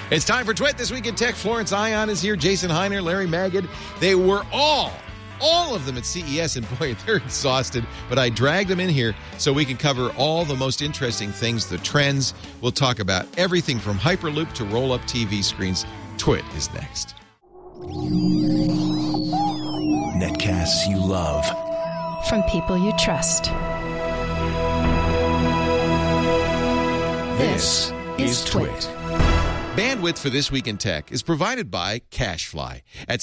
It's time for Twit This Week in Tech. Florence Ion is here. Jason Heiner, Larry Magid. They were all of them at CES, and boy, they're exhausted. But I dragged them in here so we can cover all the most interesting things, the trends. We'll talk about everything from Hyperloop to roll-up TV screens. Twit is next. Netcasts you love. From people you trust. This is Twit. Bandwidth for This Week in Tech is provided by CacheFly at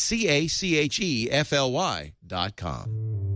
CacheFly.com.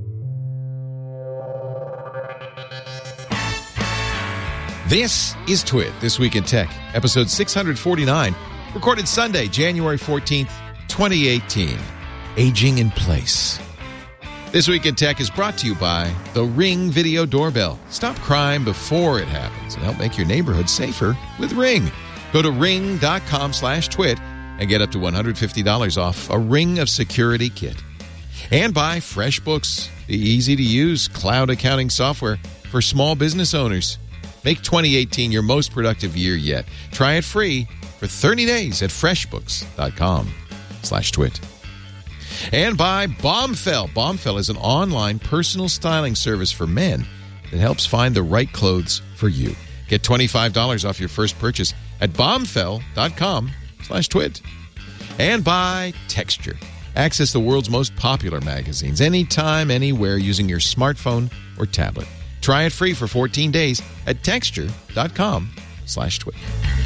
This is Twit This Week in Tech, episode 649, recorded Sunday, January 14th, 2018. Aging in Place. This Week in Tech is brought to you by the Ring Video Doorbell. Stop crime before it happens and help make your neighborhood safer with Ring. Go to ring.com/twit and get up to $150 off a Ring of Security kit. And by FreshBooks, the easy-to-use cloud accounting software for small business owners. Make 2018 your most productive year yet. Try it free for 30 days at freshbooks.com/twit. And by Bombfell. Bombfell is an online personal styling service for men that helps find the right clothes for you. Get $25 off your first purchase at bombfell.com/twit. And by Texture. Access the world's most popular magazines anytime, anywhere using your smartphone or tablet. Try it free for 14 days at texture.com/twit.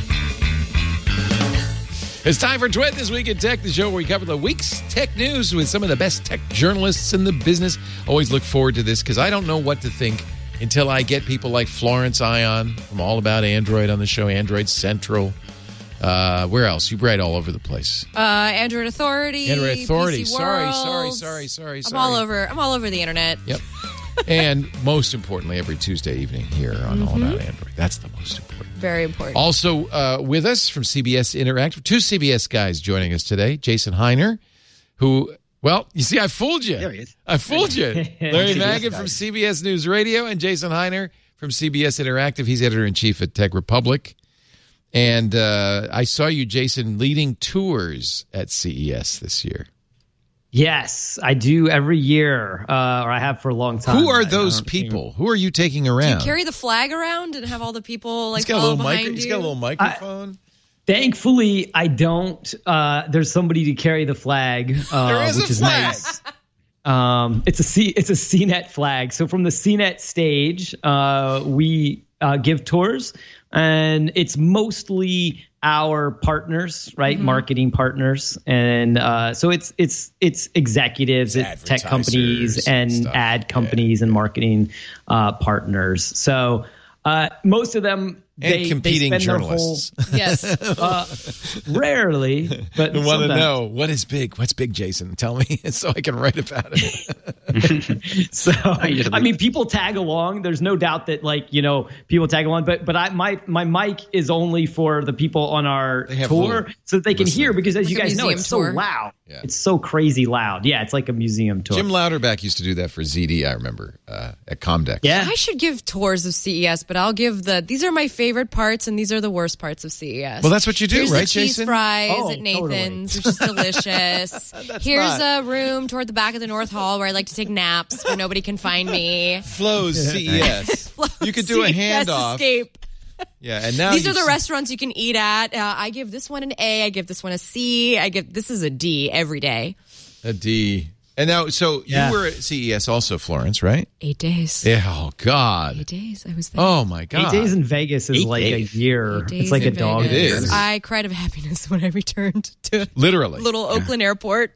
It's time for Twit This Week in Tech, the show where we cover the week's tech news with some of the best tech journalists in the business. Always look forward to this because I don't know what to think until I get people like Florence Ion from All About Android on the show, Android Central. Where else? You write all over the place. Android Authority. Android Authority. PC Sorry. I'm all over the internet. Yep. And most importantly, every Tuesday evening here on All About Android. That's the most important. Very important. Also with us from CBS Interactive, two CBS guys joining us today. Jason Heiner, who, well, you see, I fooled you. There he is. I fooled you. Larry Magid from CBS News Radio and Jason Heiner from CBS Interactive. He's editor-in-chief at Tech Republic. And I saw you, Jason, leading tours at CES this year. Yes, I do every year, or I have for a long time. Who are those people? Who are you taking around? Do you carry the flag around and have all the people He's follow behind you? He's got a little microphone. Thankfully, I don't. There's somebody to carry the flag, There is which a is flag. nice. It's a CNET flag. So from the CNET stage, we give tours, and it's mostly our partners, right? Mm-hmm. Marketing partners. And so it's executives, it's tech companies and ad companies and marketing partners. So most of them, and competing journalists. Yes. Rarely, but I want to know what's big, Jason? Tell me so I can write about it. So, I mean, people tag along. There's no doubt that people tag along, but my mic is only for the people on our tour so that they can hear, because as you guys know, it's so loud. Yeah. It's so crazy loud. Yeah, it's like a museum tour. Jim Louderback used to do that for ZD, I remember, at Comdex. Yeah. I should give tours of CES, but I'll give these are my favorite parts and these are the worst parts of CES. Well, that's what you do, Here's right, the cheese Jason? fries at Nathan's, which is delicious. Here's a room toward the back of the North Hall where I like to take naps where nobody can find me. Flo's CES. You could do a handoff. Escape. Yeah, and now these are the restaurants you can eat at. I give this one an A. I give this one a C. This is a D every day. A D. And now, so you were at CES also, Florence, right? 8 days. Yeah, oh, God. 8 days. I was there. Oh, my God. 8 days in Vegas is like a year. It's like a dog. It is. I cried of happiness when I returned to literally little Oakland Airport.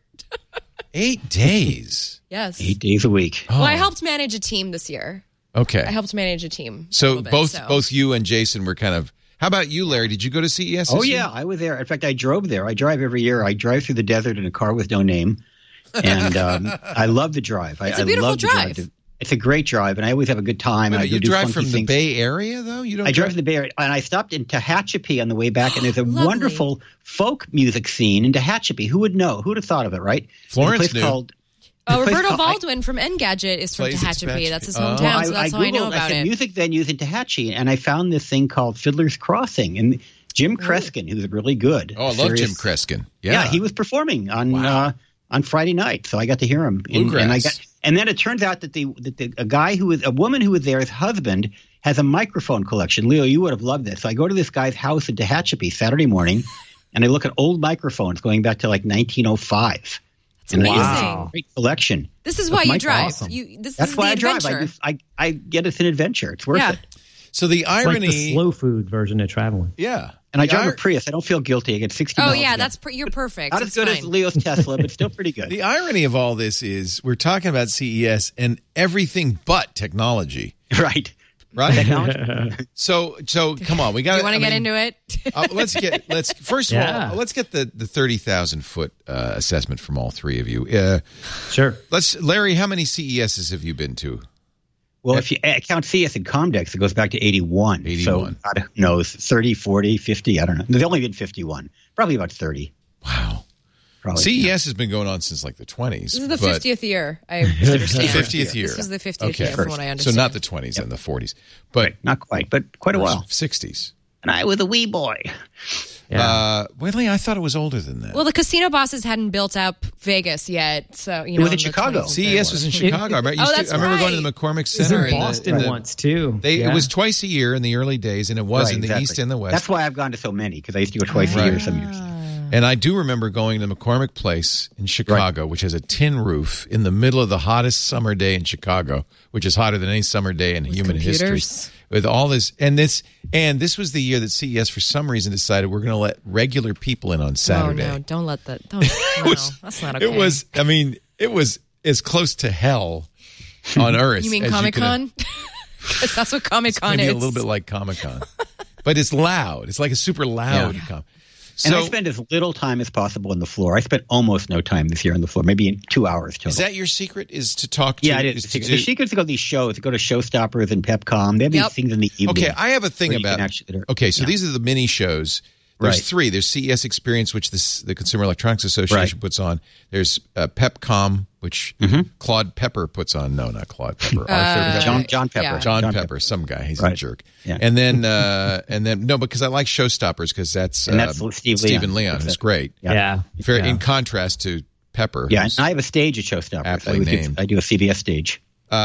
8 days. Yes. 8 days a week. Well, I helped manage a team this year. Okay. I helped manage a team. So both you and Jason were kind of. How about you, Larry? Did you go to CES? Oh, yeah. I was there. In fact, I drove there. I drive every year. I drive through the desert in a car with no name. And I love the drive. It's a beautiful drive. It's a great drive, and I always have a good time. Wait, you drive from the Bay Area, though? I drive from the Bay Area, and I stopped in Tehachapi on the way back, and there's a wonderful folk music scene in Tehachapi. Who would know? Who would have thought of it, right? Florence knew. Roberto Baldwin from Engadget is from Tehachapi. That's his hometown, so that's how I know about it. I said music venues in Tehachapi, and I found this thing called Fiddler's Crossing, and Jim Kreskin, who's really good. Oh, I love Jim Kreskin. Yeah, he was performing on Friday night, so I got to hear him. And then it turns out that a woman who was there, his husband, has a microphone collection. Leo, you would have loved this. So I go to this guy's house in Tehachapi Saturday morning, and I look at old microphones going back to like 1905. It's amazing. Great collection. This is why you drive. Awesome. This That's is why the I adventure. drive. I get it's an adventure. It's worth it. So the It's irony, like the slow food version of traveling. yeah, And I drive a Prius. I don't feel guilty. I get 60 Oh miles. yeah, a gallon. you're perfect. Not as good as Leo's Tesla, but still pretty good. The irony of all this is we're talking about CES and everything but technology, Right. right? Technology. So come on, we got. Do you want to get into it? Let's first of all, let's get the 30,000 foot assessment from all three of you. Sure. Larry, how many CESs have you been to? Well, if you count CS and Comdex, it goes back to 81. 81. So, God knows, 30, 40, 50, I don't know. There's only been 51. Probably about 30. Wow. Probably. CES has been going on since like the 20s. This is the 50th year. I understand. 50th year. This is the 50th year, from what I So understand. not the 20s and the 40s, but Right. Not quite, but quite a while. 60s. And I was a wee boy. Really, I thought it was older than that. Well, the casino bosses hadn't built up Vegas yet, so was in the Chicago. 20s and CES was in Chicago. I remember going to the McCormick It was Center in Boston once, too. It was twice a year in the early days, and it was Right, in the exactly. East and the West. That's why I've gone to so many, because I used to go twice a year some years. And I do remember going to McCormick Place in Chicago, which has a tin roof in the middle of the hottest summer day in Chicago, which is hotter than any summer day in human computers. history. With all this, and this was the year that CES, for some reason, decided we're going to let regular people in on Saturday. Oh no! Don't let that. Don't. No, that's not okay. It was. I mean, it was as close to hell on Earth. You mean as Comic could Con? That's what Comic Con maybe is. a little bit like Comic Con, but it's loud. It's like a super loud. Yeah. So, And I spend as little time as possible on the floor. I spent almost no time this year on the floor, maybe in 2 hours total. is that your secret? Is to talk to? Yeah, it is. The secret is to go to these shows, to go to Showstoppers and PepCom. They have these things in the evening. Okay, I have a thing where you about. can actually- So these are the mini shows. There's three. There's CES Experience, which the Consumer Electronics Association puts on. There's PepCom, which Claude Pepper puts on. No, not Claude Pepper. Arthur John Pepper. Yeah. John Pepper, some guy. He's a jerk. Yeah. And then no, because I like Showstoppers because that's Stephen Leon, who's great. Yeah. Very in contrast to Pepper. Yeah, who's and I have a stage at Showstoppers. aptly named. I do a CBS stage.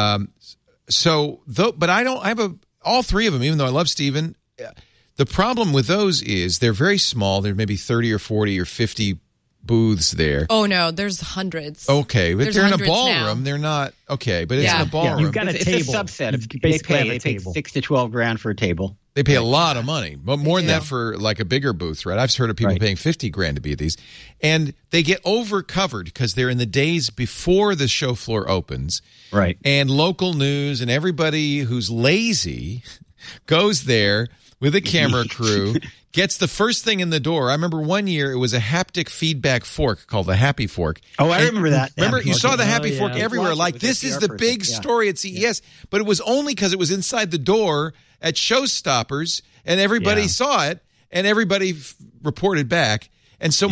So though, but I don't. I have all three of them. Even though I love Stephen, the problem with those is they're very small. There may be 30 or 40 or 50 booths there. Oh no, there's hundreds. Okay, but There's they're in a hundreds ballroom. now. They're not okay, but it's Yeah. in a ballroom. You've got a It's table. a subset. You They basically have a pay table. $6 to $12 grand for a table. They pay a lot of money, but more than that for like a bigger booth, right? I've heard of people paying $50 grand to be at these, and they get over covered because they're in the days before the show floor opens, Right. and local news and everybody who's lazy goes there with a camera crew, gets the first thing in the door. I remember one year it was a haptic feedback fork called the Happy Fork. Oh, I remember that. Remember, you saw the Happy yeah. Fork everywhere. Watch it Like, with this the is PR the person. big Yeah. story at CES. But it was only because it was inside the door at Showstoppers, and everybody saw it, and everybody reported back. And so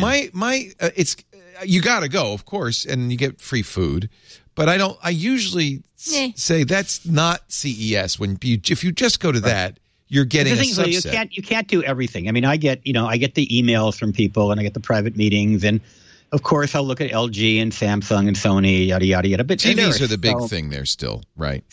it's you got to go, of course, and you get free food. But I usually say that's not CES. If you just go to that, you're getting a subset. You can't do everything. I mean, I get the emails from people, and I get the private meetings, and of course I'll look at LG and Samsung and Sony, yada yada yada. But TVs are the big thing there still, right?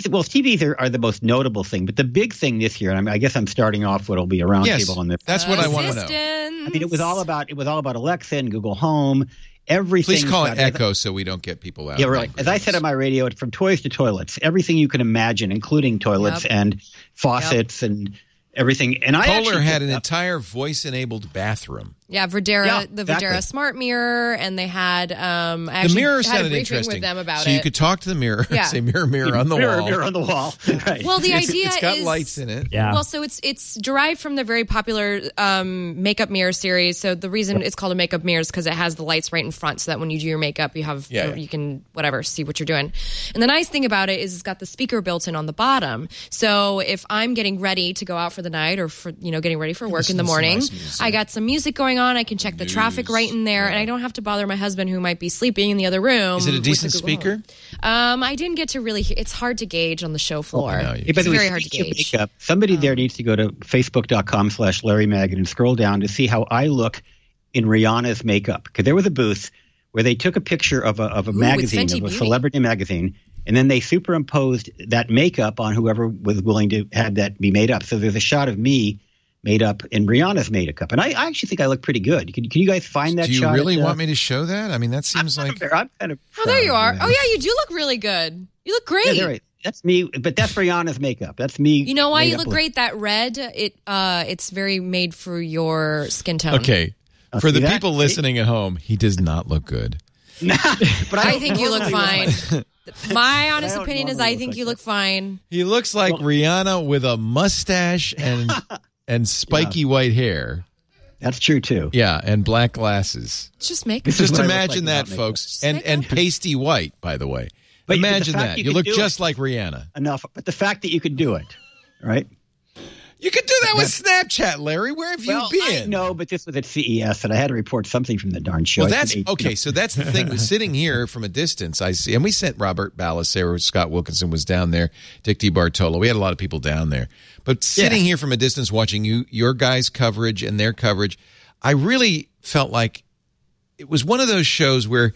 TVs are the most notable thing, but the big thing this year, and I guess I'm starting off what'll be a roundtable on this. That's what I want to know. Assistance. I mean, it was all about Alexa and Google Home. Everything. Please call it Echo so we don't get people out. Yeah, right. As I said on my radio, it's from toys to toilets. Everything you can imagine, including toilets and faucets and everything. And Kohler had an entire voice-enabled bathroom. Yeah, Verdera, Yeah, the exactly. Verdera Smart Mirror, and they had I The actually mirror had a sounded briefing interesting. with them about so it. you could talk to the mirror and say, mirror, mirror on the wall. Mirror on the wall. Right. Well, the idea It's got is lights in it. Yeah. Well, so it's derived from the very popular makeup mirror series. So the reason it's called a makeup mirror is because it has the lights right in front, so that when you do your makeup, you have you can see what you're doing. And the nice thing about it is it's got the speaker built in on the bottom. So if I'm getting ready to go out for the night or for getting ready for work in the morning, I got some music going going on. I can check the traffic right in there, and I don't have to bother my husband who might be sleeping in the other room. Is it a decent speaker? I didn't get to really hear. It's hard to gauge on the show floor. It's very hard to gauge. Makeup, somebody there needs to go to facebook.com/Larry Magid and scroll down to see how I look in Rihanna's makeup. Because there was a booth where they took a picture of a magazine, of a celebrity magazine, and then they superimposed that makeup on whoever was willing to have that be made up. So there's a shot of me made up in Rihanna's makeup. And I actually think I look pretty good. Can you guys find that shot? Do you really want me to show that? I mean, that seems I'm kind of Oh, there you are. Oh, yeah, you do look really good. You look great. Yeah, right. That's me, but that's Rihanna's makeup. That's me. You know why you look great? That red, it's very made for your skin tone. Okay. For the people listening at home, he does not look good. But I think you look fine. My honest opinion is I think you look fine. He looks like Rihanna with a mustache and spiky white hair. That's true, too. Yeah, and black glasses. It's just makeup. Just imagine that, folks. And pasty white, by the way. But imagine that. You look just like Rihanna. Enough. But the fact that you could do it, right? You could do that with Snapchat, Larry. Where have you been? I know, but this was at CES, and I had to report something from the darn show. Well, that's okay. So that's the thing. Sitting here from a distance, I see, and we sent Robert Balasaire, Scott Wilkinson was down there, Dick DiBartolo. We had a lot of people down there. But sitting here from a distance, watching your guys' coverage and their coverage, I really felt like it was one of those shows where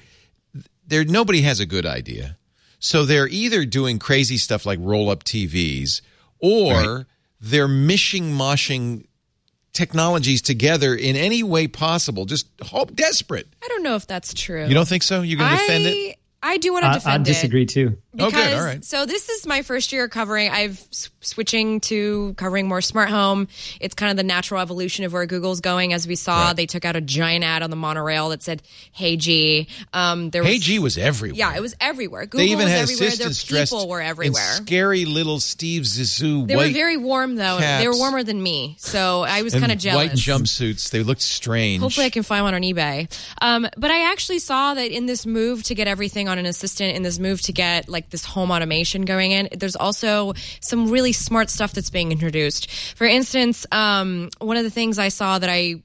nobody has a good idea. So they're either doing crazy stuff like roll-up TVs, or they're mishing-moshing technologies together in any way possible, just desperate. I don't know if that's true. You don't think so? You're going to defend it? I do want to defend it. I disagree, too. Because, good. All right. So this is my first year covering. I've switching to covering more smart home. It's kind of the natural evolution of where Google's going. As we saw, they took out a giant ad on the monorail that said, "Hey G." Hey G was everywhere. Yeah, it was everywhere. Google they even was had everywhere. assistants Their people were everywhere. In scary little Steve Zissou. They were very warm though. Caps. They were warmer than me, so I was kind of jealous. White jumpsuits. They looked strange. Hopefully, I can find one on eBay. But I actually saw that in this move to get everything on an assistant, in this move to get like this home automation going in, there's also some really smart stuff that's being introduced. For instance, one of the things I saw that I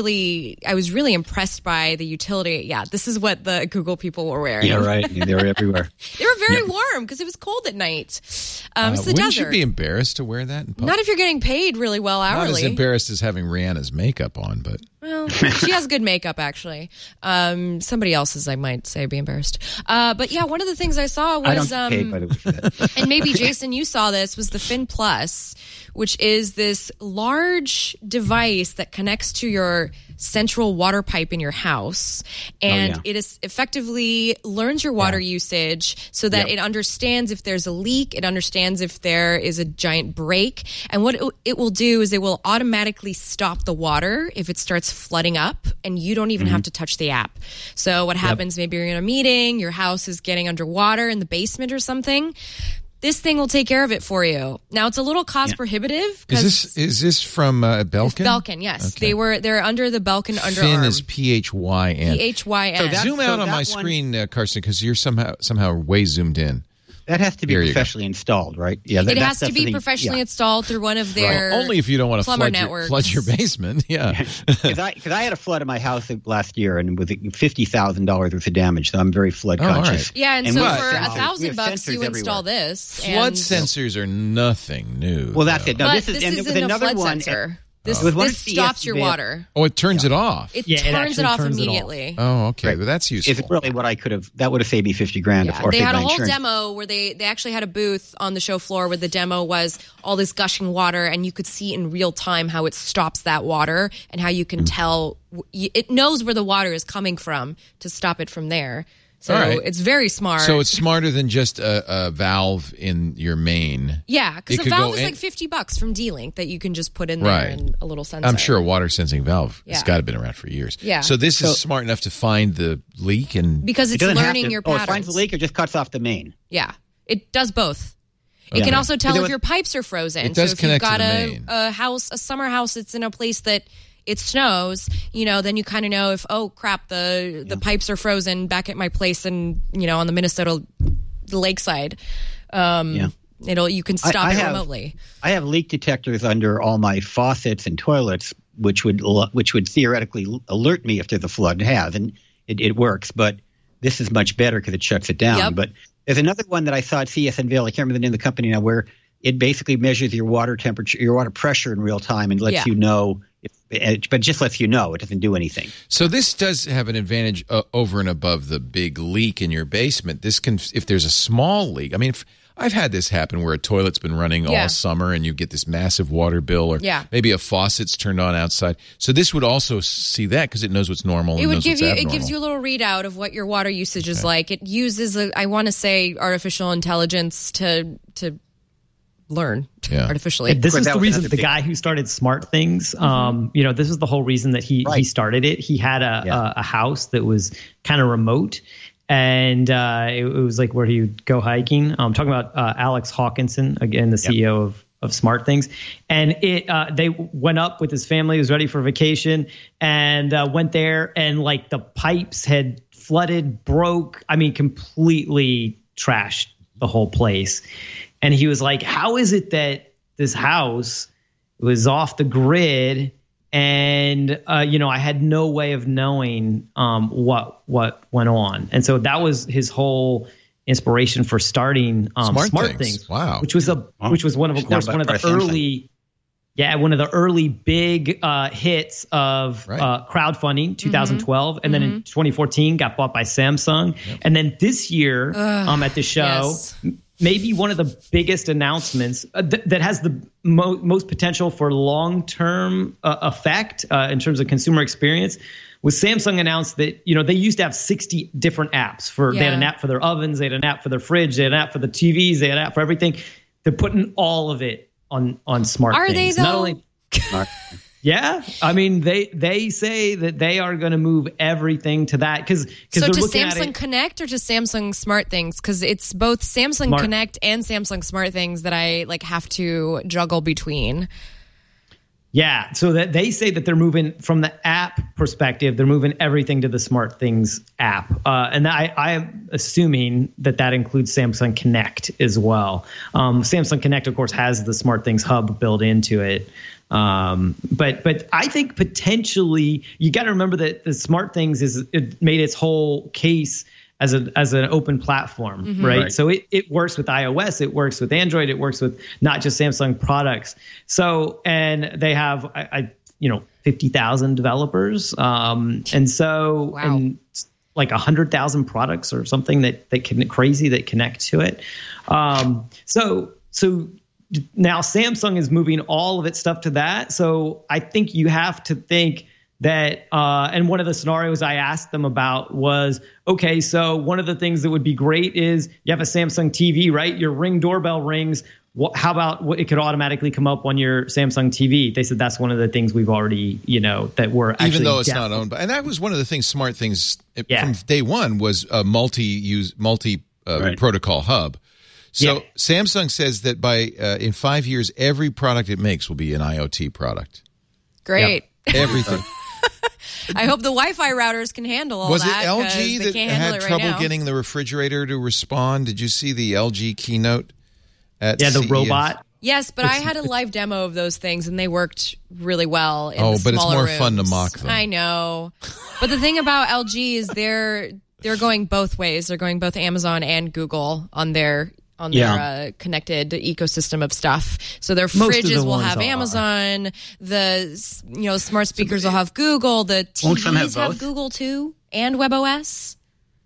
was really impressed by the utility. Yeah, this is what the Google people were wearing. Yeah, right. They were everywhere. They were very warm because it was cold at night. It's the wouldn't desert. you be embarrassed to wear that in public? Not if you're getting paid really well hourly. Not as embarrassed as having Rihanna's makeup on, but... Well, she has good makeup, actually. Somebody else's, I might say, be embarrassed. But yeah, one of the things I saw was, I don't get paid, by the way, for that. And maybe Jason, you saw this, was the Fin Plus, which is this large device that connects to your central water pipe in your house, and it is effectively learns your water usage so that it understands if there's a leak, it understands if there is a giant break, and what it will do is it will automatically stop the water if it starts flooding up, and you don't even have to touch the app. So what happens, maybe you're in a meeting, your house is getting underwater in the basement or something, this thing will take care of it for you. Now, it's a little cost prohibitive. Is this from Belkin? It's Belkin, yes. Okay. They're under the Belkin underarm. Fin is PHYN. PHYN. Zoom out on my screen, Carson, because you're somehow way zoomed in. That has to be professionally installed, right? Yeah, it has to be professionally installed through one of their only if you don't want to flood your basement. Yeah, because I had a flood in my house last year, and with $50,000 worth of damage, so I'm very flood conscious. Right. Yeah, and so for $1,000 you install this. Flood sensors are nothing new. Well, that's it. No, this is another one. Sensor. This stops your water. Oh, it turns it off. It turns it off immediately. Oh, okay. Right. Well, that's useful. It's really what I could have. That would have saved me $50,000. Yeah. They had a whole demo where they actually had a booth on the show floor where the demo was all this gushing water, and you could see in real time how it stops that water and how you can tell. It knows where the water is coming from to stop it from there. So it's very smart. So it's smarter than just a valve in your main. Yeah, because a valve is like $50 from D-Link that you can just put in there and a little sensor. I'm sure a water sensing valve has got to have been around for years. Yeah. So this is smart enough to find the leak because it's learning your patterns. It finds the leak or just cuts off the main. Yeah, it does both. It can also tell if your pipes are frozen. It does connect to the main. A house, a summer house that's in a place that it snows, then you kind of know if, oh crap, the pipes are frozen back at my place and, on the Minnesota lakeside. You can stop it remotely. I have leak detectors under all my faucets and toilets which would theoretically alert me if there's a flood. And it works, but this is much better because it shuts it down. Yep. But there's another one that I saw at CS Unveil. I can't remember the name of the company now, where it basically measures your water temperature, your water pressure in real time, and lets you know. But just lets you know. It doesn't do anything. So this does have an advantage over and above the big leak in your basement. This can, if there's a small leak. I mean, I've had this happen where a toilet's been running all summer and you get this massive water bill, or maybe a faucet's turned on outside. So this would also see that because it knows what's normal. It gives you a little readout of what your water usage is like. It uses I want to say artificial intelligence to learn artificially. This is the reason that the guy who started SmartThings, this is the whole reason that he started it. He had a house that was kind of remote. And it was like where he would go hiking. I'm talking about Alex Hawkinson, again, the CEO of SmartThings. And they went up with his family, was ready for vacation, and went there, and like the pipes had flooded, broke. I mean, completely trashed the whole place. And he was like, how is it that this house was off the grid? And, I had no way of knowing what went on. And so that was his whole inspiration for starting SmartThings. Wow. Which was one of the early big hits of crowdfunding, 2012. And then in 2014 got bought by Samsung. Yep. And then this year at the show, maybe one of the biggest announcements that has the most potential for long-term effect in terms of consumer experience was Samsung announced that, they used to have 60 different apps. They had an app for their ovens, they had an app for their fridge, they had an app for the TVs, they had an app for everything. They're putting all of it on SmartThings. Are they though? Not only, yeah, I mean they say that they are going to move everything to that because they're looking at it. So to Samsung Connect or to Samsung SmartThings, because it's both Samsung Connect and Samsung SmartThings that I have to juggle between. Yeah, so that they say that they're moving from the app perspective, they're moving everything to the SmartThings app, and I am assuming that includes Samsung Connect as well. Samsung Connect, of course, has the SmartThings hub built into it. But I think potentially you got to remember that the SmartThings it made its whole case as an open platform, right? So it works with iOS, it works with Android, it works with not just Samsung products. So, and they have 50,000 developers, and so and like 100,000 products or something that connect to it. So now Samsung is moving all of its stuff to that. So I think you have to think that, and one of the scenarios I asked them about was, okay, so one of the things that would be great is you have a Samsung TV, right? Your Ring doorbell rings. How about it could automatically come up on your Samsung TV? They said that's one of the things we've already, that we're actually. Even though it's not owned by, and that was one of the things SmartThings from day one was a multi protocol hub. So Samsung says that by in 5 years, every product it makes will be an IoT product. Great. Yep. Everything. I hope the Wi-Fi routers can handle all that. Was it LG that had trouble getting the refrigerator to respond? Did you see the LG keynote at CES? The robot? Yes, but I had a live demo of those things, and they worked really well in the but it's more rooms. fun to mock them. I know. But the thing about LG is they're going both ways. They're going both Amazon and Google on their connected ecosystem of stuff. So their fridges will have Amazon, the smart speakers will have Google, the TVs have Google too, and WebOS.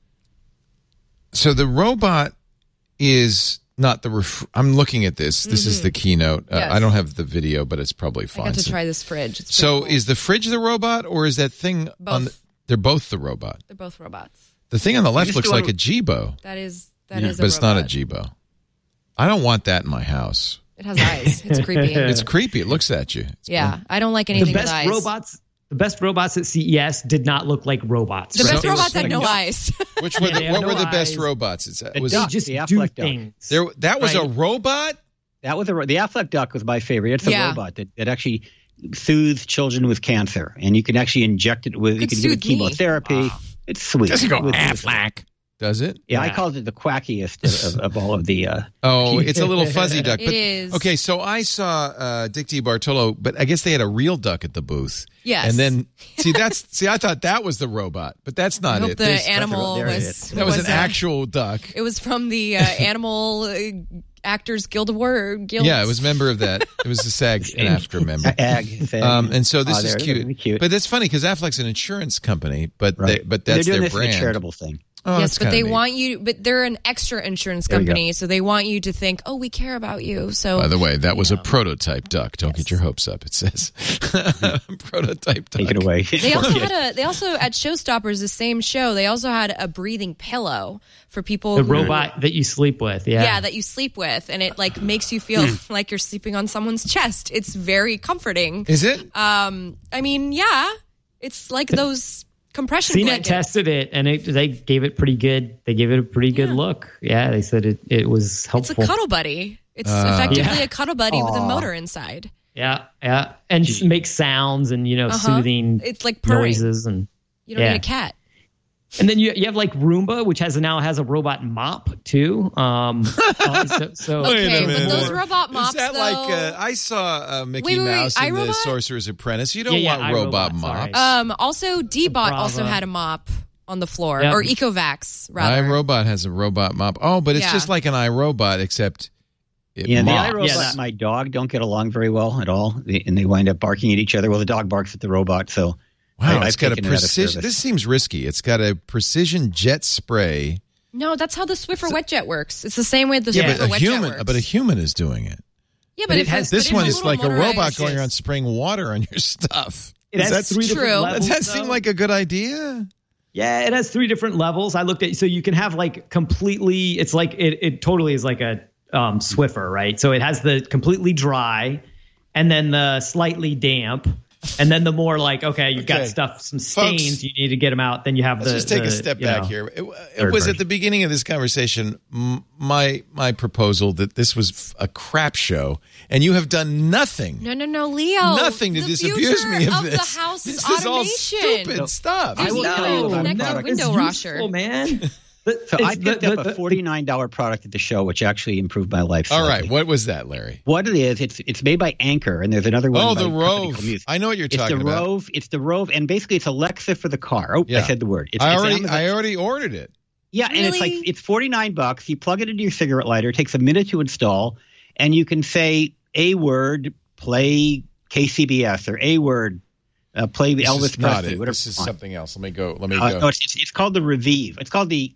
So the robot is not the I'm looking at this. This is the keynote. Yes. I don't have the video, but it's probably fine. I got to try this fridge. It's so cool. Is the fridge the robot, or is that thing they're both the robot? They're both robots. The thing on the left looks like a Jibo. That is but it's not a Jibo. I don't want that in my house. It has eyes. It's creepy. It's creepy. It looks at you. I don't like anything with eyes. The best robots at CES did not look like robots. The best robots had no eyes. Which were what were the best robots? They just do things. That was a robot? That was the Affleck duck was my favorite. It's a robot that actually soothes children with cancer, and you can actually inject it with. You can give it chemotherapy. Wow. It's sweet. Doesn't go Affleck. Does it? Yeah, I called it the quackiest of all of the. It's a little fuzzy duck. It is. Okay, so I saw Dick DiBartolo, but I guess they had a real duck at the booth. Yes. And then I thought that was the robot, but that's not it. The animal was an actual duck. It was from the Animal Actors Guild Award. Yeah, it was a member of that. It was a SAG-AFTRA member. SAG. And so this is cute. Really cute. But that's funny because Affleck's an insurance company, but right. that's they're doing their this brand. As a charitable thing. Oh, yes, but they want you. But they're an extra insurance company, so they want you to think, "Oh, we care about you." So, by the way, that was a prototype duck. Don't get your hopes up. It says prototype duck. Take it away. They also at Showstoppers, the same show. They also had a breathing pillow for people. The robot that you sleep with. Yeah, that you sleep with, and it makes you feel like you're sleeping on someone's chest. It's very comforting. Is it? I mean, yeah, it's like those compression CNET blankets. tested it, and they gave it pretty good. They gave it a pretty good look. Yeah, they said it was helpful. It's a cuddle buddy. It's effectively a cuddle buddy with a motor inside. Yeah, and just makes sounds and soothing. It's like purring. Noises and you don't need a cat. And then you have like Roomba, which now has a robot mop too. So okay, but those robot mops, is that though, like I saw Mickey Mouse in The Sorcerer's Apprentice. You don't want robot mops. Also, D-Bot also had a mop on the floor, or Ecovacs rather. iRobot has a robot mop. Oh, but it's just like an iRobot, except it the mops. iRobot and my dog don't get along very well at all, and they wind up barking at each other. Well, the dog barks at the robot, so. Wow, it's got a precision. This seems risky. It's got a precision jet spray. No, that's how the Swiffer wet jet works. It's the same way the Swiffer wet jet works. But a human is doing it. Yeah, but this one is like a robot going around spraying water on your stuff. It has 3 different levels. Does that seem like a good idea? Yeah, it has 3 different levels. I looked at so you can have like completely. It's like it totally is like a Swiffer, right? So it has the completely dry, and then the slightly damp. And then the more like, you've got some stains, folks, you need to get them out. Then you have let's just take a step back here. It was at the beginning of this conversation, my proposal that this was a crap show, and you have done nothing. No, Leo. Nothing to disabuse me of this. The house is this is all stupid stuff. I will tell you about connected window washer, man. So I picked up a $49 product at the show, which actually improved my life slightly. All right, what was that, Larry? What it is, it's made by Anchor, and there's another one. Oh, the Rove. I know what you're talking about. It's the Rove, and basically it's Alexa for the car. Oh, yeah. I said the word. I already ordered it. Yeah, really? And it's $49. You plug it into your cigarette lighter. It takes a minute to install, and you can say a word, play KCBS, or a word. Play Elvis Presley. Whatever. This is something else. Let me go. No, it's called the Revive. It's called the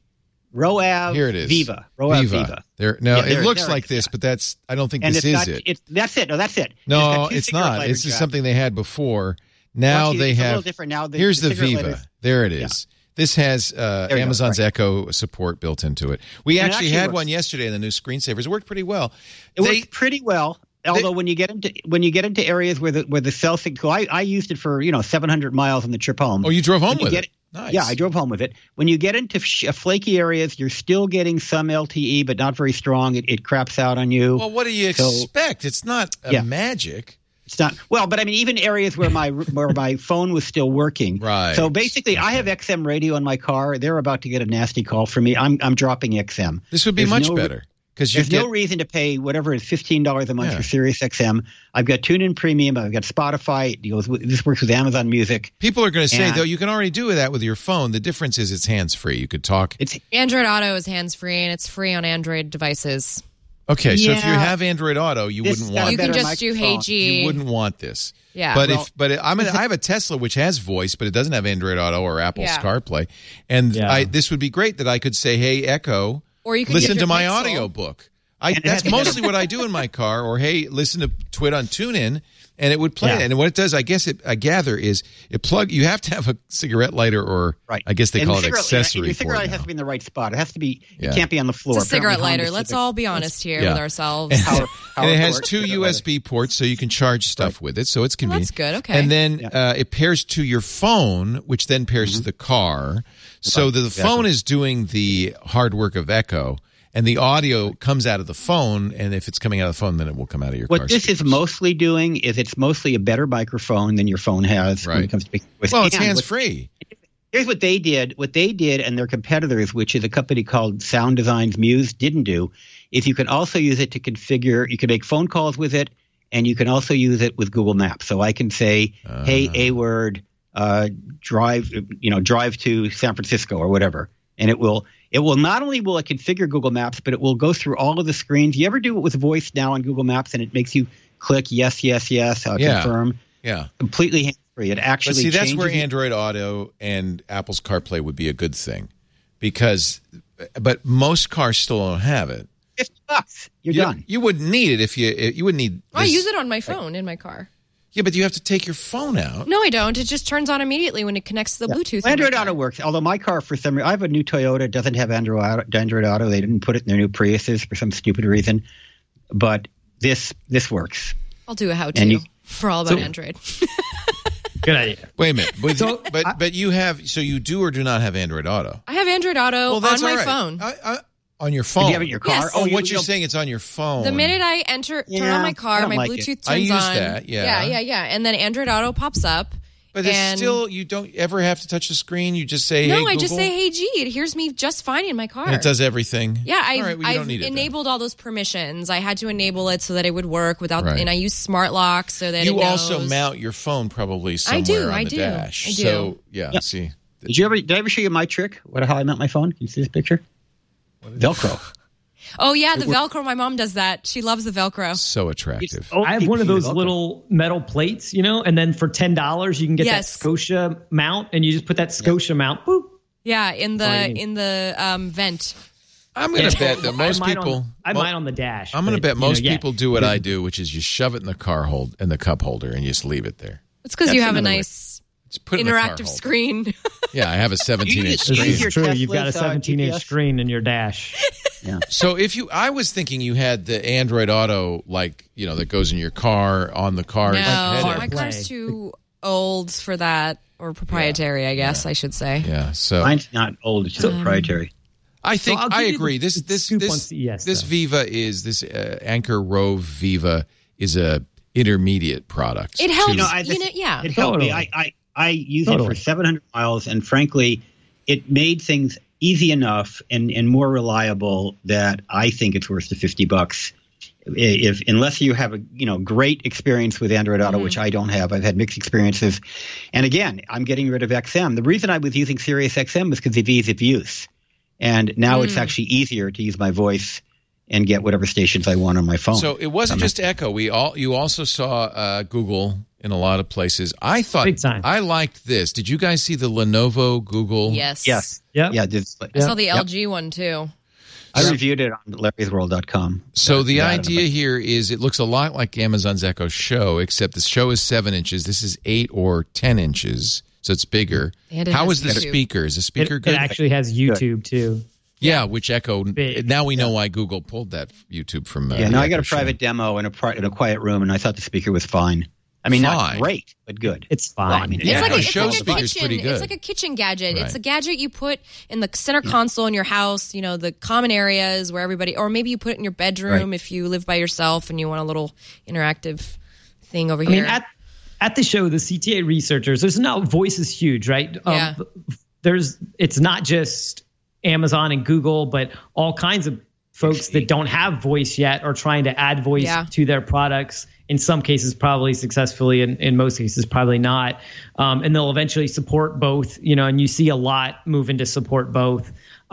Roav Here it is. Viva. Roav Viva. It looks like this, but I don't think this is it. That's it. No, that's it. No, it's not. This is something they had before. Now they have. A little different now. Here's the Viva. There it is. Yeah. This has Amazon's Echo support built into it. We actually had one yesterday in the new screensavers. It worked pretty well. It worked pretty well. Although when you get into areas where the cell signal, I used it for 700 miles on the trip home. Oh, you drove home with it? Nice. Yeah, I drove home with it. When you get into flaky areas, you're still getting some LTE, but not very strong. It craps out on you. Well, what do you expect? It's not magic. It's not well, but I mean, even areas where my phone was still working. Right. So basically, I have XM radio in my car. They're about to get a nasty call from me. I'm dropping XM. This would be much better. There's no reason to pay whatever is $15 a month for Sirius XM. I've got TuneIn Premium. I've got Spotify. This works with Amazon Music. People are going to say, though, you can already do that with your phone. The difference is it's hands-free. You could talk. Android Auto is hands-free, and it's free on Android devices. Okay, so if you have Android Auto, you wouldn't want it. You can just do Hey G. You wouldn't want this. Yeah. I have a Tesla which has voice, but it doesn't have Android Auto or Apple's CarPlay. And this would be great that I could say, hey, Echo, or you could listen to my audiobook. That's mostly what I do in my car. Or, hey, listen to Twit on TuneIn, and it would play it. And what it does, I gather, is you have to have a cigarette lighter, or I guess they call it accessory. Your cigarette has to be in the right spot. It has to be. It can't be on the floor. It's a cigarette lighter. Let's all be honest here with ourselves. And it has 2 USB ports, so you can charge stuff with it. So it's convenient. That's good. Okay. And then it pairs to your phone, which then pairs to the car. So the phone is doing the hard work of Echo. And the audio comes out of the phone, and if it's coming out of the phone, then it will come out of your car. What this is mostly doing is it's mostly a better microphone than your phone has when it comes to speaking with. Well, it's hands-free. Here's what they did. What they did and their competitors, which is a company called Sound Design's Muse, didn't do, is you can also use it to configure. You can make phone calls with it, and you can also use it with Google Maps. So I can say, "Hey, A-word, drive to San Francisco or whatever," and it will not only will it configure Google Maps, but it will go through all of the screens. You ever do it with voice now on Google Maps, and it makes you click yes, confirm. Yeah, completely hands-free. It actually. But see, that's where changes Android Auto and Apple's CarPlay would be a good thing, but most cars still don't have it. $50, you're done. You wouldn't need it if you wouldn't need. I use it on my phone in my car. Yeah, but you have to take your phone out. No, I don't. It just turns on immediately when it connects to the Bluetooth. Android Auto works. Although my car, for some reason, I have a new Toyota. It doesn't have Android Auto. They didn't put it in their new Priuses for some stupid reason. But this works. I'll do a how-to for all about Android. Good idea. Wait a minute. But you have, so you do or do not have Android Auto? I have Android Auto on my phone. On your phone? Do you have it in your car? Yes. Oh, what you're saying, it's on your phone. The minute I turn on my car, my Bluetooth turns on. I use that, Yeah. And then Android Auto pops up. But it's still, you don't ever have to touch the screen. You just say, hey, Google. No, I just say, hey, G. It hears me just fine in my car. And it does everything. Yeah, I've enabled all those permissions. I had to enable it so that it would work without, and I use Smart Lock so that you also mount your phone probably somewhere on the dash. I do. So, see. Did I ever show you my trick? How I mount my phone? Can you see this picture? Velcro. Oh, yeah, the Velcro. My mom does that. She loves the Velcro. So attractive. I have one of those little metal plates, and then for $10 you can get that Scotia mount, and you just put that Scotia mount, boop. Yeah, in the vent. I'm going to bet that most people... I have mine on the dash. I'm going to bet most people do what I do, which is you shove it in the cup holder, and you just leave it there. It's because you have a nice... interactive screen. Yeah, I have a 17-inch screen. It's true. You've got a 17-inch screen in your dash. Yeah. So I was thinking you had the Android Auto, that goes in your car, on the car. No, my car's too old for that, or proprietary, I guess I should say. Yeah. So mine's not old; it's proprietary. I think I agree. This Viva this Anchor Rove Viva is a intermediate product. It helps. It helped me. I use it for 700 miles, and frankly, it made things easy enough and more reliable that I think it's worth the $50. Unless you have a great experience with Android Auto, which I don't have. I've had mixed experiences. And again, I'm getting rid of XM. The reason I was using Sirius XM was because of ease of use. And now it's actually easier to use my voice and get whatever stations I want on my phone. So it wasn't just Echo. You also saw Google in a lot of places. I thought big time. I liked this. Did you guys see the Lenovo Google? Yes. Yeah. I saw the LG one too. I reviewed it on Larry'sWorld.com. So the idea here is it looks a lot like Amazon's Echo Show, except the Show is 7 inches. This is 8 or 10 inches, so it's bigger. How is the speaker? Is the speaker good? It actually has YouTube too. Yeah, which Echo. Now we know why Google pulled that YouTube from. Now I got a private demo in a quiet room, and I thought the speaker was fine. I mean, not great, but good. It's fine. Well, I mean, it's like a kitchen. It's like a kitchen gadget. Right. It's a gadget you put in the center console in your house. The common areas where everybody, or maybe you put it in your bedroom if you live by yourself and you want a little interactive thing over here. I mean, at the show, the CTA researchers, voice is huge, right? Yeah. It's not just Amazon and Google, but all kinds of folks that don't have voice yet are trying to add voice to their products. In some cases, probably successfully. In most cases, probably not. And they'll eventually support both. And you see a lot moving to support both.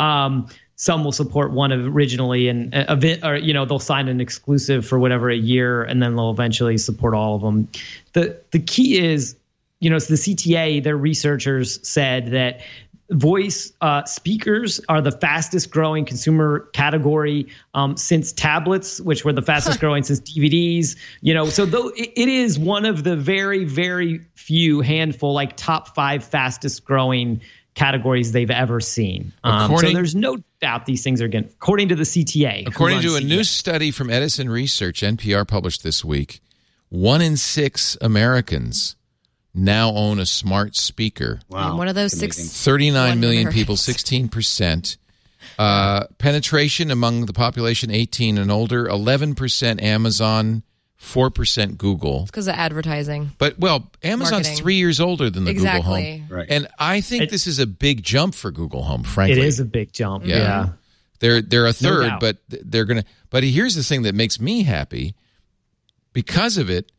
Some will support one originally, and they'll sign an exclusive for whatever a year, and then they'll eventually support all of them. The key is, so the CTA, their researchers said that voice speakers are the fastest growing consumer category since tablets, which were the fastest growing since DVDs. So though it is one of the very, very few handful, top 5 fastest growing categories they've ever seen. So there's no doubt these things are going, according to the CTA. According to a new study from Edison Research, NPR published this week, 1 in 6 Americans now own a smart speaker. Wow. And one of those 39 million people, 16%. Penetration among the population 18 and older, 11% Amazon, 4% Google. It's because of advertising. But, Amazon's Marketing. 3 years older than the Google Exactly. Home. Right. And I think this is a big jump for Google Home, frankly. It is a big jump. Yeah. They're a third, doubt. but they're going to. But here's the thing that makes me happy. Because of it,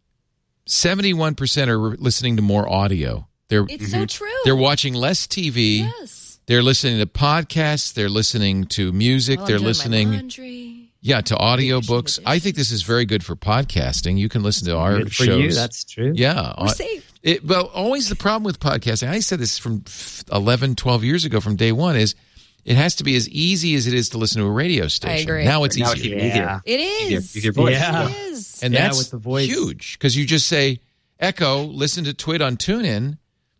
71% are listening to more audio. It's so true. They're watching less TV. Yes. They're listening to podcasts. They're listening to music. While they're I'm doing listening. my laundry. Yeah, to audiobooks. I think this is very good for podcasting. You can listen to our Good for shows. you, that's true. Yeah. We're safe. Always the problem with podcasting, I said this from 11, 12 years ago from day one, is it has to be as easy as it is to listen to a radio station. I agree. Now it's Now easier. it's easier. It is. Easier voice. Yeah. It is. And Yeah, that's with the voice. huge because you just say, Echo, listen to Twit on TuneIn,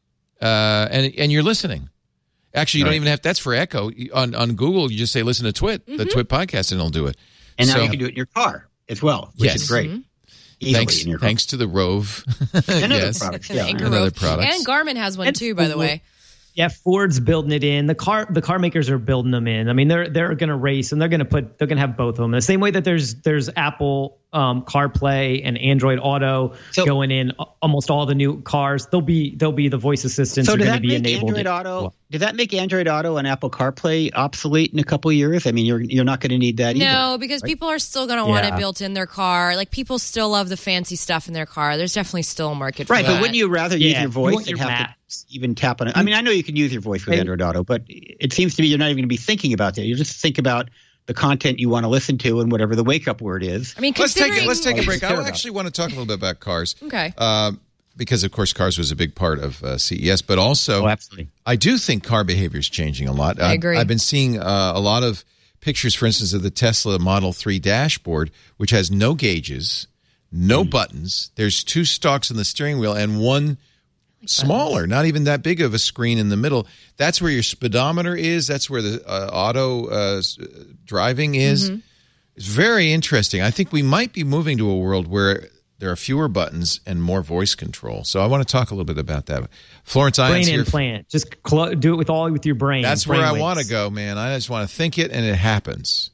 and you're listening. Actually, you don't even have, that's for Echo. On Google, you just say, listen to Twit, the Twit podcast, and it'll do it. And now you can do it in your car as well, which is great. Easily in your car. Thanks to the Rove. And other Yes. products. And Yeah. Anchor And other Rope. products. And Garmin has one too, by the way. Yeah, Ford's building it in. The car makers are building them in. I mean, they're going to race and they're going to have both of them. The same way that there's Apple CarPlay and Android Auto going in almost all the new cars. They'll be the voice assistants So are does going to that be make enabled. Android Auto? Did that make Android Auto and Apple CarPlay obsolete in a couple of years? I mean, you're not going to need that either. No, because people are still going to want it built in their car. Like, people still love the fancy stuff in their car. There's definitely still a market for that. But wouldn't you rather use your you voice want than your have map. to even tap on it? I mean, I know you can use your voice with Android Auto, but it seems to me you're not even going to be thinking about that. You just think about the content you want to listen to and whatever the wake-up word is. I mean, Let's take a break. care I about actually want to talk a little bit about cars. Okay. Because, of course, cars was a big part of CES, but also Absolutely. I do think car behavior is changing a lot. I agree. I've been seeing a lot of pictures, for instance, of the Tesla Model 3 dashboard, which has no gauges, no buttons. There's 2 stalks in the steering wheel and one smaller, not even that big of a screen in the middle. That's where your speedometer is. That's where the auto driving is. It's very interesting. I think we might be moving to a world where there are fewer buttons and more voice control. So I want to talk a little bit about that. Florence Ions brain here. implant. Just do it with your brain. That's brain where I waves. want to go, man. I just want to think it, and it happens.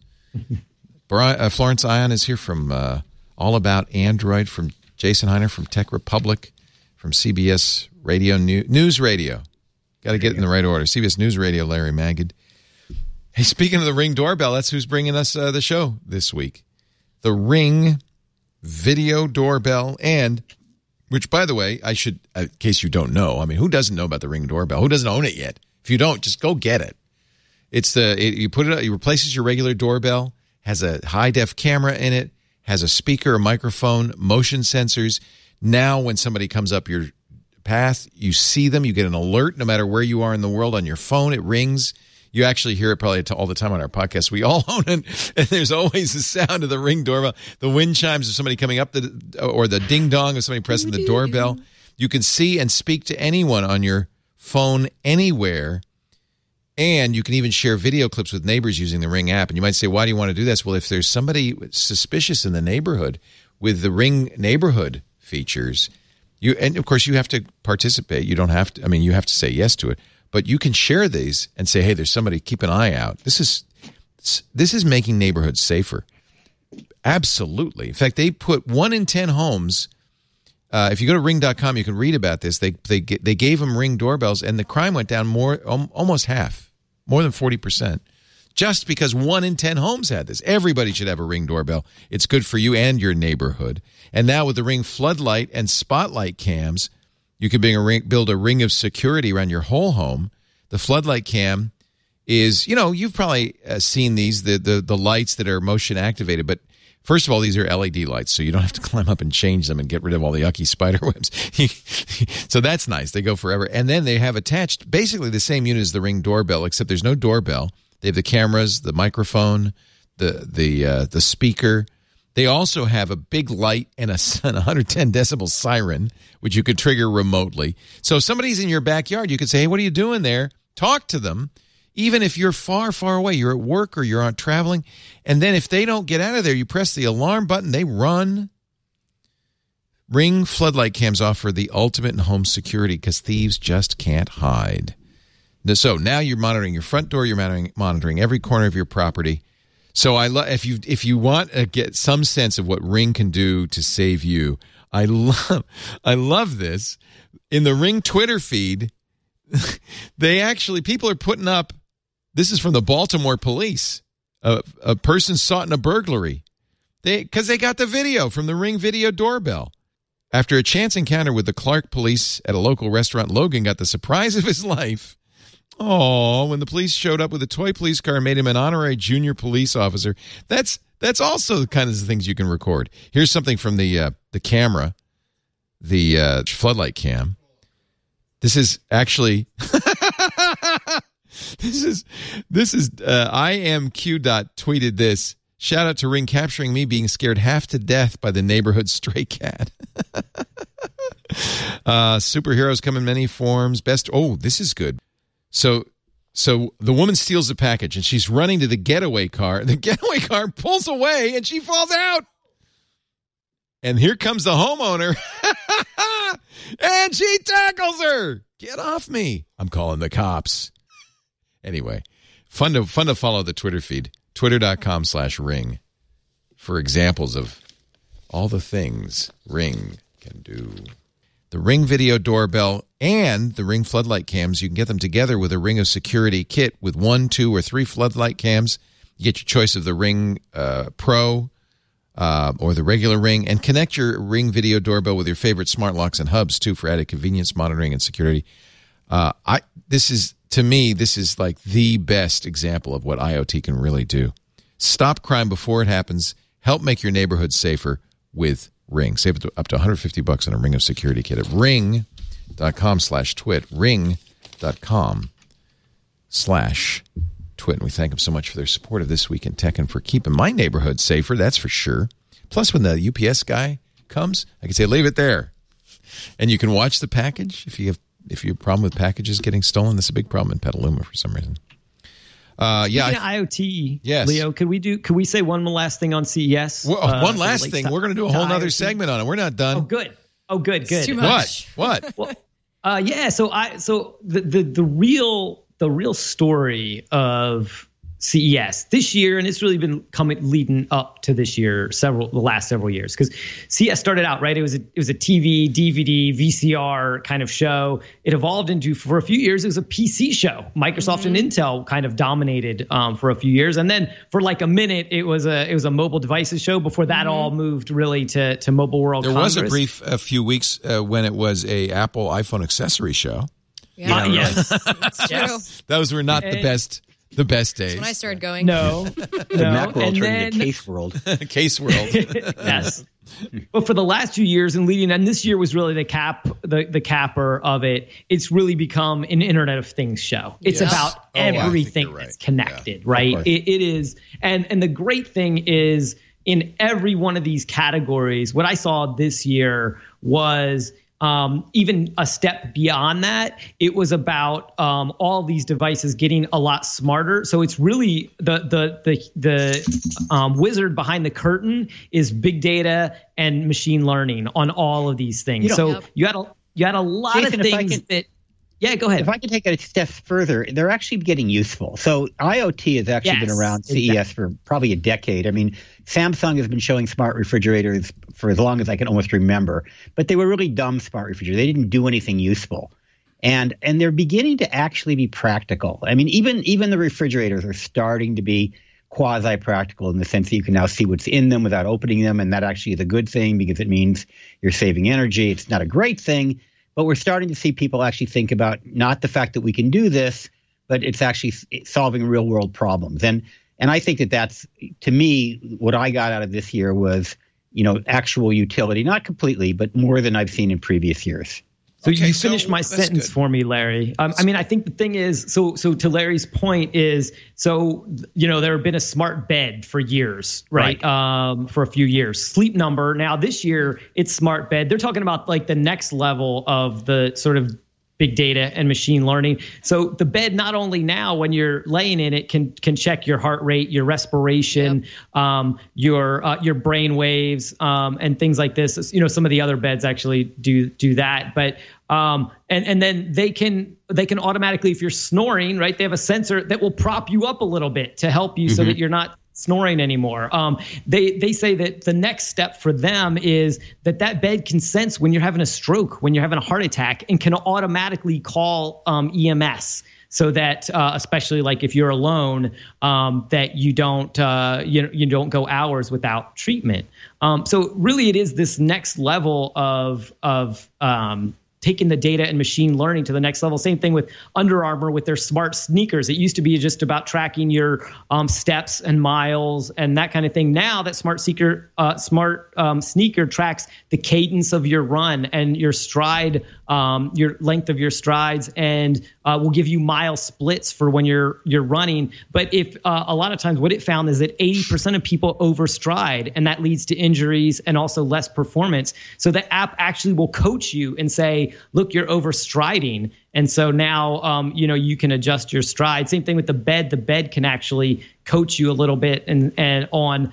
Florence Ion is here from All About Android, from Jason Heiner from Tech Republic, from CBS Radio News Radio. Got to get it in the right order. CBS News Radio, Larry Magid. Hey, speaking of the Ring doorbell, that's who's bringing us the show this week. The Ring video doorbell, and which, by the way, I should, in case you don't know, I mean, who doesn't know about the Ring doorbell? Who doesn't own it yet? If you don't, just go get it. You put it, it replaces your regular doorbell, has a high def camera in it, has a speaker, a microphone, motion sensors. Now, when somebody comes up your path, you see them, you get an alert no matter where you are in the world on your phone. It rings. You actually hear it probably all the time on our podcast. We all own it, and there's always the sound of the Ring doorbell, the wind chimes of somebody coming up, or the ding-dong of somebody pressing the doorbell. You can see and speak to anyone on your phone anywhere, and you can even share video clips with neighbors using the Ring app. And you might say, why do you want to do this? Well, if there's somebody suspicious in the neighborhood with the Ring neighborhood features, and of course you have to participate. You don't have to, you have to say yes to it. But you can share these and say, hey, there's somebody, keep an eye out. This is making neighborhoods safer. Absolutely. In fact, they put 1 in 10 homes. If you go to Ring.com, you can read about this. They gave them Ring doorbells, and the crime went down almost half, more than 40%, just because 1 in 10 homes had this. Everybody should have a Ring doorbell. It's good for you and your neighborhood. And now with the Ring floodlight and spotlight cams, you can build a ring of security around your whole home. The floodlight cam is, you've probably seen these, the lights that are motion activated. But first of all, these are LED lights, so you don't have to climb up and change them and get rid of all the yucky spider webs. So that's nice. They go forever. And then they have attached basically the same unit as the Ring doorbell, except there's no doorbell. They have the cameras, the microphone, the speaker. They also have a big light and a 110 decibel siren, which you could trigger remotely. So if somebody's in your backyard, you could say, hey, what are you doing there? Talk to them, even if you're far, far away. You're at work or you're out traveling. And then if they don't get out of there, you press the alarm button, they run. Ring floodlight cams offer the ultimate in home security because thieves just can't hide. So now you're monitoring your front door. You're monitoring every corner of your property. So if you want to get some sense of what Ring can do to save you, I love this. In the Ring Twitter feed, people are putting up, this is from the Baltimore police, a person sought in a burglary. Because they got the video from the Ring video doorbell. After a chance encounter with the Clark police at a local restaurant, Logan got the surprise of his life. Oh, when the police showed up with a toy police car and made him an honorary junior police officer. That's also the kind of things you can record. Here's something from the camera, the floodlight cam. This is actually this is IMQ. tweeted this. Shout out to Ring capturing me being scared half to death by the neighborhood stray cat. Superheroes come in many forms. This is good. So the woman steals the package and she's running to the getaway car. The getaway car pulls away and she falls out. And here comes the homeowner. And she tackles her. Get off me. I'm calling the cops. Anyway, fun to follow the Twitter feed. Twitter.com/Ring for examples of all the things Ring can do. The Ring video doorbell and the Ring floodlight cams, you can get them together with a Ring of Security kit with 1, 2, or 3 floodlight cams. You get your choice of the Ring Pro or the regular Ring, and connect your Ring video doorbell with your favorite smart locks and hubs, too, for added convenience, monitoring, and security. This is like the best example of what IoT can really do. Stop crime before it happens. Help make your neighborhood safer with Ring. Save up to $150 on a Ring of Security kit at ring.com/twit. Ring.com/twit. And we thank them so much for their support of This Week in Tech and for keeping my neighborhood safer, that's for sure. Plus, when the UPS guy comes, I can say, leave it there. And you can watch the package if you have a problem with packages getting stolen. That's a big problem in Petaluma for some reason. IoT. Yes, Leo. Could we say one last thing on CES? One last thing. We're going to do a whole other segment on it. We're not done. Oh, good. It's too much. What? Well, So the real story of CES this year, and it's really been leading up to this year, the last several years, because CES started out, right? It was a TV, DVD, VCR kind of show. It evolved into, for a few years, it was a PC show. Microsoft and Intel kind of dominated for a few years, and then for like a minute, it was a mobile devices show. Before that, all moved really to Mobile World Congress. There was a few weeks when it was a Apple iPhone accessory show. Yeah, yes, that's true. Those were not the best days. That's when I started going. No. Mac World turned into Case World. Case World. Yes. But for the last 2 years and this year was really the capper of it. It's really become an Internet of Things show. It's about everything that's connected, right? It is. And the great thing is, in every one of these categories, what I saw this year was even a step beyond that. It was about all these devices getting a lot smarter. So it's really the wizard behind the curtain is big data and machine learning on all of these things. You had a lot Jason, of things that. Yeah, go ahead. If I can take it a step further, they're actually getting useful. So IoT has actually been around CES for probably a decade. I mean, Samsung has been showing smart refrigerators for as long as I can almost remember, but they were really dumb smart refrigerators. They didn't do anything useful. And they're beginning to actually be practical. I mean, even the refrigerators are starting to be quasi-practical in the sense that you can now see what's in them without opening them, and that actually is a good thing because it means you're saving energy. It's not a great thing. But we're starting to see people actually think about not the fact that we can do this, but it's actually solving real world problems. And I think that's, to me, what I got out of this year was, actual utility, not completely, but more than I've seen in previous years. So you finished my sentence for me, Larry. I think the thing is, so to Larry's point is, there have been a smart bed for years, right? For a few years. Sleep Number. Now this year it's smart bed. They're talking about like the next level of the sort of big data and machine learning. So the bed, not only now when you're laying in it, can check your heart rate, your respiration, your brain waves, and things like this. Some of the other beds actually do that, but and then they can automatically, if you're snoring, right, they have a sensor that will prop you up a little bit to help you so that you're not snoring anymore. They say that the next step for them is that bed can sense when you're having a stroke, when you're having a heart attack, and can automatically call EMS. So that especially like if you're alone, that you don't you don't go hours without treatment. So really, it is this next level of taking the data and machine learning to the next level. Same thing with Under Armour with their smart sneakers. It used to be just about tracking your steps and miles and that kind of thing. Now that smart sneaker tracks the cadence of your run and your stride, your length of your strides, and will give you mile splits for when you're running. But if a lot of times what it found is that 80% of people overstride, and that leads to injuries and also less performance. So the app actually will coach you and say, look, you're overstriding. And so now, you can adjust your stride. Same thing with the bed. The bed can actually coach you a little bit and on,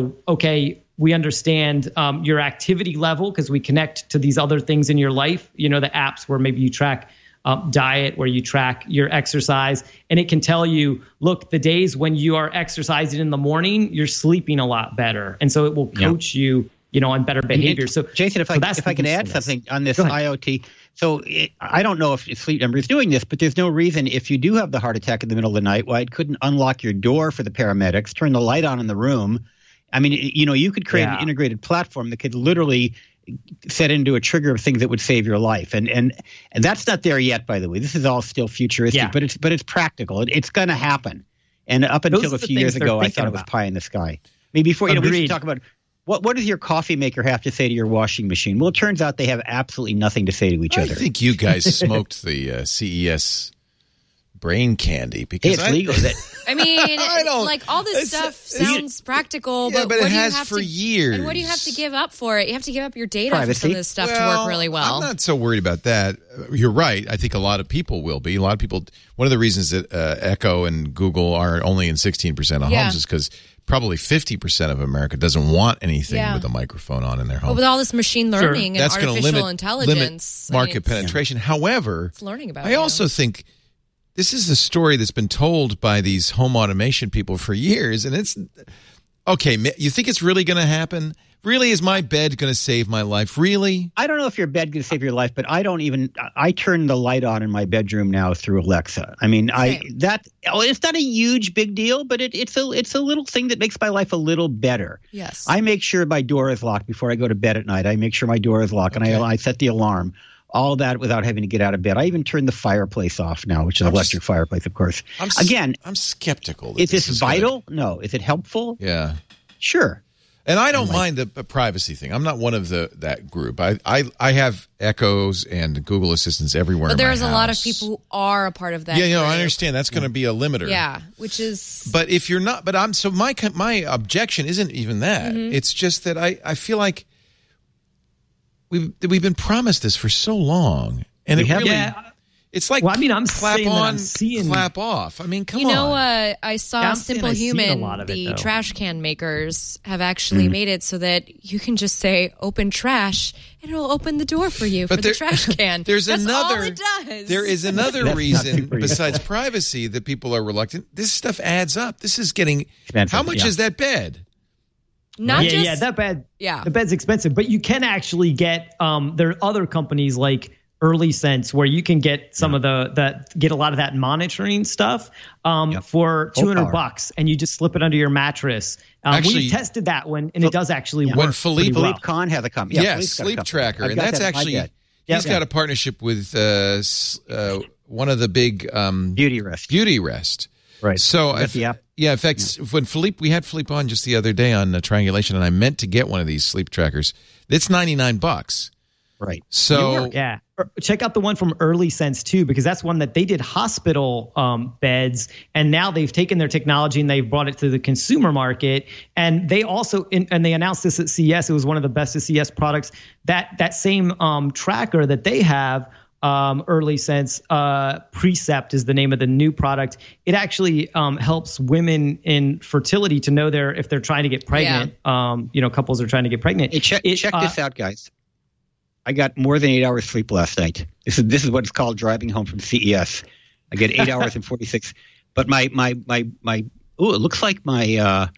okay, we understand your activity level because we connect to these other things in your life, the apps where maybe you track diet, where you track your exercise, and it can tell you, look, the days when you are exercising in the morning, you're sleeping a lot better. And so it will coach you, on better behavior. So Jason, if I can add something on this IoT. So I don't know if Sleep Number is doing this, but there's no reason if you do have the heart attack in the middle of the night why it couldn't unlock your door for the paramedics, turn the light on in the room. I mean, you could create an integrated platform that could literally set into a trigger of things that would save your life. And that's not there yet, by the way. This is all still futuristic, but it's practical. It's going to happen. And up until a few years ago, I thought it was pie in the sky. Maybe before, we should talk about what does your coffee maker have to say to your washing machine? Well, it turns out they have absolutely nothing to say to each other. I think you guys smoked the CES brain candy because it's legal. I mean, all this stuff sounds practical, but it has for years. And what do you have to give up for it? You have to give up your data for some of this stuff to work really well. I'm not so worried about that. You're right. I think a lot of people will be. A lot of people. One of the reasons that Echo and Google are only in 16% of homes is because probably 50% of America doesn't want anything with a microphone on in their home. But with all this machine learning and artificial intelligence, market penetration. However, it's learning about I also think this is a story that's been told by these home automation people for years, and it's okay. You think it's really going to happen? Really, is my bed going to save my life? Really? I don't know if your bed can save your life, but I turn the light on in my bedroom now through Alexa. I mean, it's not a huge big deal, but it's a little thing that makes my life a little better. Yes. I make sure my door is locked before I go to bed at night. I make sure my door is locked, and I set the alarm. All that without having to get out of bed. I even turned the fireplace off now, which is an electric fireplace, of course. I'm skeptical. Is this vital? No. Is it helpful? Yeah. Sure. And I don't mind the privacy thing. I'm not one of that group. I have Echoes and Google Assistants everywhere. But there's in my a lot house. of people who are a part of that. Yeah, I understand. That's going to be a limiter. Yeah, which is. But if you're not, my objection isn't even that. Mm-hmm. It's just that I feel like we've been promised this for so long, and it's like I'm clap on, seeing clap off. I mean, come on. I saw Simple Human, the trash can makers, have actually made it so that you can just say "open trash" and it'll open the door for you for the trash can. That's all it does. There is another reason besides privacy that people are reluctant. This stuff adds up. This is getting expensive. How much is that bed? That bed. Yeah, the bed's expensive, but you can actually get. There are other companies like Early Sense where you can get some of get a lot of that monitoring stuff for $200, and you just slip it under your mattress. We tested that one, and it does actually work. When Philippe Kahn had a company, Sleep Tracker, and that's actually he's got a partnership with one of the big Beauty Rest. Right. So, in fact, when we had Philippe on just the other day on Triangulation, and I meant to get one of these sleep trackers. It's $99. Right. So, check out the one from Early Sense too, because that's one that they did hospital beds, and now they've taken their technology and they've brought it to the consumer market. And they also, and they announced this at CES. It was one of the best of CES products. That same tracker that they have. Early Sense Precept is the name of the new product. It actually helps women in fertility to know if they're trying to get pregnant. Couples are trying to get pregnant. Hey, check this out, guys. I got more than 8 hours sleep last night. This is what it's called driving home from CES. I get 8 hours and 46. But my Ooh, it looks like my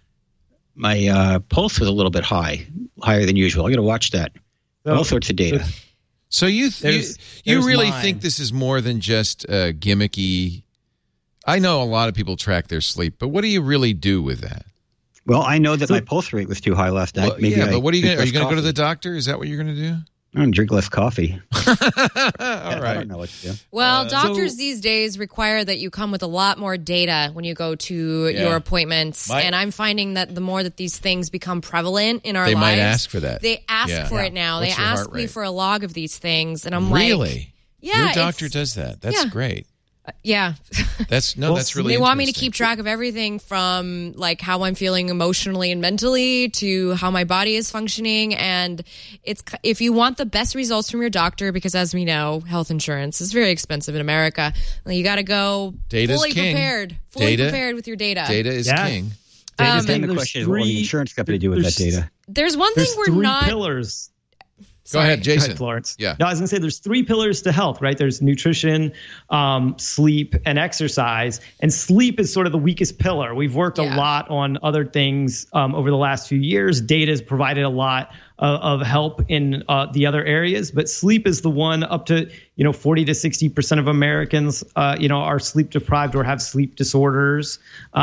my pulse was a little bit higher than usual. I got to watch that. All sorts of data. So you really think this is more than just gimmicky? I know a lot of people track their sleep, but what do you really do with that? Well, I know that my pulse rate was too high last night. Well, but what are you going to go to the doctor? Is that what you're going to do? I'm going to drink less coffee. All right. I don't know what to do. Well, doctors these days require that you come with a lot more data when you go to your appointments. And I'm finding that the more that these things become prevalent in our lives, they might ask for that. They ask for it now. What's they ask me for a log of these things. And I'm really? Yeah. Your doctor does that. That's great. Yeah. That's really They want me to keep track of everything from like how I'm feeling emotionally and mentally to how my body is functioning. And it's if you want the best results from your doctor, because as we know, health insurance is very expensive in America. You got to go fully prepared with your data. Data is king. Then the question is, what will the insurance company do with that data? There's one thing we're not. Pillars. Go ahead, Jason. Go ahead, Florence. Yeah. No, I was going to say there's 3 pillars to health, right? There's nutrition, sleep, and exercise. And sleep is sort of the weakest pillar. We've worked a lot on other things over the last few years. Data has provided a lot of help in the other areas, but sleep is the one. Up to 40 to 60% of Americans are sleep deprived or have sleep disorders,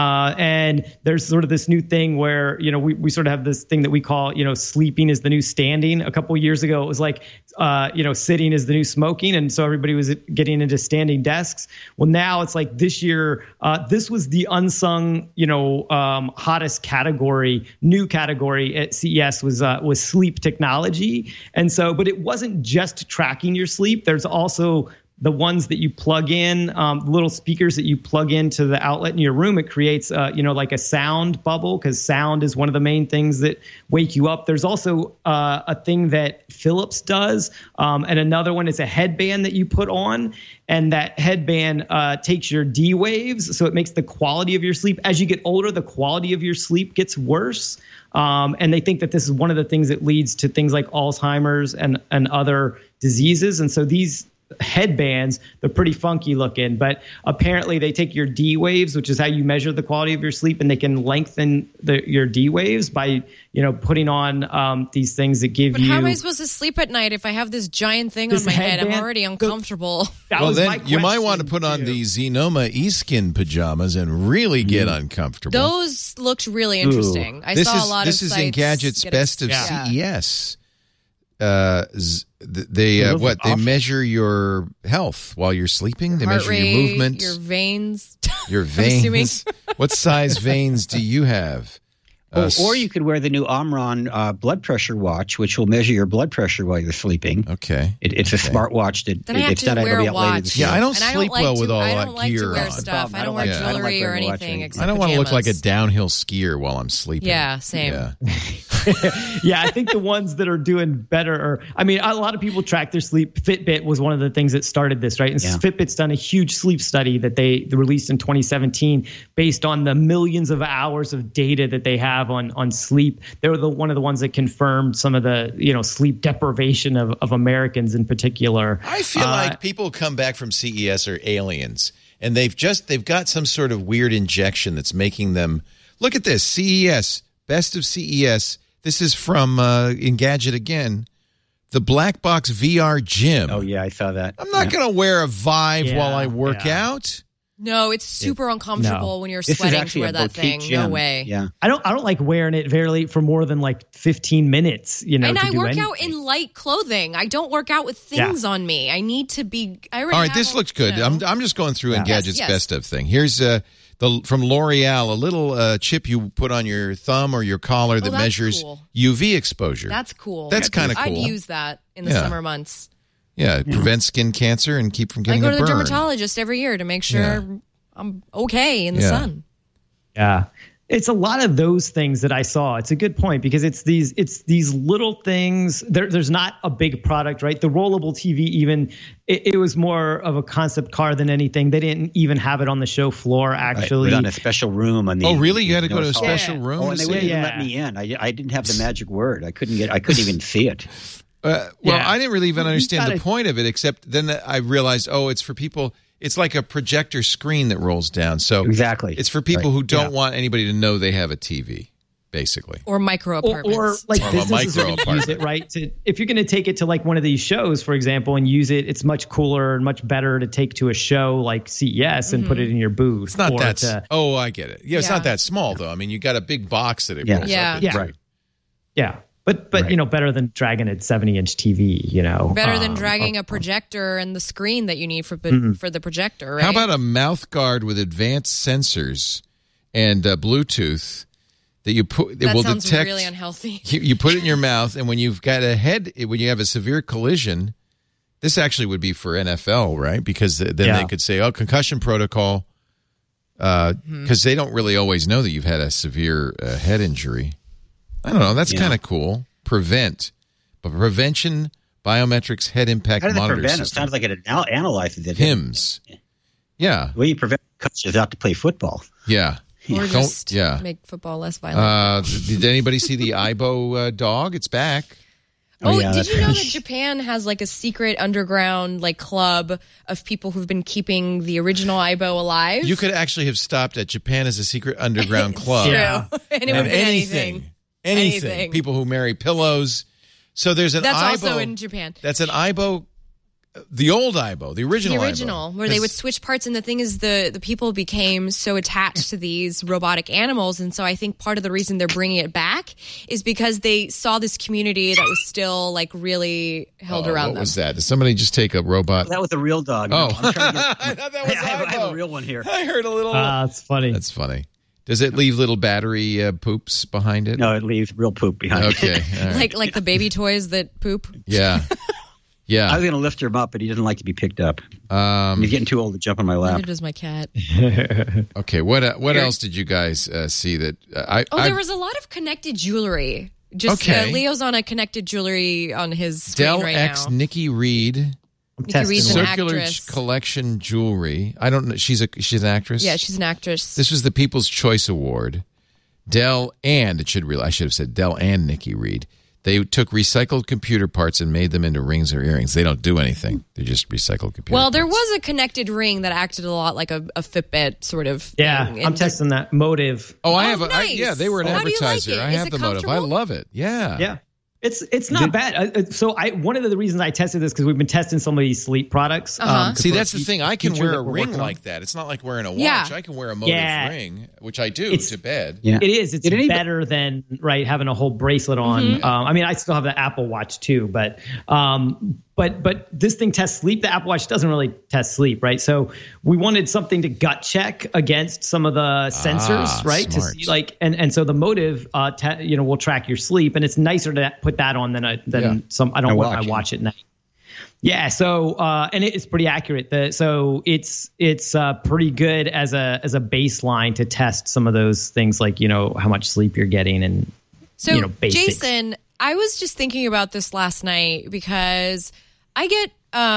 and there's sort of this new thing where we sort of have this thing that we call sleeping is the new standing. A couple of years ago it was like sitting is the new smoking, and so everybody was getting into standing desks. Well, now it's like this year this was the unsung hottest new category at CES was sleep technology. And so, but it wasn't just tracking your sleep. There's also the ones that you plug in, little speakers that you plug into the outlet in your room. It creates, like a sound bubble, because sound is one of the main things that wake you up. There's also a thing that Philips does, and another one is a headband that you put on, and that headband takes your D waves, so it makes the quality of your sleep. As you get older, the quality of your sleep gets worse, and they think that this is one of the things that leads to things like Alzheimer's and other diseases. And so these headbands, they're pretty funky looking, but apparently they take your D waves, which is how you measure the quality of your sleep, and they can lengthen your D waves by putting on these things that give you. But how am I supposed to sleep at night if I have this giant thing on my head? I'm already uncomfortable. Well, then you might want to put on the Xenoma eSkin pajamas and really get uncomfortable. Those looked really interesting. I saw a lot of this is Engadget's Best of CES. They measure your health while you're sleeping. They measure your movement, your veins. Your veins. What size veins do you have? Or you could wear the new Omron blood pressure watch, which will measure your blood pressure while you're sleeping. Okay. It's a smart watch that it's not wear a watch. Yeah, I don't sleep well with all that gear on. I don't like to wear stuff. I don't wear jewelry or anything except I don't want to look pajamas. like a downhill skier while I'm sleeping. Yeah, same. Yeah. Yeah, I think the ones that are doing better are, a lot of people track their sleep. Fitbit was one of the things that started this, right? And Fitbit's done a huge sleep study that they released in 2017 based on the millions of hours of data that they have on sleep. They were one of the ones that confirmed some of the, sleep deprivation of Americans in particular. I feel like people come back from CES are aliens, and they've got some sort of weird injection that's making them look at this. CES, Best of CES. This is from Engadget again. The Black Box VR Gym. Oh, yeah, I saw that. I'm not going to wear a Vive while I work out. No, it's super uncomfortable when you're sweating to wear that thing. Gym. No way. Yeah. I don't like wearing it for more than like 15 minutes, And I work out in light clothing. I don't work out with things on me. I need to be All right, this looks good. I'm just going through Engadget's Best of thing. Here's from L'Oreal, a little chip you put on your thumb or your collar that measures UV exposure. That's cool. That's kind of cool. I'd use that in the summer months. Yeah, it prevents skin cancer and keep from getting a burn. I go to the dermatologist every year to make sure I'm okay in the sun. Yeah. It's a lot of those things that I saw. It's a good point because it's these little things. There's not a big product, right? The rollable TV, even it was more of a concept car than anything. They didn't even have it on the show floor. Actually, on a special room on the. Oh, really? You had to go to a special room. Oh, and they wouldn't even let me in. I didn't have the magic word. I couldn't even see it. I didn't really even understand the point of it, except then I realized, it's for people. it's like a projector screen that rolls down. So exactly, it's for people who don't want anybody to know they have a TV. Basically, or micro apartments, or like businesses are going to use it, right? If you're going to take it to like one of these shows, for example, and use it, it's much cooler and much better to take to a show like CES and put it in your booth. It's not that. I get it. Yeah, it's not that small though. I mean, you got a big box that it rolls up. Right. Yeah. But better than dragging a 70-inch TV, Better than dragging a projector and the screen that you need for the projector, right? How about a mouth guard with advanced sensors and Bluetooth that you put? That will sounds detect, really unhealthy. You put it in your mouth, and when you've got when you have a severe collision, this actually would be for NFL, right? Because then they could say, concussion protocol, because they don't really always know that you've had a severe head injury. I don't know. That's kind of cool. Prevention biometrics head impact monitor system. It sounds like it analyzes it. HIMSS. Yeah. The way you prevent concussions out to play football. Yeah. Or just make football less violent. Did anybody see the Aibo dog? It's back. Did you know that Japan has like a secret underground like club of people who've been keeping the original Aibo alive? You could actually have stopped at Japan as a secret underground club. True. And it would be anything. People who marry pillows. So there's an That's Aibo. also in Japan. That's an Aibo. The old Aibo, the original Aibo. Where they would switch parts. And the thing is, the people became so attached to these robotic animals. And so I think part of the reason they're bringing it back is because they saw this community that was still like really held around them. What was that? Did somebody just take a robot? That was a real dog. Oh. I'm trying to I thought that was Aibo. I have a real one here. I heard a little. That's funny. That's funny. Does it leave little battery poops behind it? No, it leaves real poop behind it. Okay. Right. Like the baby toys that poop? Yeah. Yeah. I was going to lift him up, but he doesn't like to be picked up. He's getting too old to jump on my lap. Neither does my cat. Okay. What else did you guys see that there was a lot of connected jewelry. Leo's on a connected jewelry on his screen Dell right X now. Nikki Reed. Circular Collection jewelry. I don't know. She's an actress. Yeah, she's an actress. This was the People's Choice Award. I should have said Dell and Nikki Reed. They took recycled computer parts and made them into rings or earrings. They don't do anything. They're just recycled computer parts. Well, there was a connected ring that acted a lot like a Fitbit sort of thing. Yeah, I'm testing that. Motive. Oh, I have nice. they were an advertiser. Like I have the Motive. I love it. Yeah. Yeah. It's not bad. So one of the reasons I tested this because we've been testing some of these sleep products. See, that's the thing. I can wear a ring like that. It's not like wearing a watch. Yeah. I can wear a Motive ring, which I do to bed. Yeah. It is. It's better than having a whole bracelet on. Mm-hmm. I mean, I still have the Apple Watch too, but this thing tests sleep. The Apple Watch doesn't really test sleep, right? So we wanted something to gut check against some of the sensors, right? Smart. To see and so the Motive, will track your sleep, and it's nicer to put that on than some. I don't wear my watch at night. Yeah. So and it's pretty accurate. So it's pretty good as a baseline to test some of those things like how much sleep you're getting and basics. Jason, I was just thinking about this last night because I get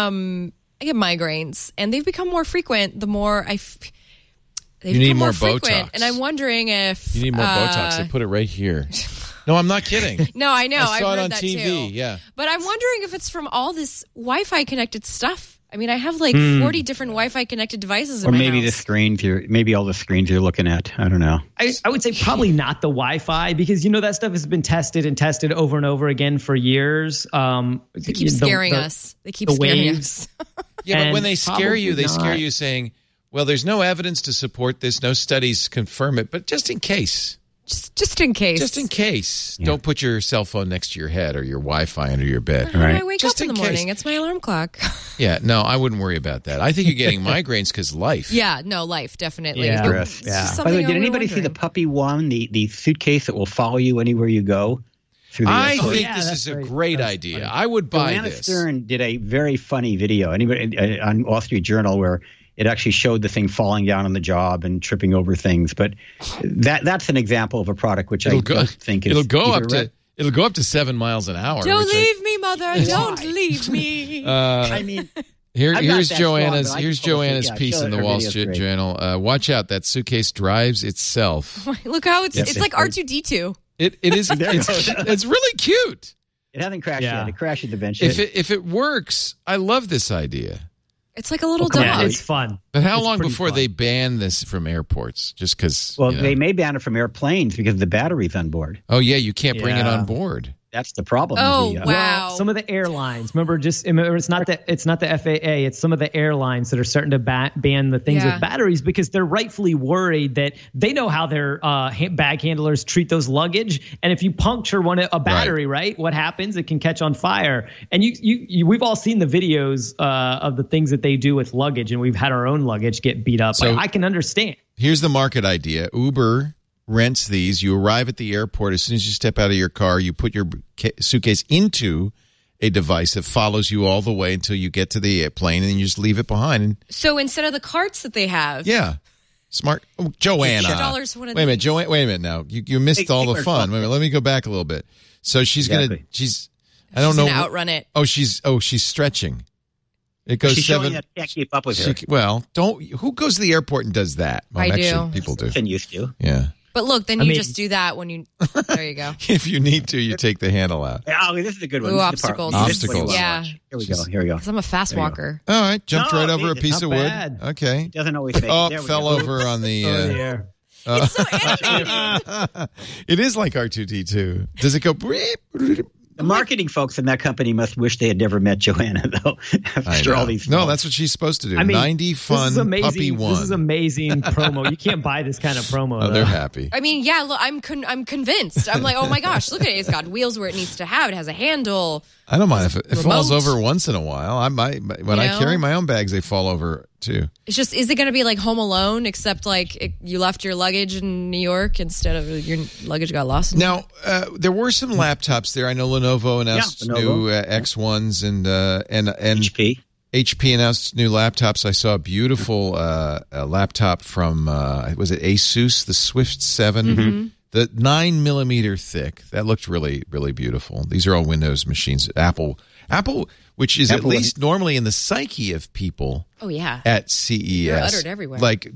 migraines, and they've become more frequent the more you need more Botox. And I'm wondering if you need more Botox. They put it right here. No, I'm not kidding. No, I know. I saw I've it heard on that TV. too. Yeah, but I'm wondering if it's from all this Wi-Fi connected stuff. I mean, I have like 40 different Wi-Fi connected devices in my maybe house. maybe all the screens you're looking at. I don't know. I would say probably not the Wi-Fi because that stuff has been tested and tested over and over again for years. They keep scaring us. They keep scaring us. Yeah, but when they scare you, they scare you saying, well, there's no evidence to support this. No studies confirm it. But just in case. Just in case. Just in case. Yeah. Don't put your cell phone next to your head or your Wi-Fi under your bed. Right. I wake up in the morning. It's my alarm clock. Yeah, no, I wouldn't worry about that. I think you're getting migraines because life. Yeah, no, life, definitely. Yeah. By the way, did anybody see the puppy one, the suitcase that will follow you anywhere you go? I think this is a great idea. I would buy this. Stern did a very funny video on Wall Street Journal where it actually showed the thing falling down on the job and tripping over things. But that's an example of a product which don't think is... It'll go up to 7 miles an hour. Don't leave me, Mother. Don't leave me. I mean... Here's Joanna's piece in the Wall Street Journal. Watch out, that suitcase drives itself. Look how it's like R2-D2. It is. It's really cute. It hasn't crashed yet. It crashes eventually. If it works, I love this idea. It's like a little dog. Yeah, it's fun. But how long before they ban this from airports? Just because? Well, they may ban it from airplanes because the battery's on board. Oh yeah, you can't bring it on board. That's the problem. Oh wow! Well, some of the airlines. Remember, it's not the FAA. It's some of the airlines that are starting to ban the things with batteries because they're rightfully worried that they know how their bag handlers treat those luggage, and if you puncture a battery, right, what happens? It can catch on fire. And we've all seen the videos of the things that they do with luggage, and we've had our own luggage get beat up. So I can understand. Here's the market idea: Uber rents these. You arrive at the airport. As soon as you step out of your car, you put your suitcase into a device that follows you all the way until you get to the plane, and then you just leave it behind. So instead of the carts that they have. Yeah. Smart. Oh, Joanna. $2 wait a minute, Joanna. Wait a minute now. You missed all the fun. Wait a minute, let me go back a little bit. So she's I don't know. Gonna outrun it. She's stretching. It goes she's 7. That can't keep up with her. Well, who goes to the airport and does that? Well, I actually, do. People do. And used to. Yeah. But look, then you just do that when you. There you go. If you need to, you take the handle out. Oh, this is a good one. Ooh, obstacles. Obstacles. Yeah. Here we go. Because I'm a fast walker. All right, jumped right over a piece of wood. Bad. Okay. It doesn't always make it. Fell over on the. It's so animated. It is like R2D2. Does it go? The marketing folks in that company must wish they had never met Joanna, though. After all these. No, that's what she's supposed to do. 90 fun puppy one. This is amazing promo. You can't buy this kind of promo. Oh, they're happy. I mean, yeah. Look, I'm convinced. I'm like, oh my gosh, look at it. It's got wheels where it needs to have. It has a handle. I don't mind if it falls over once in a while. I might when I carry my own bags, they fall over too. It's just, is it going to be like Home Alone, except like you left your luggage in New York instead of your luggage got lost? Now, there were some laptops there. I know Lenovo announced new X1s and HP announced new laptops. I saw a beautiful laptop from was it Asus, the Swift 7. Mm-hmm. The 9mm thick. That looked really, really beautiful. These are all Windows machines. Apple, which is at least normally in the psyche of people. Oh yeah. At CES, they're uttered everywhere. Like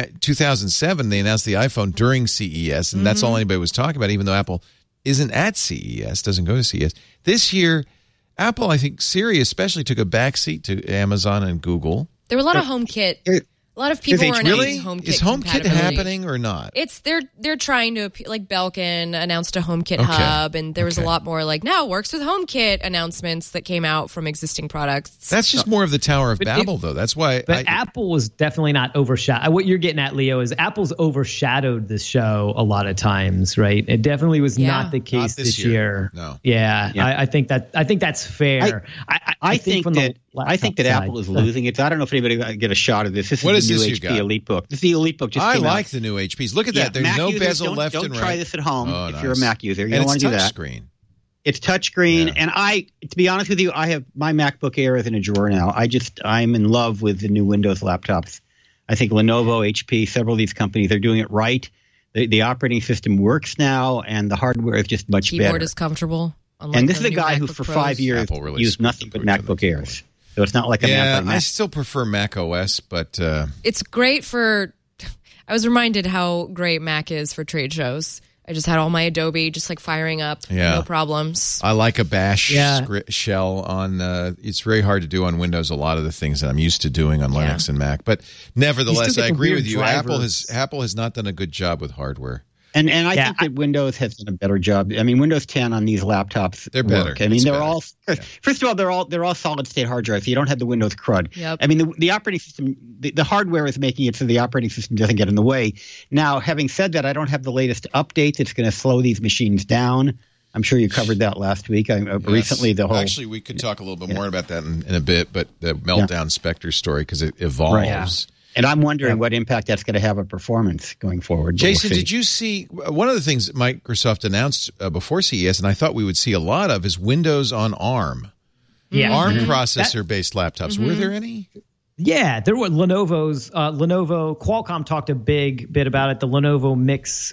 2007, they announced the iPhone during CES, and that's all anybody was talking about. Even though Apple isn't at CES, doesn't go to CES this year. Apple, I think Siri especially took a backseat to Amazon and Google. There were a lot of HomeKit. A lot of people were announcing HomeKit. Is HomeKit happening or not? They're trying to, like Belkin announced a HomeKit hub, and there was a lot more like now works with HomeKit announcements that came out from existing products. That's just more of the Tower of Babel, though. That's why. But Apple was definitely not overshadowed. What you're getting at, Leo, is Apple's overshadowed this show a lot of times, right? It definitely was not the case this year. No. Yeah. I think that's fair. I think that Apple is losing it. I don't know if anybody get a shot of this. This is the new HP EliteBook. This is the EliteBook. I like the new HPs. Look at that. There's no bezel left and right. Don't try this at home if you're a Mac user. You don't want to do that. Touchscreen. It's touchscreen, and to be honest with you, I have my MacBook Air is in a drawer now. I'm in love with the new Windows laptops. I think Lenovo, HP, several of these companies are doing it right. The operating system works now, and the hardware is just much better. Keyboard is comfortable. And this is a guy who, for 5 years, used nothing but MacBook Airs. So it's not like a Mac. I still prefer Mac OS, but it's great for. I was reminded how great Mac is for trade shows. I just had all my Adobe just like firing up, no problems. I like a Bash shell on. It's very hard to do on Windows. A lot of the things that I'm used to doing on Linux and Mac, but nevertheless, I agree with you. Apple has not done a good job with hardware. And I think that Windows has done a better job. I mean, Windows 10 on these laptops, they're better. I mean, all first of all, they're all solid state hard drives. So you don't have the Windows crud. Yep. I mean, the operating system, the hardware is making it so the operating system doesn't get in the way. Now, having said that, I don't have the latest updates. It's going to slow these machines down. I'm sure you covered that last week. Recently, the whole. Actually, we could talk a little bit more about that in a bit, but the Meltdown Spectre story because it evolves. Right, yeah. And I'm wondering what impact that's going to have on performance going forward. Jason, did you see one of the things that Microsoft announced before CES, and I thought we would see a lot of, is Windows on ARM. Yeah. ARM processor-based laptops. Were there any? Yeah, there were Lenovo's. Qualcomm talked a big bit about it. The Lenovo Mix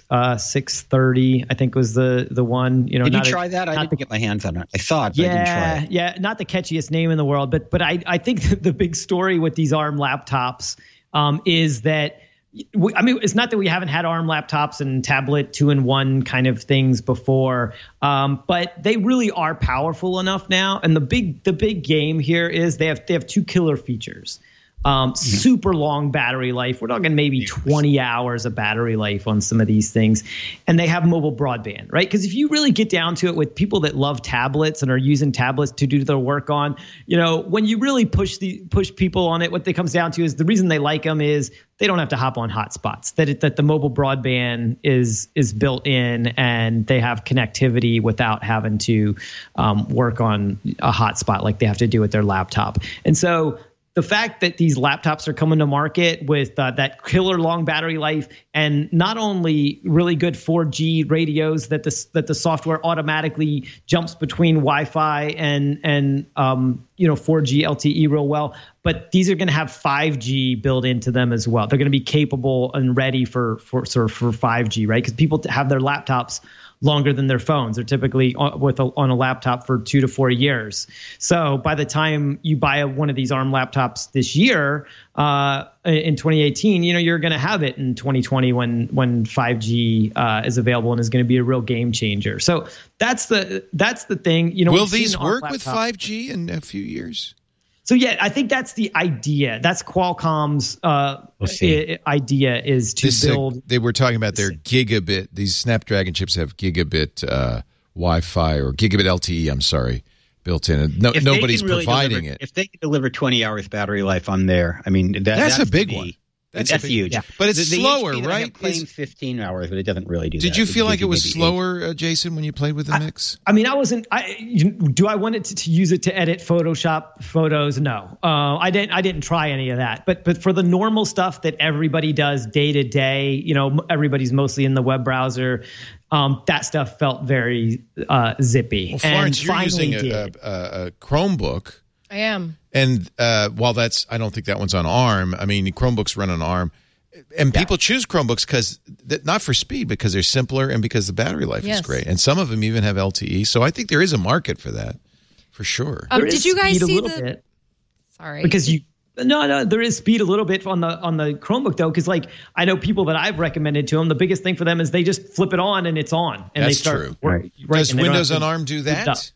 630, I think, was the one. Did you try that? I didn't get my hands on it. I saw it, but I didn't try it. Yeah, not the catchiest name in the world, but I think the big story with these ARM laptops is that, it's not that we haven't had ARM laptops and tablet 2-in-1 kind of things before, but they really are powerful enough now. And the big game here is they have two killer features. Super long battery life. We're talking maybe 20 hours of battery life on some of these things. And they have mobile broadband, right? Because if you really get down to it with people that love tablets and are using tablets to do their work on, when you really push people on it, what it comes down to is the reason they like them is they don't have to hop on hotspots, that the mobile broadband is built in and they have connectivity without having to work on a hotspot like they have to do with their laptop. And so the fact that these laptops are coming to market with that killer long battery life and not only really good 4G radios that the software automatically jumps between Wi-Fi and 4G LTE real well, but these are going to have 5G built into them as well. They're going to be capable and ready for 5G, right? Because people have their laptops longer than their phones. They're typically on a laptop for 2 to 4 years. So by the time you buy one of these ARM laptops this year, in 2018, you're going to have it in 2020 when 5G is available and is going to be a real game changer. So that's the thing. Will these work with 5G in a few years? So yeah, I think that's the idea. That's Qualcomm's idea is to build. They were talking about their gigabit. These Snapdragon chips have gigabit Wi-Fi or gigabit LTE. I'm sorry, built in. Nobody's providing it. If they can deliver 20 hours battery life on there, I mean that's a big one. That's huge. Yeah. But it's slower, HP right? Claims 15 hours, but it doesn't really do that. Did you feel like it was slower, Jason, when you played with the mix? I mean, do I want it to use it to edit Photoshop photos? No, I didn't try any of that. But for the normal stuff that everybody does day to day, everybody's mostly in the web browser. That stuff felt very zippy. Well, Florence, you're using a Chromebook. I am. And while I don't think that one's on ARM. I mean, Chromebooks run on ARM. And people choose Chromebooks not for speed, because they're simpler and because the battery life is great. And some of them even have LTE. So I think there is a market for that, for sure. Did you guys see bit. Sorry. Because No, there is speed a little bit on the Chromebook though, because I know people that I've recommended to them. The biggest thing for them is they just flip it on and it's on, and that's they start. True. Right. Does Windows on ARM do that?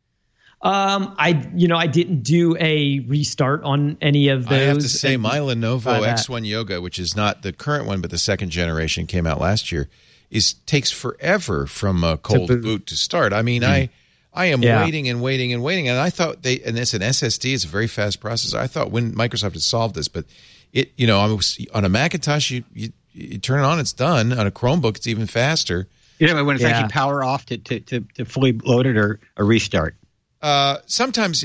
I didn't do a restart on any of those. I have to say, my Lenovo X1 Yoga, which is not the current one, but the second generation came out last year, takes forever from a cold boot to start. I mean, I am waiting and waiting and waiting, and I thought and it's an SSD, it's a very fast processor. I thought when Microsoft had solved this, but on a Macintosh, you turn it on, it's done. On a Chromebook, it's even faster. When it's actually power off to fully load it or restart. Sometimes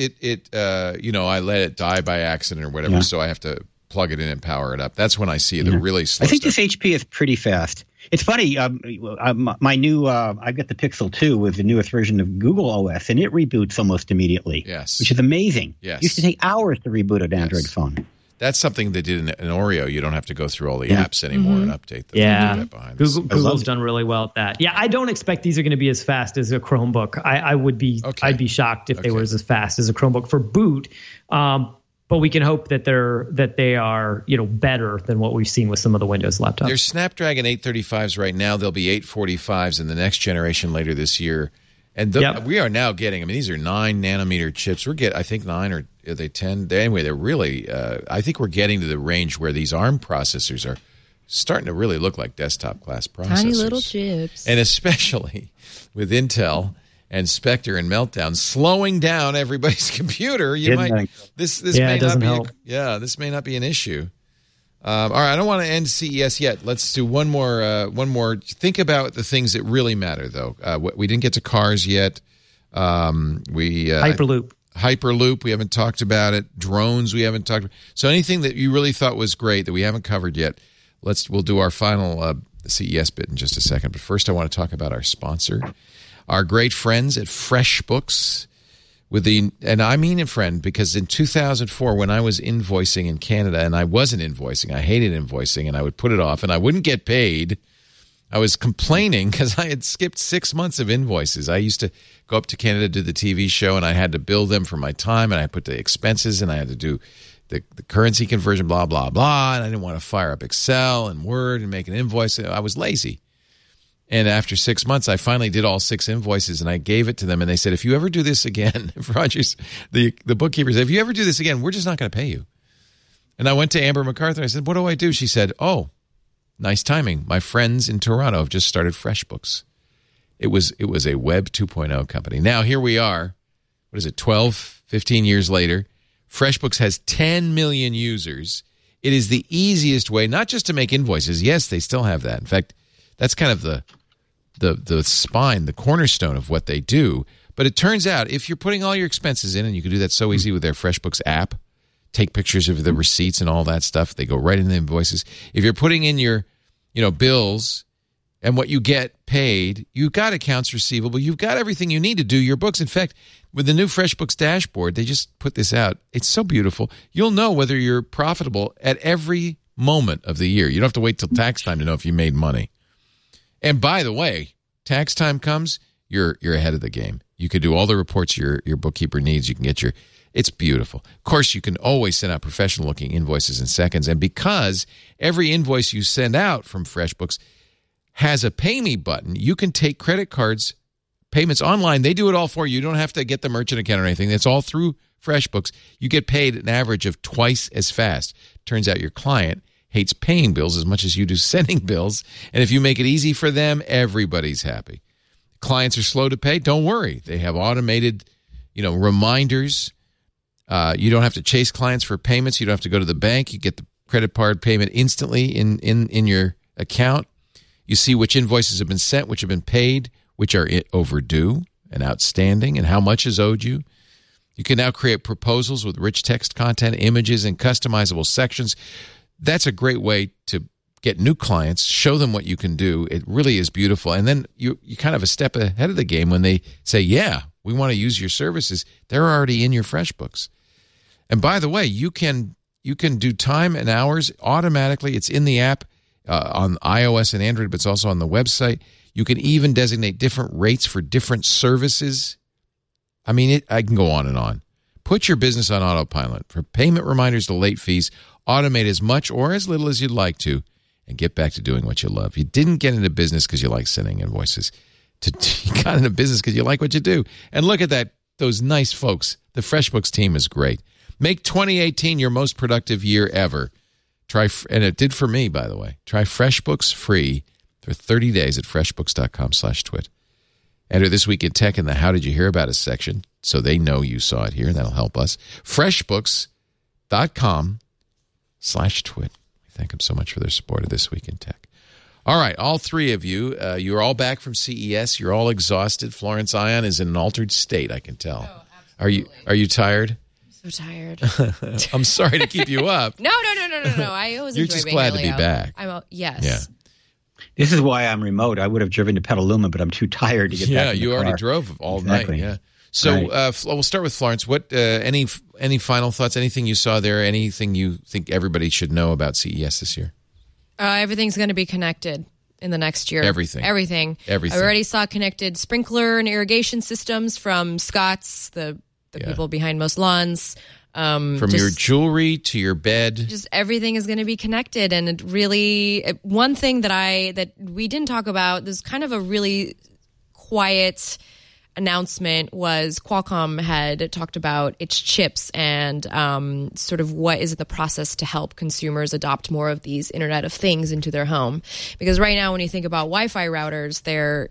I let it die by accident or whatever, so I have to plug it in and power it up. That's when I see the really slow I think stuff. this HP is pretty fast. It's funny. My new I've got the Pixel 2 with the newest version of Google OS, and it reboots almost immediately. Yes, which is amazing. Yes, it used to take hours to reboot an Android phone. That's something they did in Oreo. You don't have to go through all the apps anymore and update them. Yeah, Google's done really well at that. Yeah, I don't expect these are going to be as fast as a Chromebook. I'd be shocked if they were as fast as a Chromebook for boot. But we can hope that they are better than what we've seen with some of the Windows laptops. There's Snapdragon 835s right now. There'll be 845s in the next generation later this year. And we are now getting, I mean, these are 9 nanometer chips. I think 9 or are they 10? Anyway, they're really, I think we're getting to the range where these ARM processors are starting to really look like desktop class processors. Tiny little chips. And especially with Intel and Spectre and Meltdown slowing down everybody's computer, this may not be an issue. All right, I don't want to end CES yet. Let's do one more. Think about the things that really matter, though. We didn't get to cars yet. Hyperloop, we haven't talked about it. Drones, we haven't talked about. So anything that you really thought was great that we haven't covered yet, we'll do our final CES bit in just a second. But first, I want to talk about our sponsor, our great friends at FreshBooks. And I mean a friend, because in 2004, when I was invoicing in Canada, and I wasn't invoicing, I hated invoicing, and I would put it off, and I wouldn't get paid. I was complaining because I had skipped 6 months of invoices. I used to go up to Canada to do the TV show, and I had to bill them for my time, and I put the expenses, and I had to do the currency conversion, blah, blah, blah, and I didn't want to fire up Excel and Word and make an invoice. I was lazy. And after 6 months, I finally did all 6 invoices, and I gave it to them. And they said, if you ever do this again, Rogers, the bookkeeper said, if you ever do this again, we're just not going to pay you. And I went to Amber MacArthur. I said, what do I do? She said, oh, nice timing. My friends in Toronto have just started FreshBooks. It was a Web 2.0 company. Now, here we are. What is it, 12, 15 years later? FreshBooks has 10 million users. It is the easiest way, not just to make invoices. Yes, they still have that. In fact, that's kind of the spine, the cornerstone of what they do. But it turns out if you're putting all your expenses in, and you can do that so easy with their FreshBooks app, take pictures of the receipts and all that stuff. They go right in the invoices. If you're putting in your, bills and what you get paid, you've got accounts receivable. You've got everything you need to do your books. In fact, with the new FreshBooks dashboard, they just put this out. It's so beautiful. You'll know whether you're profitable at every moment of the year. You don't have to wait till tax time to know if you made money. And by the way, tax time comes, you're ahead of the game. You can do all the reports your bookkeeper needs. You can get it's beautiful. Of course, you can always send out professional-looking invoices in seconds. And because every invoice you send out from FreshBooks has a Pay Me button, you can take credit cards, payments online. They do it all for you. You don't have to get the merchant account or anything. It's all through FreshBooks. You get paid an average of twice as fast. Turns out your client hates paying bills as much as you do sending bills. And if you make it easy for them, everybody's happy. Clients are slow to pay. Don't worry. They have automated, reminders. You don't have to chase clients for payments. You don't have to go to the bank. You get the credit card payment instantly in your account. You see which invoices have been sent, which have been paid, which are overdue and outstanding, and how much is owed you. You can now create proposals with rich text content, images, and customizable sections. That's a great way to get new clients, show them what you can do. It really is beautiful. And then you kind of a step ahead of the game when they say, yeah, we want to use your services. They're already in your FreshBooks. And by the way, you can do time and hours automatically. It's in the app on iOS and Android, but it's also on the website. You can even designate different rates for different services. I mean, I can go on and on. Put your business on autopilot. For payment reminders to late fees, automate as much or as little as you'd like to, and get back to doing what you love. You didn't get into business because you like sending invoices. You got into business because you like what you do. And look at that, those nice folks. The FreshBooks team is great. Make 2018 your most productive year ever. And it did for me, by the way. Try FreshBooks free for 30 days at freshbooks.com/twit. Enter This Week in Tech in the How Did You Hear About Us section so they know you saw it here. That'll help us. freshbooks.com/twit. Thank them so much for their support of This Week in Tech. All right, all three of you, you're all back from CES. You're all exhausted. Florence Ion is in an altered state, I can tell. Oh, absolutely. Are you tired? I'm so tired. I'm sorry to keep you up. No. I always You're enjoy just being glad to be Leo. back. Yes. Yeah. This is why I'm remote. I would have driven to Petaluma, but I'm too tired to get back. Yeah, in the you car. already drove all night. Yeah. So Right. We'll start with Florence. What any final thoughts? Anything you saw there? Anything you think everybody should know about CES this year? Everything's going to be connected in the next year. Everything. I already saw connected sprinkler and irrigation systems from Scott's, the people behind most lawns. From your jewelry to your bed. Just everything is going to be connected. And it really, one thing that we didn't talk about, there's kind of a really quiet announcement was Qualcomm had talked about its chips and sort of what is the process to help consumers adopt more of these Internet of Things into their home. Because right now, when you think about Wi-Fi routers, they're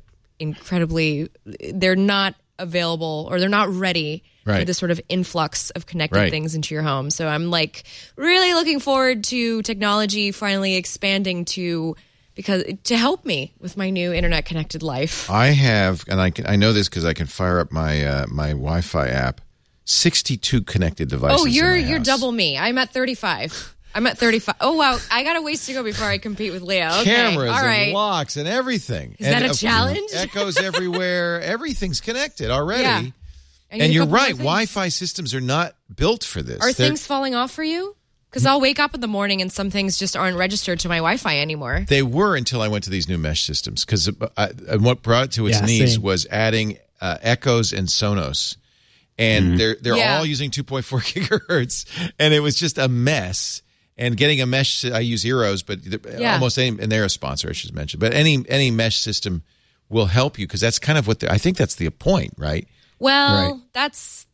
not available or they're not ready for this sort of influx of connected things into your home. So I'm really looking forward to technology finally expanding to help me with my new internet connected life. I have, and I know this because I can fire up my my Wi-Fi app. 62 connected devices. Oh, you're in my house. double me. I'm at 35. Oh wow, I got a ways to go before I compete with Leo. Okay. Cameras all right. and locks and everything. Is that a challenge? Echoes everywhere. Everything's connected already. Yeah. And you're right. Wi-Fi systems are not built for this. Are things falling off for you? Because I'll wake up in the morning and some things just aren't registered to my Wi-Fi anymore. They were until I went to these new mesh systems. Because what brought it to its knees was adding Echoes and Sonos. And they're all using 2.4 gigahertz. And it was just a mess. And getting a mesh, I use Eros, but almost any, and they're a sponsor, I should mention. But any mesh system will help you because that's kind of what I think that's the point, right? Well, that's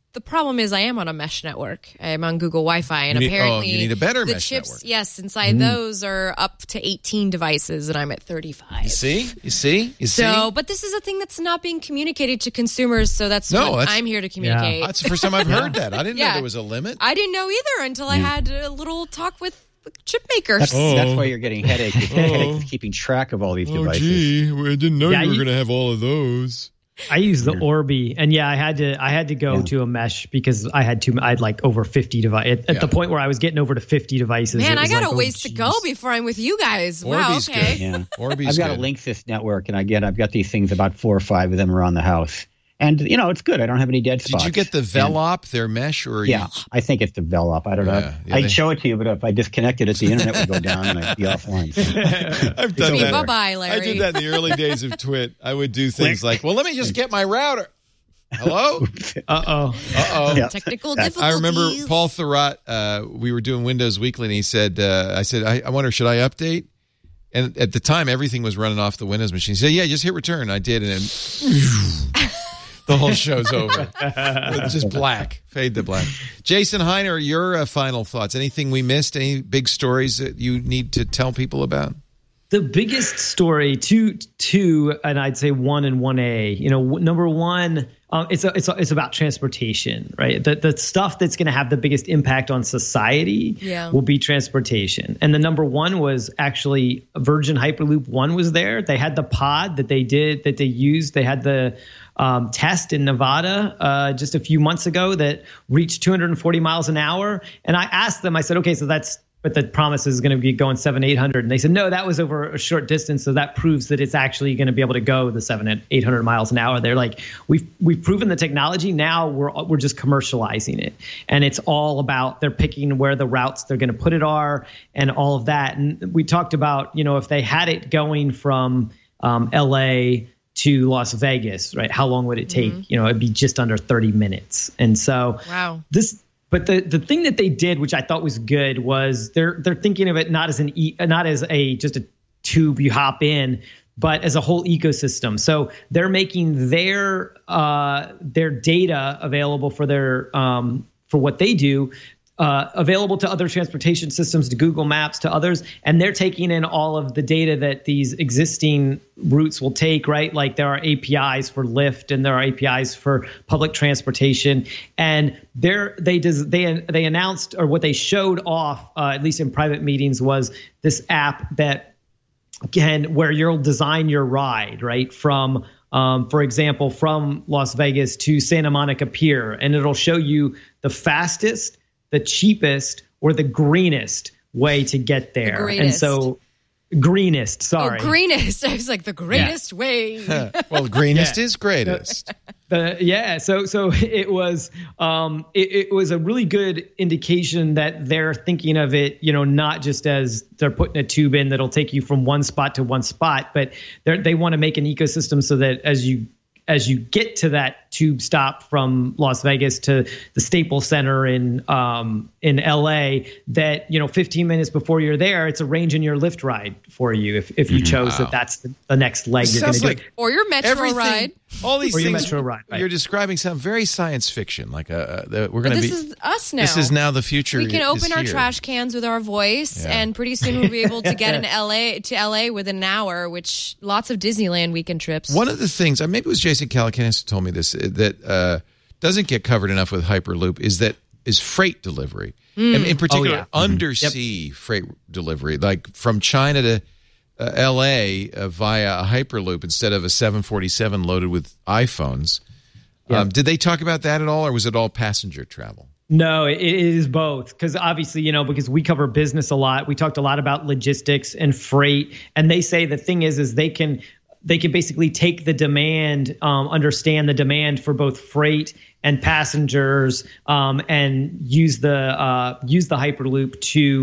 the problem is I am on a mesh network. I'm on Google Wi-Fi, and apparently you need a better the mesh chips, network. yes, inside those are up to 18 devices, and I'm at 35. You see? So, but this is a thing that's not being communicated to consumers, so that's what I'm here to communicate. That's the first time I've heard that. I didn't know there was a limit. I didn't know either until I had a little talk with chip makers. That's why you're getting headache. Headache keeping track of all these devices. Gee, I didn't know you were going to have all of those. I use the Orbi, and I had to go to a mesh because I had like over 50 devices at the point where I was getting over to 50 devices. Man, I got a ways to go before I'm with you guys. Orbi's wow, okay. Good. Yeah. Orbi's I've got good. a Linksys network, and I've got these things, about 4 or 5 of them around the house. And, it's good. I don't have any dead spots. Did you get the Velop, their mesh? Or I think it's the Velop. I don't know. I'd show it to you, but if I disconnected it, the internet would go down and I'd be offline. So. I've done that. Bye-bye, Larry. I did that in the early days of Twit. I would do things like, well, let me just get my router. Hello? Uh-oh. Yeah. Technical difficulties. I remember Paul Thurrott, we were doing Windows Weekly, and he said, I wonder, should I update? And at the time, everything was running off the Windows machine. He said, yeah, just hit return. I did, and then the whole show's over. It's just black. Fade to black. Jason Heiner, your final thoughts. Anything we missed? Any big stories that you need to tell people about? The biggest story, two, and I'd say 1 and 1A. Number one, it's about transportation, right? The stuff that's going to have the biggest impact on society will be transportation. And the number one was actually Virgin Hyperloop One was there. They had the pod that they used. They had the test in Nevada just a few months ago that reached 240 miles an hour. And I asked them, I said, okay, so but the promise is going to be going 700-800. And they said, no, that was over a short distance. So that proves that it's actually going to be able to go the 700-800 miles an hour. They're like, we've proven the technology. Now we're just commercializing it. And it's all about, they're picking where the routes they're going to put it are and all of that. And we talked about, if they had it going from LA to Las Vegas, right? How long would it take? It'd be just under 30 minutes. And so But the thing that they did, which I thought was good, was they're thinking of it not as just a tube you hop in, but as a whole ecosystem. So they're making their data available for for what they do. Available to other transportation systems, to Google Maps, to others, and they're taking in all of the data that these existing routes will take, right? Like there are APIs for Lyft and there are APIs for public transportation, and they announced, or what they showed off, at least in private meetings, was this app that where you'll design your ride, right? From for example, from Las Vegas to Santa Monica Pier, and it'll show you the fastest, the cheapest, or the greenest way to get there. And so greenest, sorry. Oh, greenest. I was like, the greatest way. Well, greenest is greatest. So it was it was a really good indication that they're thinking of it, not just as they're putting a tube in that'll take you from one spot to one spot, but they want to make an ecosystem so that as you get to that tube stop from Las Vegas to the Staples Center in LA, that 15 minutes before you're there, it's arranging your Lyft ride for you if you chose that's the next leg you're going to do. Or your Metro ride. All these things Metro ride, right. You're describing sound very science fiction. Like we're going to be. This is us now. This is now the future. We can open our trash cans with our voice, and pretty soon we'll be able to get to LA within an hour, which lots of Disneyland weekend trips. One of the things, maybe it was Jason Calacanis who told me this, that doesn't get covered enough with Hyperloop is freight delivery, and in particular undersea freight delivery, like from China to LA via a Hyperloop instead of a 747 loaded with iPhones. Did they talk about that at all, or was it all passenger travel? No, it is both, because obviously, because we cover business a lot, we talked a lot about logistics and freight, and they say the thing is they can basically take the demand, understand the demand for both freight and passengers, and use the Hyperloop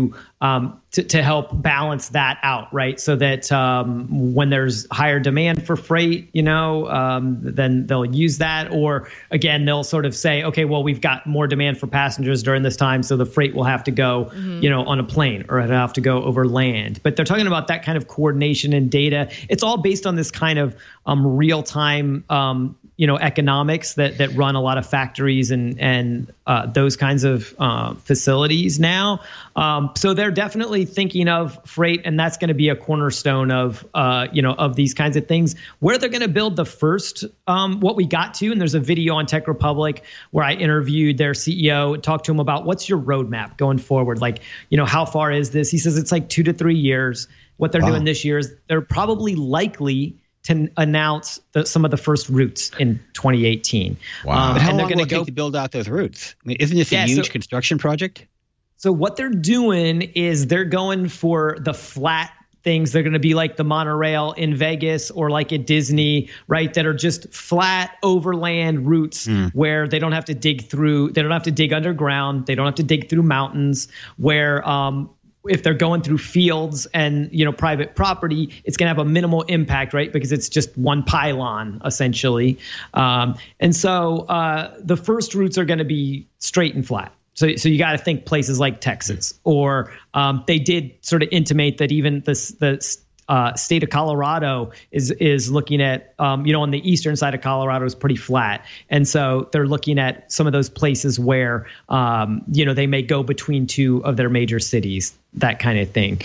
to help balance that out, right? So that when there's higher demand for freight, then they'll use that. Or again, they'll sort of say, okay, well, we've got more demand for passengers during this time, so the freight will have to go, on a plane, or it'll have to go over land. But they're talking about that kind of coordination and data. It's all based on this kind of real-time economics that run a lot of factories and those kinds of facilities now. So they're definitely thinking of freight, and that's going to be a cornerstone of these kinds of things. Where they're going to build the first, what we got to, and there's a video on Tech Republic where I interviewed their CEO and talked to him about what's your roadmap going forward? Like, how far is this? He says it's like 2 to 3 years. What they're doing this year is they're probably likely to announce some of the first routes in 2018. Wow. But how long will it take to build out those routes? I mean, isn't this a huge construction project? So what they're doing is they're going for the flat things. They're going to be like the monorail in Vegas or like at Disney, right? That are just flat overland routes where they don't have to dig through, they don't have to dig underground, they don't have to dig through mountains, where if they're going through fields and private property, it's going to have a minimal impact, right? Because it's just one pylon essentially. And so the first routes are going to be straight and flat. So you got to think places like Texas, or they did sort of intimate that even the state of Colorado is looking at, on the eastern side of Colorado is pretty flat. And so they're looking at some of those places where, they may go between two of their major cities, that kind of thing.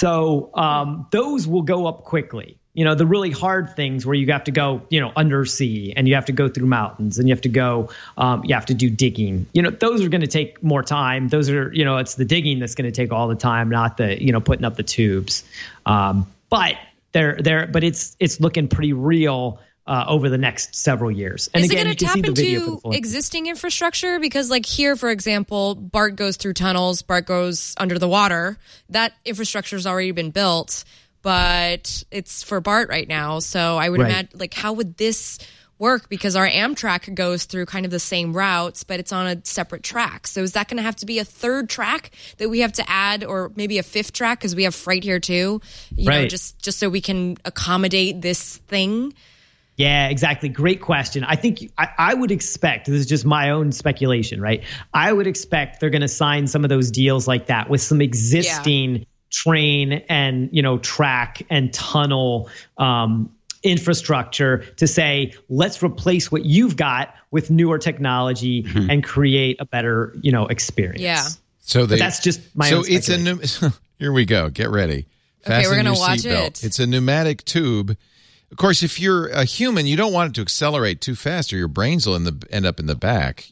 So those will go up quickly. The really hard things where you have to go, undersea, and you have to go through mountains, and you have to go, you have to do digging. Those are going to take more time. Those are, it's the digging that's going to take all the time, not the, putting up the tubes. But but it's looking pretty real over the next several years. And is again, it going to tap into existing infrastructure? Because like here, for example, BART goes through tunnels, BART goes under the water. That infrastructure has already been built, but it's for BART right now. So I would imagine, like, how would this work? Because our Amtrak goes through kind of the same routes, but it's on a separate track. So is that going to have to be a third track that we have to add, or maybe a fifth track because we have freight here too? You know, just so we can accommodate this thing. Yeah, exactly. Great question. I think I would expect, this is just my own speculation, right? I would expect they're going to sign some of those deals like that with some existing train and, track and tunnel infrastructure to say, let's replace what you've got with newer technology and create a better, experience. Yeah. So that's just my own speculation. It's a new, here we go. Get ready. Okay, we're going to watch it. It's a pneumatic tube. Of course, if you're a human, you don't want it to accelerate too fast, or your brains will end up in the back.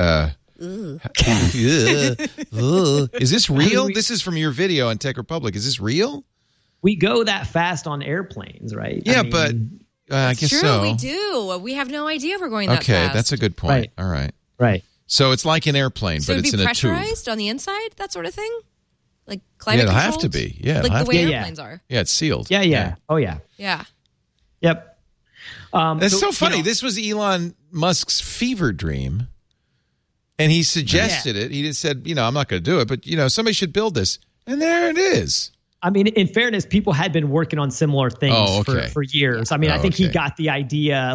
Is this real? This is from your video on Tech Republic. Is this real? We go that fast on airplanes, right? Yeah, but I guess true, so. We do. We have no idea we're going that fast. Okay, that's a good point. All right. Right. So it's like an airplane, but it's in a tube. So it'd be pressurized on the inside, that sort of thing? Like climate controlled? Yeah, it'll have to be. Yeah, like the way airplanes are. Yeah, it's sealed. Yeah. Oh, yeah. Yeah. Yep. That's so funny. This was Elon Musk's fever dream, and he suggested it. He just said, I'm not going to do it, but, somebody should build this. And there it is. I mean, in fairness, people had been working on similar things for years. I mean, I think he got the idea.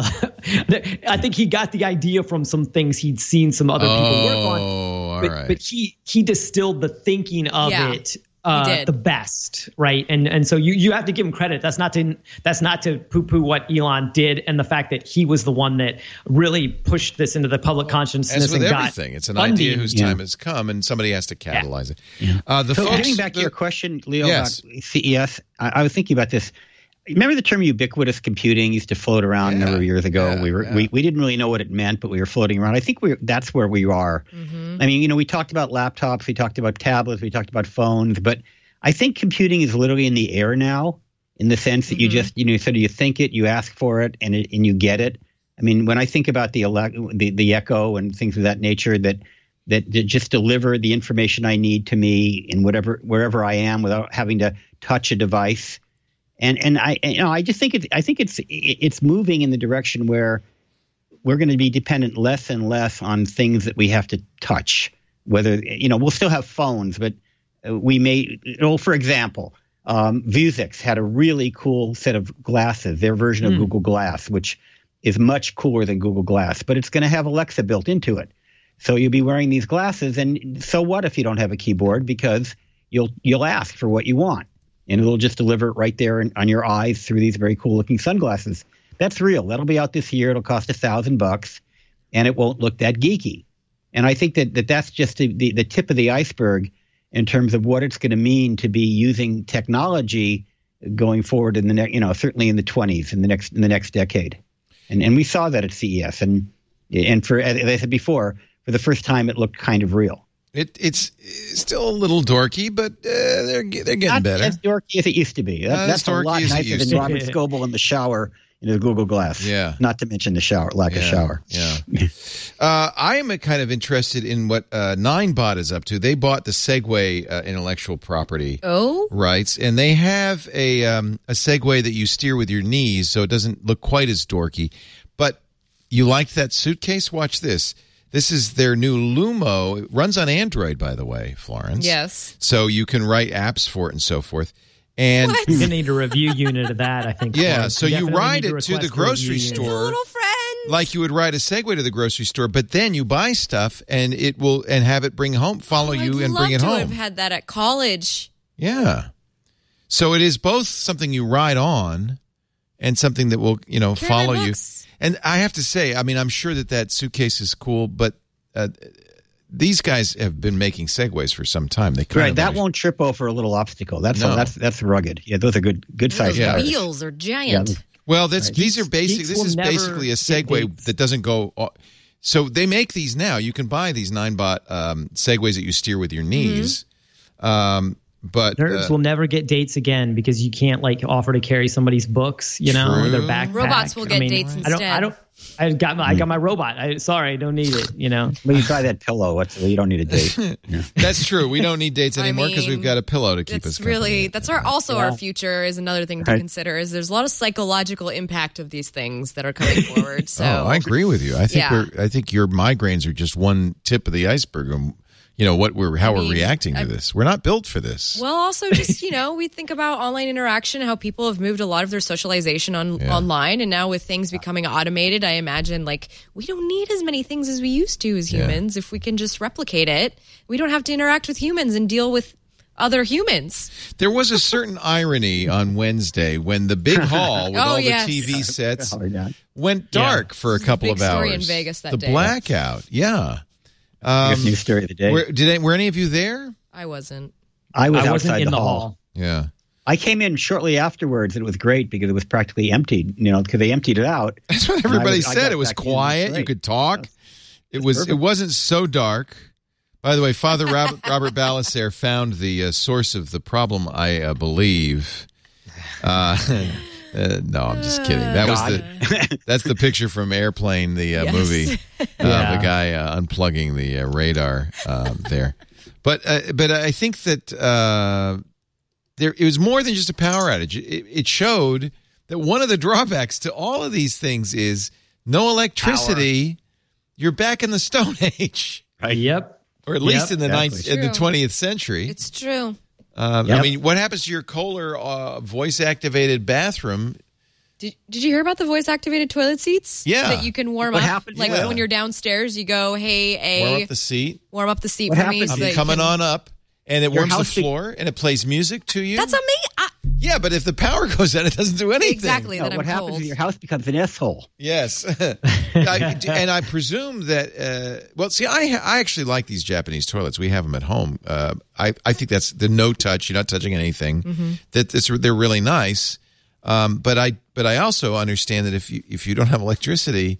I think he got the idea from some things he'd seen some other people work on. But he distilled the thinking of it the best, right? And so you have to give him credit. That's not to poo-poo what Elon did, and the fact that he was the one that really pushed this into the public consciousness. As with everything, it's an idea whose time has come, and somebody has to catalyze it. Yeah. Getting back to your question, Leo, about CES, I was thinking about this. Remember the term ubiquitous computing used to float around a number of years ago? We didn't really know what it meant, but we were floating around. I think that's where we are. Mm-hmm. I mean, we talked about laptops, we talked about tablets, we talked about phones, but I think computing is literally in the air now, in the sense that you just, sort of you think it, you ask for it, and you get it. I mean, when I think about the Echo and things of that nature that just deliver the information I need to me in wherever I am without having to touch a device. And I just think it's moving in the direction where we're going to be dependent less and less on things that we have to touch. Whether we'll still have phones, but we may. For example, Vuzix had a really cool set of glasses, their version of Google Glass, which is much cooler than Google Glass, but it's going to have Alexa built into it. So you'll be wearing these glasses, and so what if you don't have a keyboard? Because you'll ask for what you want. And it'll just deliver it right there on your eyes through these very cool-looking sunglasses. That's real. That'll be out this year. It'll cost $1,000, and it won't look that geeky. And I think that's just the tip of the iceberg in terms of what it's going to mean to be using technology going forward in the next, certainly in the 20s, in the next decade. And we saw that at CES. And for, as I said before, for the first time, it looked kind of real. It's still a little dorky, but they're getting Not better. as dorky as it used to be. That's a lot nicer than Robert Scoble in the shower in his Google Glass. Yeah. Not to mention the lack of shower. Yeah. I am kind of interested in what Ninebot is up to. They bought the Segway intellectual property rights, and they have a Segway that you steer with your knees, so it doesn't look quite as dorky. But you liked that suitcase? Watch this. This is their new Lumo. It runs on Android, by the way, Florence. Yes. So you can write apps for it and so forth. And you're gonna need a review unit of that, I think. Yeah, so you ride it to the grocery store, little friend, like you would ride a Segway to the grocery store. But then you buy stuff, and it will have it follow you and bring it home. I've had that at college. Yeah, so it is both something you ride on, and something that will follow you. And I have to say, I mean, I'm sure that suitcase is cool, but these guys have been making Segways for some time. That won't trip over a little obstacle. That's rugged. Yeah, those are good size tires. Wheels are giant. Yeah. Well, these are basic. This is basically a Segway that doesn't go. So they make these now. You can buy these Ninebot Segways that you steer with your knees. But nerds will never get dates again because you can't offer to carry somebody's books, their backpack. Robots will get dates instead. I got my robot. I don't need it, Well, you buy that pillow. You don't need a date. Yeah. That's true. We don't need dates anymore because we've got a pillow to keep us company. That's our future is another thing to consider. Is there's a lot of psychological impact of these things that are coming forward. So I agree with you. I think your migraines are just one tip of the iceberg. How we're reacting to this. We're not built for this. Well, also just, we think about online interaction, how people have moved a lot of their socialization online. And now with things becoming automated, I imagine we don't need as many things as we used to as humans. If we can just replicate it, we don't have to interact with humans and deal with other humans. There was a certain irony on Wednesday when the big hall with all the TV sets went dark for a couple of hours. Story in Vegas that day. The blackout. Yeah. News story of the day. Were any of you there? I wasn't. I wasn't in the hall. Yeah. I came in shortly afterwards, and it was great because it was practically empty, because they emptied it out. That's what everybody said. It was quiet. You could talk. It wasn't so dark. By the way, Father Robert Balasaire found the source of the problem, I believe. No, I'm just kidding. That's the picture from Airplane, the movie. The guy unplugging the radar there. But I think that it was more than just a power outage. It showed that one of the drawbacks to all of these things is no electricity. Power. You're back in the Stone Age. Yep. Or at least in the 20th century. It's true. I mean, what happens to your Kohler voice-activated bathroom? Did you hear about the voice-activated toilet seats? Yeah. That you can warm up. When you're downstairs, you go, hey, warm up the seat. Warm up the seat for me. I'm coming on up, and it warms the floor, and it plays music to you. That's amazing. Yeah, but if the power goes out, it doesn't do anything. Exactly. What happens is your house becomes an S-hole. Yes. And I presume that, I actually like these Japanese toilets. We have them at home. I think that's the no touch. You're not touching anything. Mm-hmm. They're really nice. But I also understand that if you don't have electricity,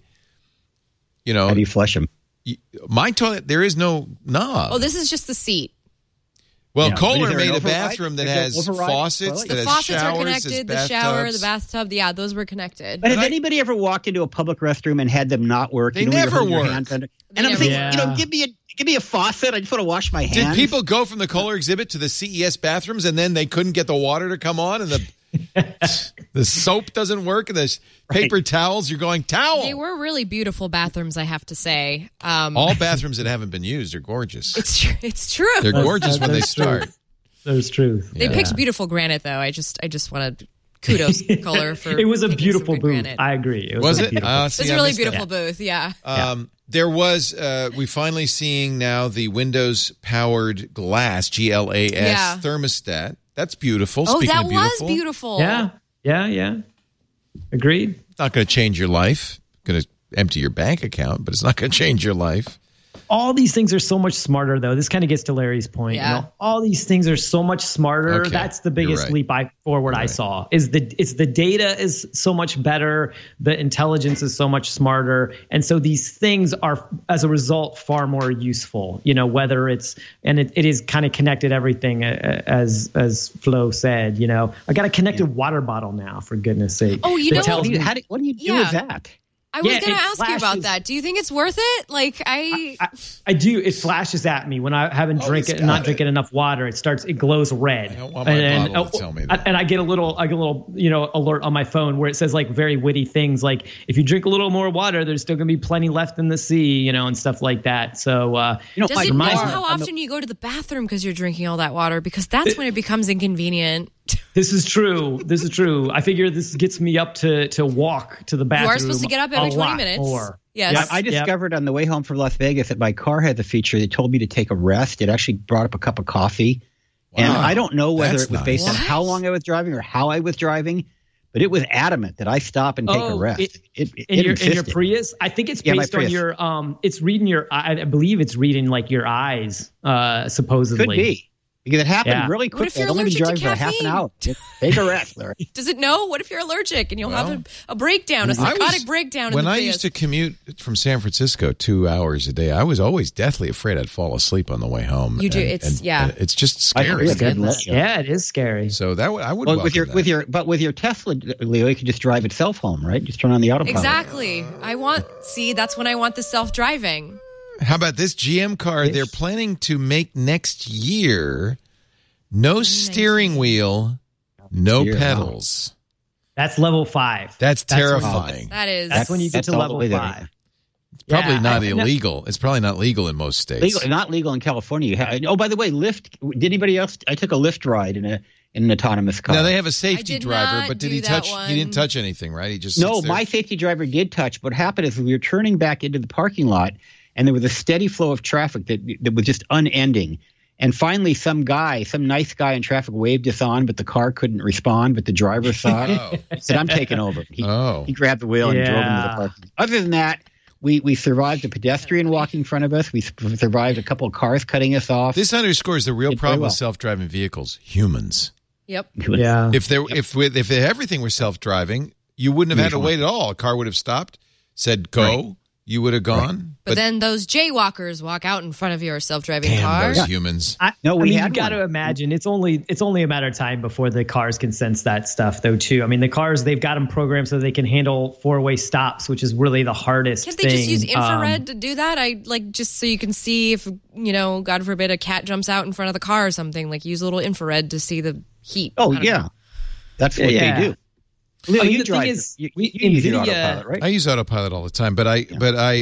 how do you flush them? My toilet, there is no knob. Oh, this is just the seat. Well, Kohler made a bathroom that has faucets, that has faucets showers, are connected. The shower, the bathtub, those were connected. But has anybody ever walked into a public restroom and had them not work? They never work. And I'm thinking, give me a faucet. I just want to wash my hands. Did people go from the Kohler exhibit to the CES bathrooms and then they couldn't get the water to come on and the soap doesn't work and the paper towels, you're going, towel. They were really beautiful bathrooms, I have to say. All bathrooms that haven't been used are gorgeous. It's true. They're gorgeous when they start. That's true. They picked beautiful granite, though. I just want to kudos Kohler for it was a beautiful booth. Granite. I agree. It was it? It was a really beautiful booth, yeah. There was, we finally seeing now the Windows-powered glass, GLAS thermostat. That's beautiful. Oh, Speaking that of beautiful. was beautiful. Yeah. Agreed. It's not going to change your life. Going to empty your bank account, but it's not going to change your life. All these things are so much smarter, though. This kind of gets to Larry's point. Yeah. You know, all these things are so much smarter. Okay. That's the biggest leap forward I saw. It's the data is so much better. The intelligence is so much smarter, and so these things are, as a result, far more useful. You know, whether it's it is kind of connected everything, as Flo said. You know, I got a connected water bottle now, for goodness sake. Oh, you know what do you do with that? I was going to ask you about that. Do you think it's worth it? Like I do. It flashes at me when I haven't drinking enough water. It glows red. I don't want my bottle to tell me that. And I get a little alert on my phone where it says like very witty things like, if you drink a little more water, there's still going to be plenty left in the sea, and stuff like that. So does it know how often you go to the bathroom because you're drinking all that water? Because that's when it becomes inconvenient. This is true. I figure this gets me up to walk to the bathroom. You are supposed to get up every 20 minutes. More. Yes. Yeah, I discovered on the way home from Las Vegas that my car had the feature that told me to take a rest. It actually brought up a cup of coffee. Wow. And I don't know whether it was based on how long I was driving or how I was driving, but it was adamant that I stop and take a rest. In your Prius? I think it's based on your it's reading your, I believe it's reading like your eyes, supposedly. Could be. Because it happened really quickly. What if you're allergic to caffeine? For half an hour. Take a rest, Larry. Does it know? What if you're allergic and you'll have a breakdown, a psychotic breakdown? When I used to commute from San Francisco 2 hours a day, I was always deathly afraid I'd fall asleep on the way home. You do. It's just scary. Yeah, it is scary. So that I would. Well, with your Tesla, Leo, you could just drive itself home, right? Just turn on the autopilot. Exactly. That's when I want the self-driving. How about this GM car? They're planning to make next year no steering wheel, no pedals. That's level 5. That's terrifying. That's when you get to level 5. It's probably not illegal. It's probably not legal in most states. Not legal in California. By the way, Lyft. Did anybody else? I took a Lyft ride in an autonomous car. Now they have a safety driver, but did he touch? He didn't touch anything, right? He just my safety driver did touch. What happened is we were turning back into the parking lot, and there was a steady flow of traffic that was just unending. And finally, some nice guy in traffic waved us on, but the car couldn't respond. But the driver saw it. Said, "I'm taking over." He grabbed the wheel and drove into the parking. Other than that, we survived a pedestrian walking in front of us. We survived a couple of cars cutting us off. This underscores the real problem with self-driving vehicles: humans. Yep. Yeah. If everything were self-driving, you wouldn't have had to wait at all. A car would have stopped, said go. Right. You would have gone. Right. But then those jaywalkers walk out in front of your self-driving car. Those humans. You got to imagine it's only a matter of time before the cars can sense that stuff, though. Too. I mean, the cars, they've got them programmed so they can handle 4-way stops, which is really the hardest. Can't they just use infrared to do that? Just so you can see if God forbid, a cat jumps out in front of the car or something. Like use a little infrared to see the heat. Oh yeah, that's what they do. Leo, you drive. You use autopilot, right? I use autopilot all the time, but I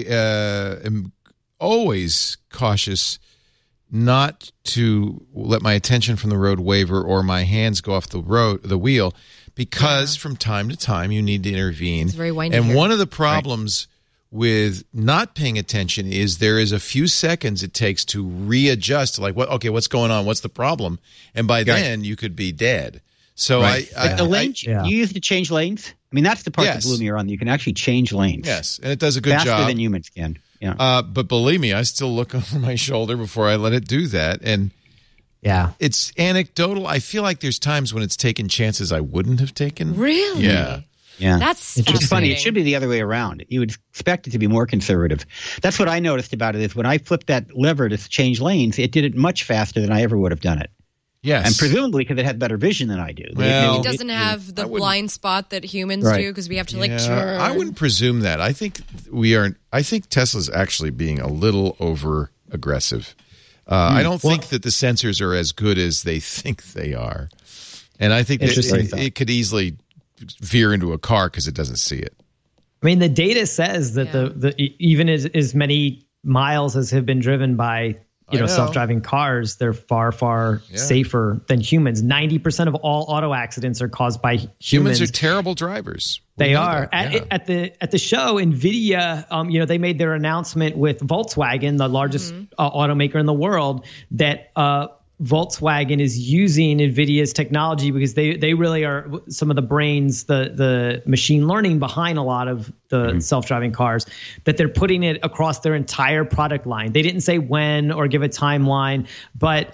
am always cautious not to let my attention from the road waver or my hands go off the wheel, because from time to time you need to intervene. It's very windy. And one of the problems with not paying attention is there is a few seconds it takes to readjust. Like, what's going on? What's the problem? And by then you could be dead. So you use to change lanes. I mean, that's the part that blew me around. You can actually change lanes. Yes, and it does a good job. Faster than humans can. Yeah. But believe me, I still look over my shoulder before I let it do that. And it's anecdotal. I feel like there's times when it's taken chances I wouldn't have taken. Really? Yeah. That's it's funny. It should be the other way around. You would expect it to be more conservative. That's what I noticed about it is when I flipped that lever to change lanes, it did it much faster than I ever would have done it. Yes. And presumably because it had better vision than I do. Well, it doesn't have the blind spot that humans do because we have to turn. I wouldn't presume that. I think Tesla's actually being a little over aggressive. I don't think that the sensors are as good as they think they are. And I think it could easily veer into a car because it doesn't see it. I mean, the data says that the even as many miles as have been driven by self-driving cars, they're far, far safer than humans. 90% of all auto accidents are caused by humans. Humans are terrible drivers. They are. At the show, NVIDIA, they made their announcement with Volkswagen, the largest automaker in the world, that Volkswagen is using NVIDIA's technology because they really are some of the brains, the machine learning behind a lot of the self-driving cars, that they're putting it across their entire product line. They didn't say when or give a timeline, but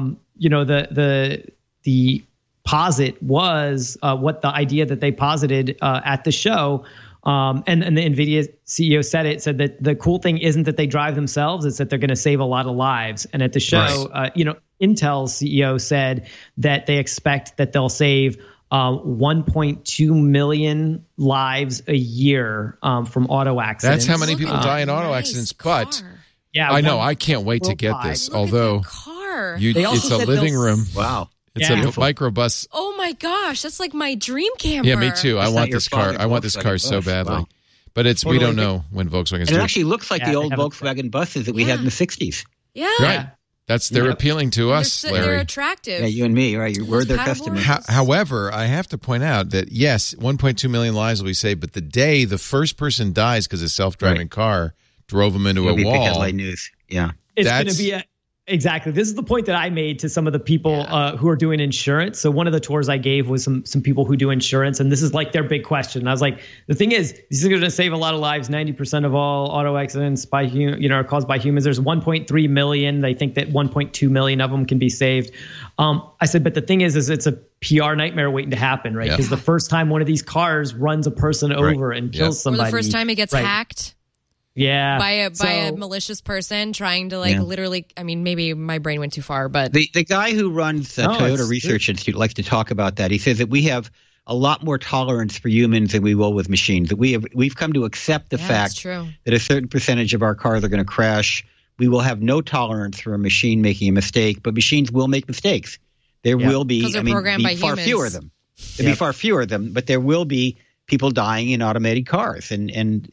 the posit was what the idea that they posited at the show. And the NVIDIA CEO said that the cool thing isn't that they drive themselves, it's that they're going to save a lot of lives. And at the show, Intel's CEO said that they expect that they'll save 1.2 million lives a year from auto accidents. That's how many people die in auto accidents. But I know, I can't wait to get this. Although it's a living room. Wow. It's a microbus. Oh my gosh, that's like my dream camper. Yeah, me too. I want this car. I want this car so badly. Wow. But we don't know when Volkswagen's doing it. It actually looks like the old Volkswagen buses that we had in the 60s. Yeah. Right. They're appealing to us, Larry. They're attractive. Yeah, you and me, right? We're their customers. However, I have to point out that, yes, 1.2 million lives will be saved, but the day the first person dies because a self-driving car drove them into a wall. Headline news. Yeah. It's going to be exactly. This is the point that I made to some of the people who are doing insurance. So one of the tours I gave was some people who do insurance, and this is like their big question. And I was like, the thing is, these are going to save a lot of lives. 90% of all auto accidents are caused by humans. There's 1.3 million. They think that 1.2 million of them can be saved. I said, but the thing is it's a PR nightmare waiting to happen, right? Because the first time one of these cars runs a person over and kills somebody, or the first time it gets hacked. Yeah, by a malicious person trying to literally. I mean, maybe my brain went too far, but the guy who runs the Toyota Research Institute likes to talk about that. He says that we have a lot more tolerance for humans than we will with machines. That we've come to accept the fact that a certain percentage of our cars are going to crash. We will have no tolerance for a machine making a mistake, but machines will make mistakes. There will be. Programmed by far humans. fewer of them. There'll be far fewer of them, but there will be people dying in automated cars, and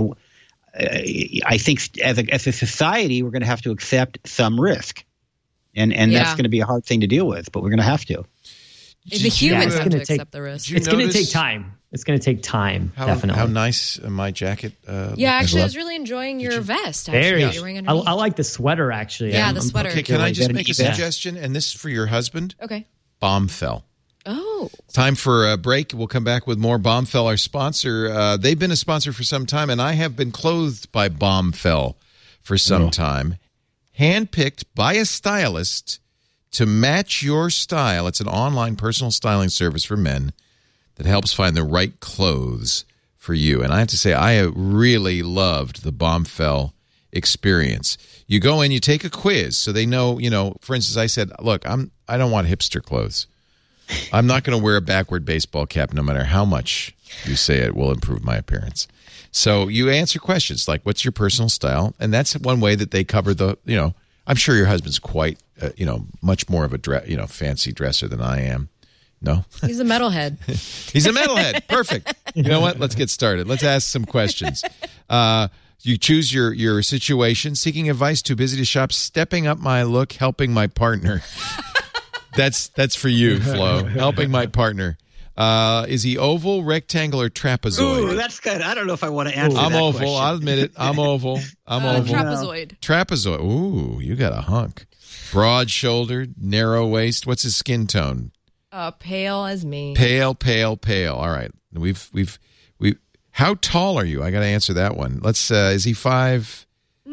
I think as a society, we're going to have to accept some risk, and that's going to be a hard thing to deal with, but we're going to have to. The humans have to accept the risk. It's going to take time. It's going to take time, definitely. How nice my jacket. Actually, I was really enjoying your vest. Very. I like the sweater, actually. Yeah, the sweater. Okay, can I just make a suggestion? And this is for your husband. Okay. Bombfell. Oh. Time for a break. We'll come back with more. Bombfell, our sponsor. They've been a sponsor for some time, and I have been clothed by Bombfell for some time. Handpicked by a stylist to match your style. It's an online personal styling service for men that helps find the right clothes for you. And I have to say, I really loved the Bombfell experience. You go in, you take a quiz, so they know, for instance, I said, look, I don't want hipster clothes. I'm not going to wear a backward baseball cap no matter how much you say it will improve my appearance. So you answer questions like, what's your personal style? And that's one way that they cover the, I'm sure your husband's quite, much more of a, fancy dresser than I am. No? He's a metalhead. He's a metalhead. Perfect. You know what? Let's get started. Let's ask some questions. You choose your situation, seeking advice, too busy to shop, stepping up my look, helping my partner. That's for you, Flo. Helping my partner. Is he oval, rectangle, or trapezoid? Ooh, that's good. I don't know if I want to answer that oval. question. I'll admit it. I'm oval. Oval. Trapezoid. Trapezoid. Ooh, you got a hunk. Broad-shouldered, narrow waist. What's his skin tone? Pale as me. Pale. All right. We've. How tall are you? I got to answer that one. Let's. Is he 5'10",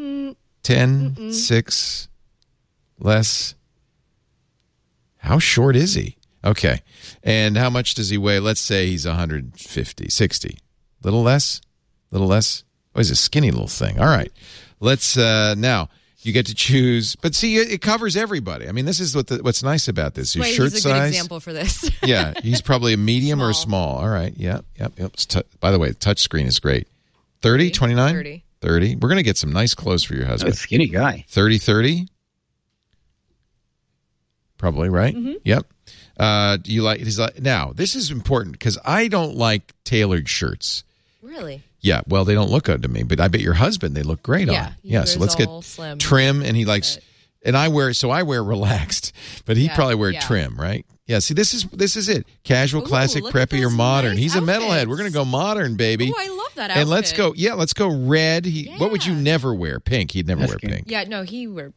6, less? How short is he? Okay. And how much does he weigh? Let's say he's 150, 60. Little less? Oh, he's a skinny little thing. All right. Let's now you get to choose. But see, it covers everybody. I mean, this is what's nice about this. His shirt he's size. A good example for this. Yeah, he's probably a medium or a small. All right. Yep. By the way, the touch screen is great. 30, 29? 30. We're going to get some nice clothes for your husband. A skinny guy. 30. Probably, right? Mm-hmm. Yep. Now, this is important because I don't like tailored shirts. Really? Yeah, well, they don't look good to me, but I bet your husband they look great on. Yeah, so let's get slim, trim, and he likes, and I wear relaxed, but he probably wear trim, right? Yeah, see, this is it. Casual, classic, preppy, or modern. He's a metalhead. We're going to go modern, baby. Oh, I love that outfit. And let's go red. What would you never wear? Pink. He'd never wear pink. Yeah, no, he wear pink.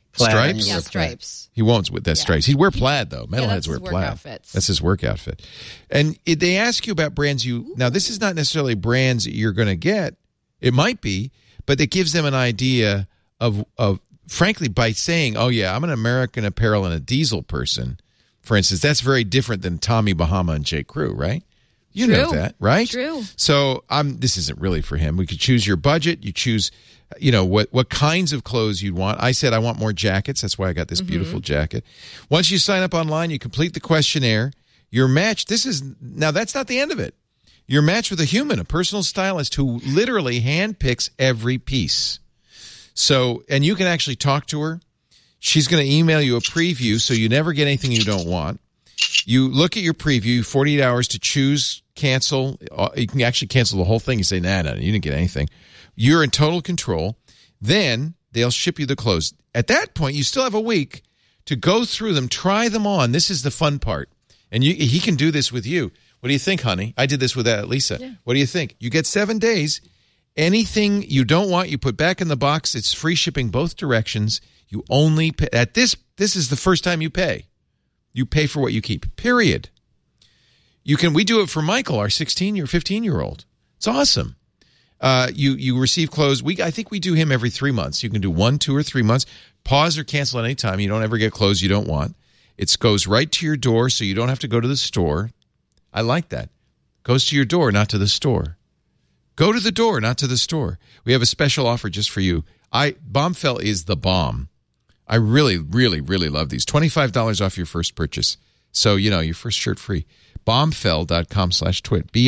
Plaid. Stripes? Yeah, stripes. He won't with that stripes. He'd wear plaid, though. Metalheads wear plaid. Outfits. That's his work outfit. And they ask you about brands now, this is not necessarily brands that you're going to get. It might be, but it gives them an idea of frankly, by saying, oh, yeah, I'm an American Apparel and a Diesel person, for instance, that's very different than Tommy Bahama and J. Crew, right? You know that, right? True. So this isn't really for him. We could choose your budget. You choose, what kinds of clothes you'd want. I said I want more jackets. That's why I got this beautiful jacket. Once you sign up online, you complete the questionnaire. You're matched. Now that's not the end of it. You're matched with a human, a personal stylist who literally handpicks every piece. So, and you can actually talk to her. She's going to email you a preview, so you never get anything you don't want. You look at your preview, 48 hours to choose, cancel. You can actually cancel the whole thing. You say, nah, you didn't get anything. You're in total control. Then they'll ship you the clothes. At that point, you still have a week to go through them, try them on. This is the fun part. And he can do this with you. What do you think, honey? I did this with Lisa. Yeah. What do you think? You get 7 days. Anything you don't want, you put back in the box. It's free shipping both directions. You only pay. This is the first time you pay. You pay for what you keep, period. We do it for Michael, our 15-year-old. It's awesome. You receive clothes. I think we do him every 3 months. You can do 1, 2, or 3 months. Pause or cancel at any time. You don't ever get clothes you don't want. It goes right to your door, so you don't have to go to the store. I like that. Goes to your door, not to the store. Go to the door, not to the store. We have a special offer just for you. Bombfell is the bomb. I really, really, really love these. $25 off your first purchase. So, your first shirt free. Bombfell.com/twit.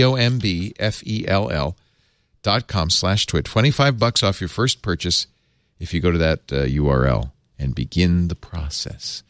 BOMBFELL.com/twit. $25 off your first purchase if you go to that URL and begin the process.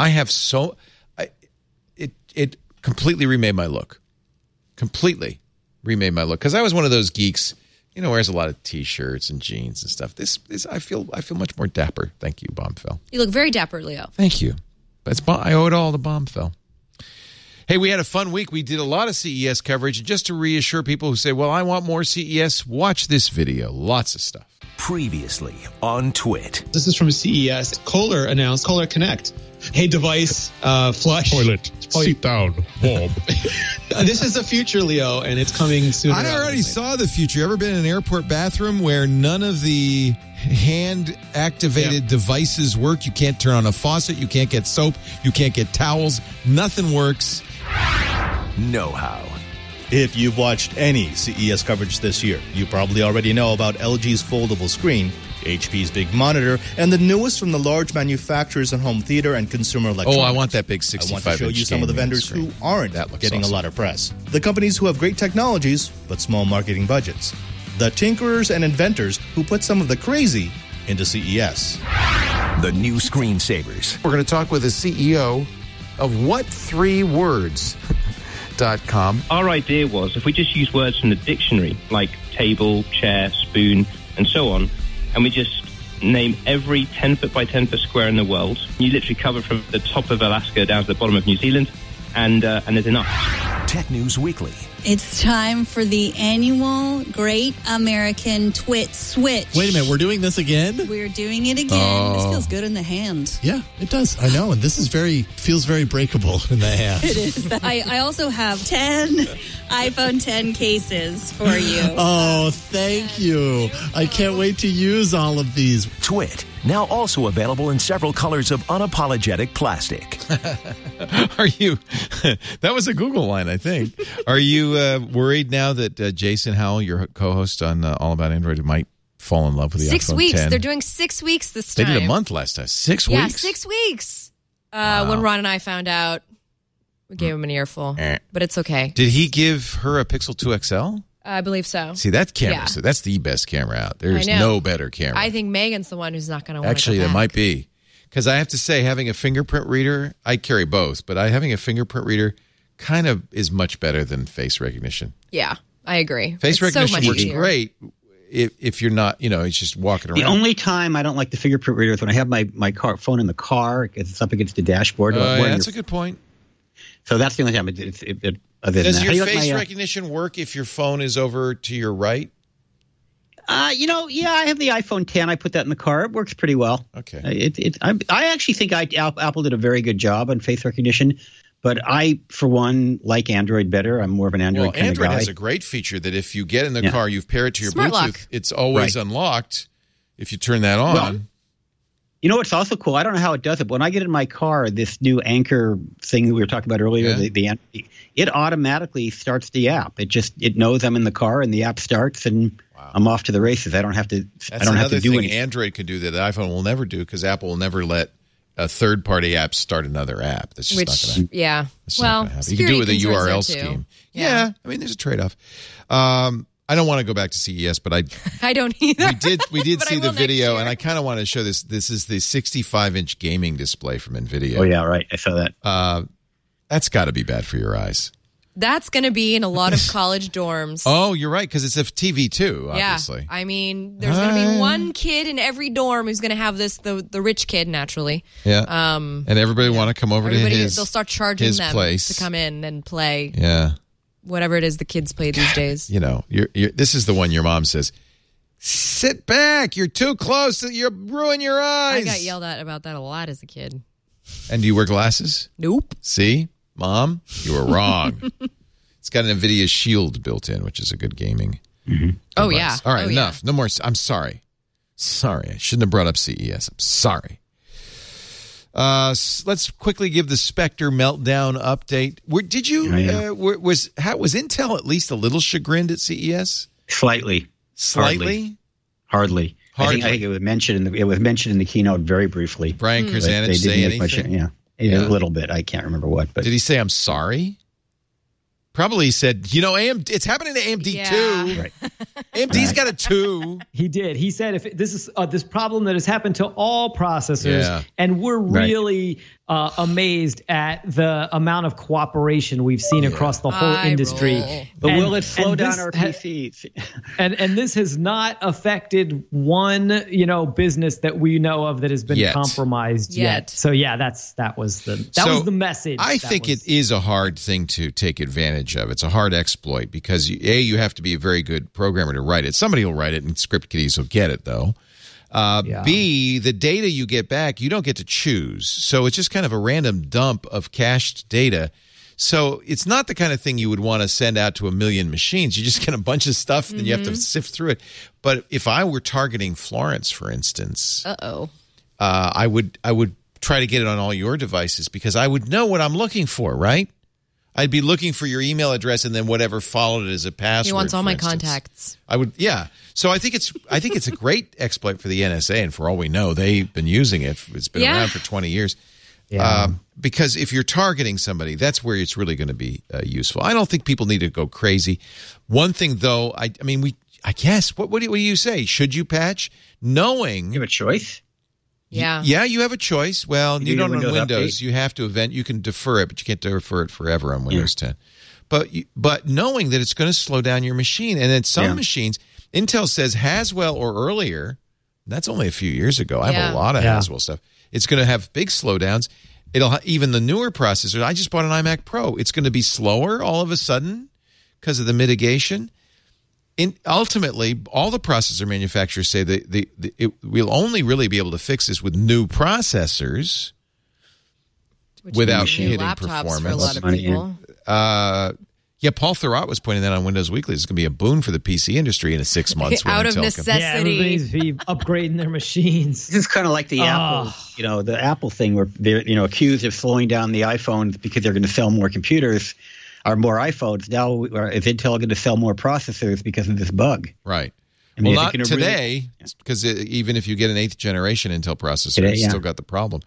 It completely remade my look. Completely remade my look. Because I was one of those geeks, wears a lot of T-shirts and jeans and stuff. This I feel much more dapper. Thank you, Bombfell. You look very dapper, Leo. Thank you. I owe it all to Bombfell. Hey, we had a fun week. We did a lot of CES coverage. And just to reassure people who say, well, I want more CES, watch this video. Lots of stuff. Previously on Twit. This is from CES. Kohler announced Kohler Connect. Hey, device, flush. Toilet. Sit down, Bob. This is the future, Leo, and it's coming soon. I already saw the future. Ever been in an airport bathroom where none of the hand-activated devices work? You can't turn on a faucet. You can't get soap. You can't get towels. Nothing works. Know-how. If you've watched any CES coverage this year, you probably already know about LG's foldable screen, HP's big monitor, and the newest from the large manufacturers in home theater and consumer electronics. Oh, I want that big 65-inch. I want to show you some of the vendors who aren't getting a lot of press. The companies who have great technologies, but small marketing budgets. The tinkerers and inventors who put some of the crazy into CES. The new screensavers. We're going to talk with the CEO of What3Words.com. Our idea was if we just use words from the dictionary, like table, chair, spoon, and so on, and we just name every 10 foot by 10 foot square in the world, you literally cover from the top of Alaska down to the bottom of New Zealand, and there's enough. Tech News Weekly. It's time for the annual Great American Twit Switch. Wait a minute, we're doing this again? We're doing it again. This feels good in the hand. Yeah, it does. I know, and this is feels very breakable in the hand. It is. I also have 10 iPhone 10 cases for you. Oh, thank you. I can't wait to use all of these. Twit, now also available in several colors of unapologetic plastic. Are you, that was a Google line, I think. Are you worried now that Jason Howell, your co-host on All About Android, might fall in love with the iPhone 10? 6 weeks. They're doing 6 weeks this time. They did a month last time. 6 weeks? Yeah, 6 weeks. Wow. When Ron and I found out, we gave him an earful, but it's okay. Did he give her a Pixel 2 XL? I believe so. See, that camera, so that's the best camera out. There's no better camera. I think Megan's the one who's not going to want to Actually, there might be. Because I have to say, having a fingerprint reader, I carry both, but having a fingerprint reader kind of is much better than face recognition. Yeah, I agree. Face recognition so works great if you're not, it's just walking around. The only time I don't like the fingerprint reader is when I have my phone in the car because it's up against the dashboard. That's a good point. So that's the only time. Does your face recognition work if your phone is over to your right? I have the iPhone 10. I put that in the car. It works pretty well. Okay. I actually think Apple did a very good job on face recognition, but I, for one, like Android better. I'm more of an Android kind of guy. Android has a great feature that if you get in the car, you've paired it to your Smart Bluetooth, lock. it's always unlocked if you turn that on. Well, you know what's also cool? I don't know how it does it, but when I get in my car, this new Anchor thing that we were talking about earlier, it automatically starts the app. It knows I'm in the car, and the app starts, and I'm off to the races. I don't have to. That's another thing Android could do that iPhone will never do, because Apple will never let a third-party app start another app. That's just not going to. Yeah. Well, you can do it with a URL scheme. Yeah. I mean, there's a trade-off. I don't want to go back to CES, but I don't either. We did see the video, and I kind of want to show this. This is the 65-inch gaming display from NVIDIA. Oh, yeah, right. I saw that. That's got to be bad for your eyes. That's going to be in a lot of college dorms. Oh, you're right, because it's a TV too, obviously. Yeah. I mean, there's going to be one kid in every dorm who's going to have this, the rich kid, naturally. Yeah. And everybody want to come over to his they'll start charging them place to come in and play. Yeah. Whatever it is the kids play these days. You know, this is the one your mom says, sit back, you're too close, you'll ruin your eyes. I got yelled at about that a lot as a kid. And do you wear glasses? Nope. See? Mom, you were wrong. It's got an NVIDIA Shield built in, which is a good gaming device. Oh, yeah. All right, enough. No more. I'm sorry. Sorry. I shouldn't have brought up CES. I'm sorry. Let's quickly give the Spectre meltdown update. Did you was Intel at least a little chagrined at CES? Slightly. Hardly. I think it was mentioned in the keynote very briefly. Brian Krzanich say anything? A little bit. I can't remember what. But did he say I'm sorry? Probably said, AMD. It's happening to AMD too. Right. AMD's got a 2. He did. He said, if this is this problem that has happened to all processors, and we're really amazed at the amount of cooperation we've seen across the whole industry. But will it slow down our PCs? And this has not affected one, business that we know of that has been compromised yet. So that was the message. I think it is a hard thing to take advantage of. It's a hard exploit because you have to be a very good programmer to write it. Somebody will write it, and script kiddies will get it though. B, the data you get back, you don't get to choose. So it's just kind of a random dump of cached data. So it's not the kind of thing you would want to send out to a million machines. You just get a bunch of stuff and you have to sift through it. But if I were targeting Florence, for instance, I would try to get it on all your devices because I would know what I'm looking for, right? I'd be looking for your email address and then whatever followed it as a password. He wants all my contacts. I would, So I think it's a great exploit for the NSA, and for all we know, they've been using it. It's been around for 20 years. Yeah. Because if you're targeting somebody, that's where it's really going to be useful. I don't think people need to go crazy. One thing, though, I guess, what do you say? Should you patch? Knowing you have a choice. Yeah. Yeah, you have a choice. Well, you don't on Windows. You have to you can defer it, but you can't defer it forever on Windows 10. But knowing that it's going to slow down your machine, and then some machines, Intel says Haswell or earlier. That's only a few years ago. I have a lot of Haswell stuff. It's going to have big slowdowns. Even the newer processors. I just bought an iMac Pro. It's going to be slower all of a sudden because of the mitigation. Ultimately, all the processor manufacturers say we'll only really be able to fix this with new processors without hitting performance. For a lot of people. Paul Thurrott was pointing that on Windows Weekly. It's going to be a boon for the PC industry in 6 months. Out of necessity. Yeah, everybody's upgrading their machines. This is kind of like the Apple, the Apple thing where they're, accused of slowing down the iPhones because they're going to sell more computers or more iPhones. Now is Intel going to sell more processors because of this bug? Right. Not today, because even if you get an 8th generation Intel processor, it's still got the problem.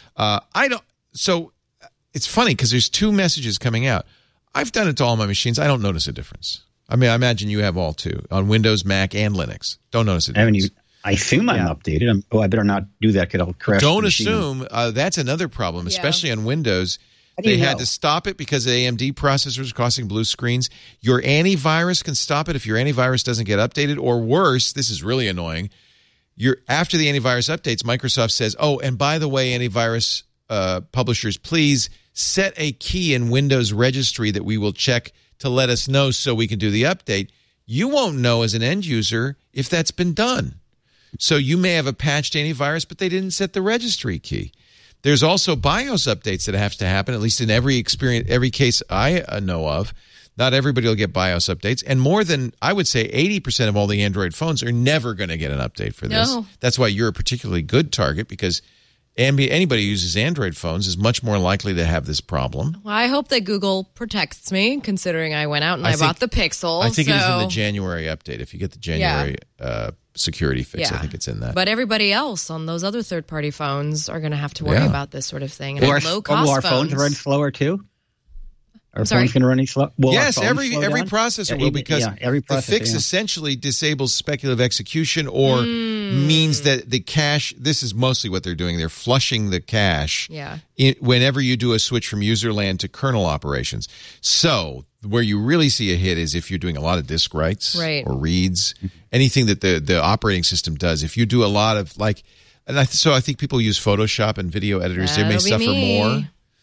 So it's funny because there's 2 messages coming out. I've done it to all my machines. I don't notice a difference. I mean, I imagine you have all too on Windows, Mac, and Linux. Don't notice a difference. I assume I'm updated. I better not do that because I'll crash. Don't assume. That's another problem, especially on Windows. They had to stop it because AMD processors are causing blue screens. Your antivirus can stop it if your antivirus doesn't get updated. Or worse, this is really annoying. After the antivirus updates, Microsoft says, oh, and by the way, antivirus publishers, please set a key in Windows registry that we will check to let us know so we can do the update. you won't know as an end user if that's been done. So you may have a patched antivirus, but they didn't set the registry key. There's also BIOS updates that have to happen, at least in every case I know of. Not everybody will get BIOS updates. And more than, I would say, 80% of all the Android phones are never going to get an update for this. No. That's why you're a particularly good target, because anybody who uses Android phones is much more likely to have this problem. Well, I hope that Google protects me, considering I went out and I bought the Pixel. I think it is in the January update. If you get the January security fix, I think it's in that. But everybody else on those other third-party phones are going to have to worry about this sort of thing. And low-cost will our phones run slower too? Are phones going to run any slow? Yes, every processor will, because the fix essentially disables speculative execution or means that the cache, this is mostly what they're doing, they're flushing the cache whenever you do a switch from user land to kernel operations. So where you really see a hit is if you're doing a lot of disk writes or reads, anything that the operating system does. If you do a lot of so I think people use Photoshop and video editors, they may suffer more.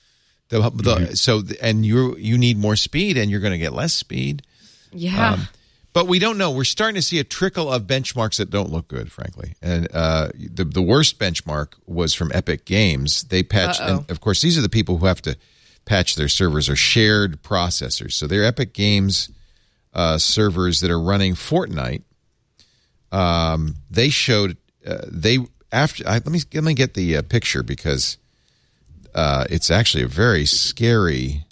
And you need more speed, and you're going to get less speed. Yeah. But we don't know. We're starting to see a trickle of benchmarks that don't look good, frankly. And the worst benchmark was from Epic Games. They patched, and of course, these are the people who have to patch their servers or shared processors. So they're Epic Games servers that are running Fortnite. They showed let me get the picture, because it's actually a very scary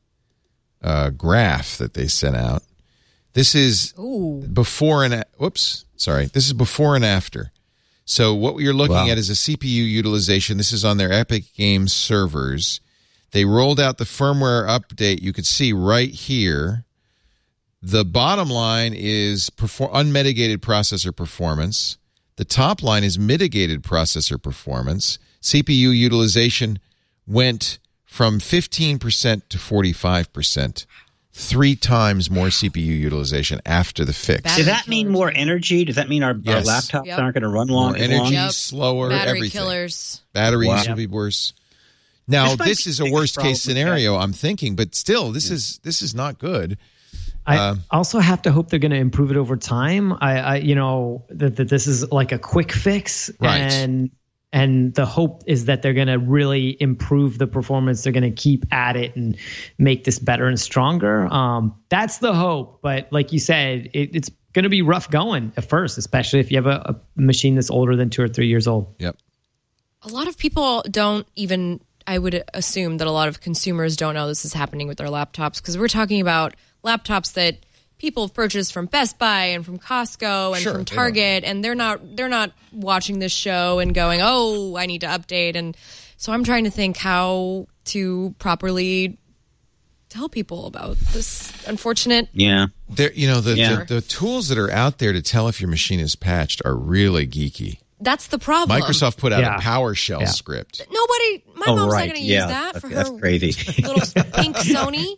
graph that they sent out. This is before and this is before and after. So what you're looking at is a CPU utilization. This is on their Epic Games servers. They rolled out the firmware update. You could see right here. The bottom line is unmitigated processor performance. The top line is mitigated processor performance. CPU utilization went from 15% to 45%, 3 times more CPU utilization after the fix. Does that mean more energy? Does that mean our laptops aren't going to run long? More energy, slower, everything. Killers. Batteries will be worse. Now, this is a worst-case scenario, I'm thinking, but still, this is not good. I also have to hope they're going to improve it over time. That this is like a quick fix, right? And the hope is that they're going to really improve the performance. They're going to keep at it and make this better and stronger. That's the hope. But like you said, it's going to be rough going at first, especially if you have a machine that's older than 2 or 3 years old. Yep. A lot of people don't even, I would assume that a lot of consumers don't know this is happening with their laptops, because we're talking about laptops that people have purchased from Best Buy and from Costco and from Target, and they're not watching this show and going, oh, I need to update. And so I'm trying to think how to properly tell people about this unfortunate. The tools that are out there to tell if your machine is patched are really geeky. That's the problem. Microsoft put out a PowerShell script. My mom's not going to use that for that's her crazy. little pink Sony.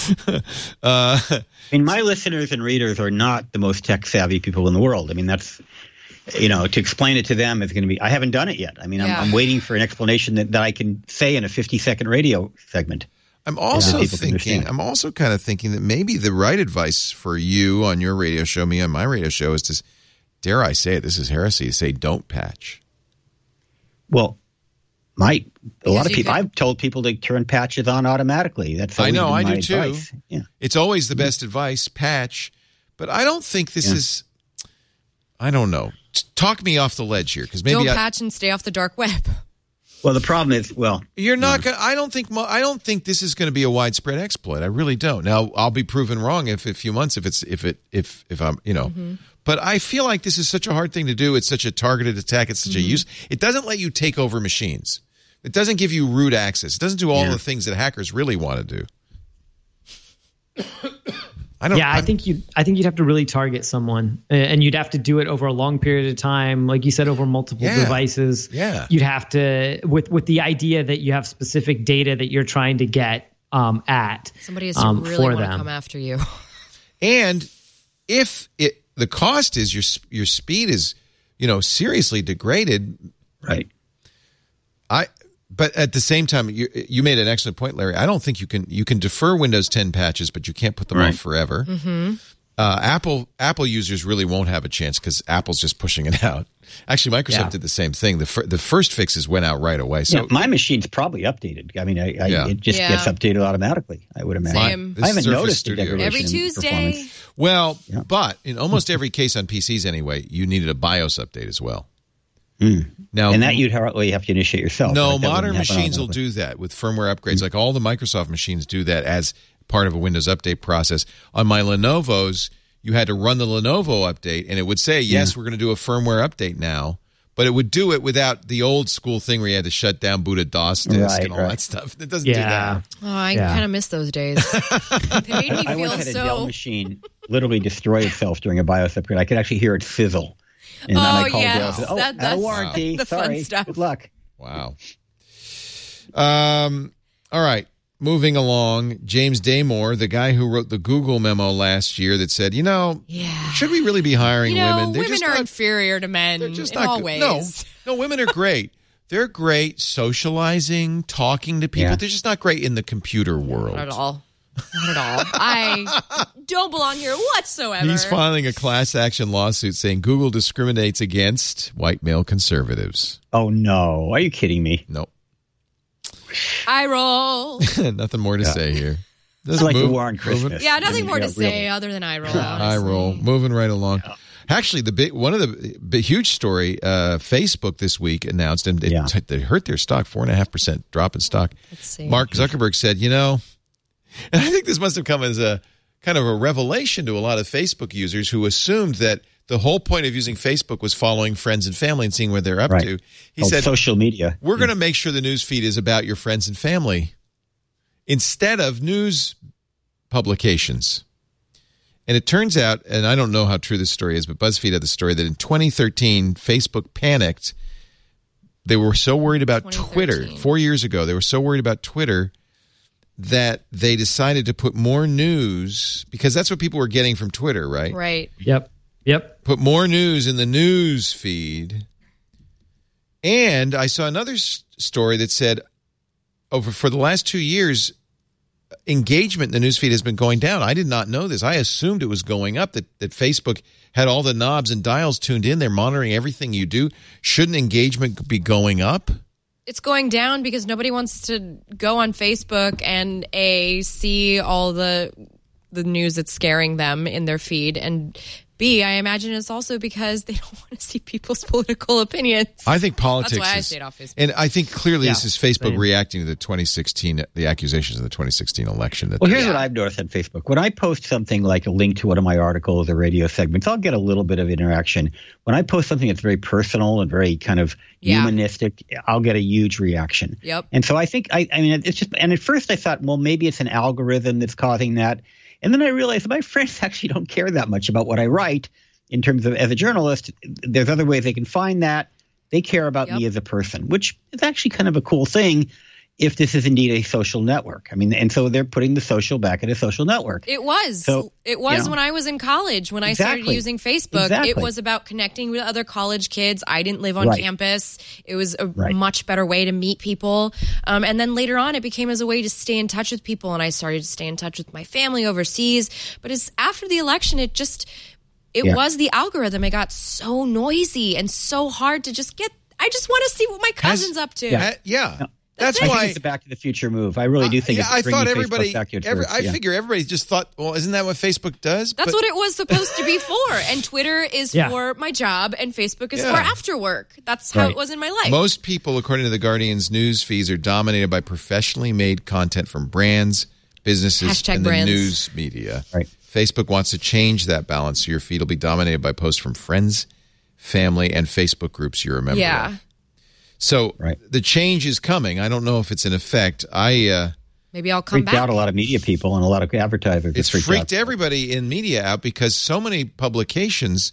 I mean, my listeners and readers are not the most tech savvy people in the world. I mean, that's, to explain it to them is going to be, I haven't done it yet. I mean, I'm waiting for an explanation that I can say in a 50-second radio segment. I'm also kind of thinking that maybe the right advice for you on your radio show, me on my radio show, is to, dare I say it, this is heresy, to say don't patch. Well, a lot of people, I've told people to turn patches on automatically. That's I know, I do advice. too. Yeah. It's always the best advice, patch. But I don't think this is, I don't know. Talk me off the ledge here, because maybe don't patch and stay off the dark web. Well, the problem is, you're not going. I don't think this is going to be a widespread exploit. I really don't. Now, I'll be proven wrong if a few months if I'm Mm-hmm. But I feel like this is such a hard thing to do. It's such a targeted attack. It's such a use. It doesn't let you take over machines. It doesn't give you root access. It doesn't do all the things that hackers really want to do. I think you'd have to really target someone, and you'd have to do it over a long period of time, like you said, over multiple devices. Yeah, you'd have to with the idea that you have specific data that you're trying to get at. Somebody has to really want to come after you. And if the cost is your speed is seriously degraded, right? But at the same time, you made an excellent point, Larry. I don't think you can defer Windows 10 patches, but you can't put them off forever. Mm-hmm. Apple users really won't have a chance because Apple's just pushing it out. Actually, Microsoft did the same thing. The first fixes went out right away. So my machine's probably updated. I mean, it just gets updated automatically, I would imagine. Same. I haven't noticed the degradation every Tuesday. Well, but in almost every case on PCs anyway, you needed a BIOS update as well. Now, and that you'd probably have to initiate yourself. No, right? Modern machines will do that with firmware upgrades. Like all the Microsoft machines do that as part of a Windows update process. On my Lenovo's, you had to run the Lenovo update, and it would say, yes, we're going to do a firmware update now, but it would do it without the old school thing where you had to shut down boot a DOS disk and all that stuff. It doesn't do that. Oh, I kind of miss those days. They made me I feel once had a Dell machine literally destroy itself during a BIOS upgrade. I could actually hear it fizzle. And then I called Dell and said, that's a warranty. The Sorry. fun stuff. Good luck. Wow. All right. Moving along, James Damore, the guy who wrote the Google memo last year that said, should we really be hiring women? Women are inferior to men in all ways. No, women are great. They're great socializing, talking to people. They're just not great in the computer world. Not at all. Not at all. I don't belong here whatsoever. He's filing a class action lawsuit saying Google discriminates against white male conservatives. Oh, no. Are you kidding me? Nope. I roll. Nothing more to say here. It's like the war on Christmas. Yeah, nothing more to say other than I roll. I roll. Moving right along. Yeah. Actually, one of the huge story, Facebook this week announced, and they hurt their stock, 4.5% drop in stock. Let's see. Mark Zuckerberg said, and I think this must have come as a kind of a revelation to a lot of Facebook users who assumed that the whole point of using Facebook was following friends and family and seeing what they're up to. He said, social media. We're going to make sure the news feed is about your friends and family instead of news publications. And it turns out, and I don't know how true this story is, but BuzzFeed had the story that in 2013, Facebook panicked. They were so worried about Twitter. 4 years ago, they were so worried about Twitter that they decided to put more news, because that's what people were getting from Twitter, right? Right. Yep. Put more news in the news feed. And I saw another story that said for the last 2 years, engagement in the news feed has been going down. I did not know this. I assumed it was going up, that Facebook had all the knobs and dials tuned in. They're monitoring everything you do. Shouldn't engagement be going up? It's going down because nobody wants to go on Facebook and see all the news that's scaring them in their feed, and B, I imagine it's also because they don't want to see people's political opinions. I think politics. That's why I stayed off Facebook. And I think clearly this is Facebook reacting to the accusations of the 2016 election. Here's what I've noticed on Facebook. When I post something like a link to one of my articles or radio segments, I'll get a little bit of interaction. When I post something that's very personal and very kind of humanistic, I'll get a huge reaction. Yep. And so I think, I mean, it's just, and at first I thought, well, maybe it's an algorithm that's causing that. And then I realized my friends actually don't care that much about what I write in terms of as a journalist. There's other ways they can find that. They care about me as a person, which is actually kind of a cool thing if this is indeed a social network. I mean, and so they're putting the social back in a social network. It was. When I was in college, when I started using Facebook, it was about connecting with other college kids. I didn't live on campus. It was a much better way to meet people. And then later on, it became as a way to stay in touch with people. And I started to stay in touch with my family overseas. But after the election, it was the algorithm. It got so noisy and so hard to just get. I just want to see what my cousin's up to. That's why I think it's a Back to the Future move. I really do think it's bringing Facebook back to its roots. I figure everybody just thought, well, isn't that what Facebook does? That's what it was supposed to be for. And Twitter is for my job, and Facebook is for after work. That's how it was in my life. Most people, according to The Guardian's news feeds, are dominated by professionally made content from brands, businesses, and the news media. Right. Facebook wants to change that balance, so your feed will be dominated by posts from friends, family, and Facebook groups you're a member of. So the change is coming. I don't know if it's in effect. Maybe I'll come back. Freaked out a lot of media people and a lot of advertisers. It's freaked everybody in media out because so many publications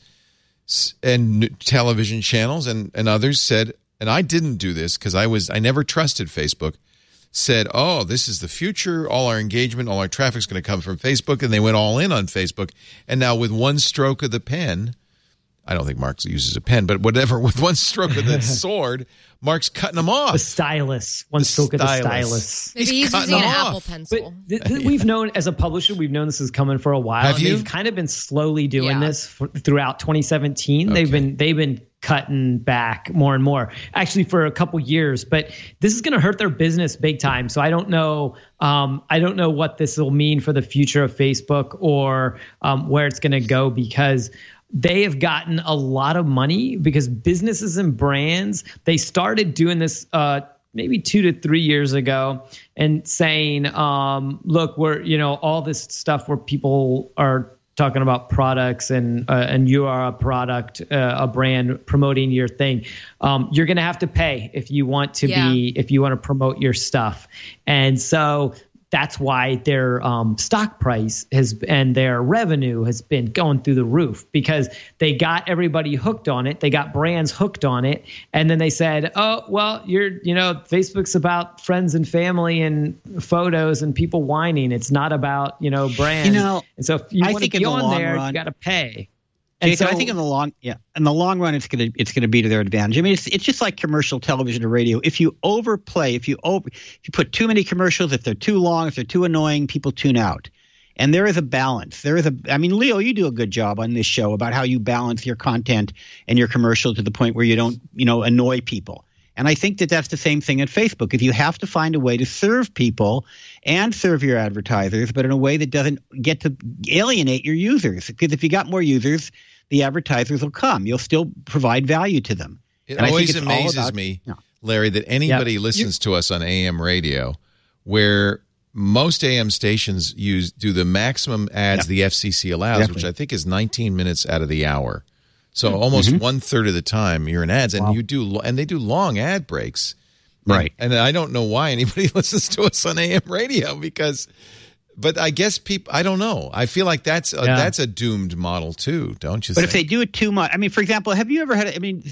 and television channels and others said, and I didn't do this because I never trusted Facebook, said, oh, this is the future. All our engagement, all our traffic is going to come from Facebook. And they went all in on Facebook. And now with one stroke of the pen, I don't think Mark uses a pen, but whatever, with one stroke of the sword, Mark's cutting them off. The stylus. One stroke of the stylus. Maybe he's using an Apple Pencil. But we've known, as a publisher, we've known this is coming for a while. Have you? They've kind of been slowly doing this throughout 2017. Okay. They've been cutting back more and more, actually, for a couple years. But this is going to hurt their business big time. So I don't know. I don't know what this will mean for the future of Facebook or where it's going to go, because they have gotten a lot of money because businesses and brands, they started doing this maybe 2 to 3 years ago and saying, look, we're, all this stuff where people are talking about products and you are a product, a brand promoting your thing. You're going to have to pay if you want to if you want to promote your stuff. And so that's why their stock price and their revenue has been going through the roof, because they got everybody hooked on it. They got brands hooked on it. And then they said, oh, well, Facebook's about friends and family and photos and people whining. It's not about, brands. And so if you want to be on there, you got to pay. Jason, I think in the long run, it's gonna be to their advantage. I mean, it's just like commercial television or radio. If you overplay, if you put too many commercials, if they're too long, if they're too annoying, people tune out. And there is a balance. Leo, you do a good job on this show about how you balance your content and your commercial to the point where you don't, annoy people. And I think that that's the same thing at Facebook. If you have to find a way to serve people and serve your advertisers, but in a way that doesn't get to alienate your users, because if you got more users, the advertisers will come. You'll still provide value to them. It always amazes me, Larry, that anybody listens to us on AM radio, where most AM stations do the maximum ads the FCC allows, which I think is 19 minutes out of the hour. So almost 1/3 of the time you're in ads, and they do long ad breaks, right? And I don't know why anybody listens to us on AM radio but I guess people, I don't know. I feel like that's a doomed model too, don't you? But if they do it too much, for example, have you ever had?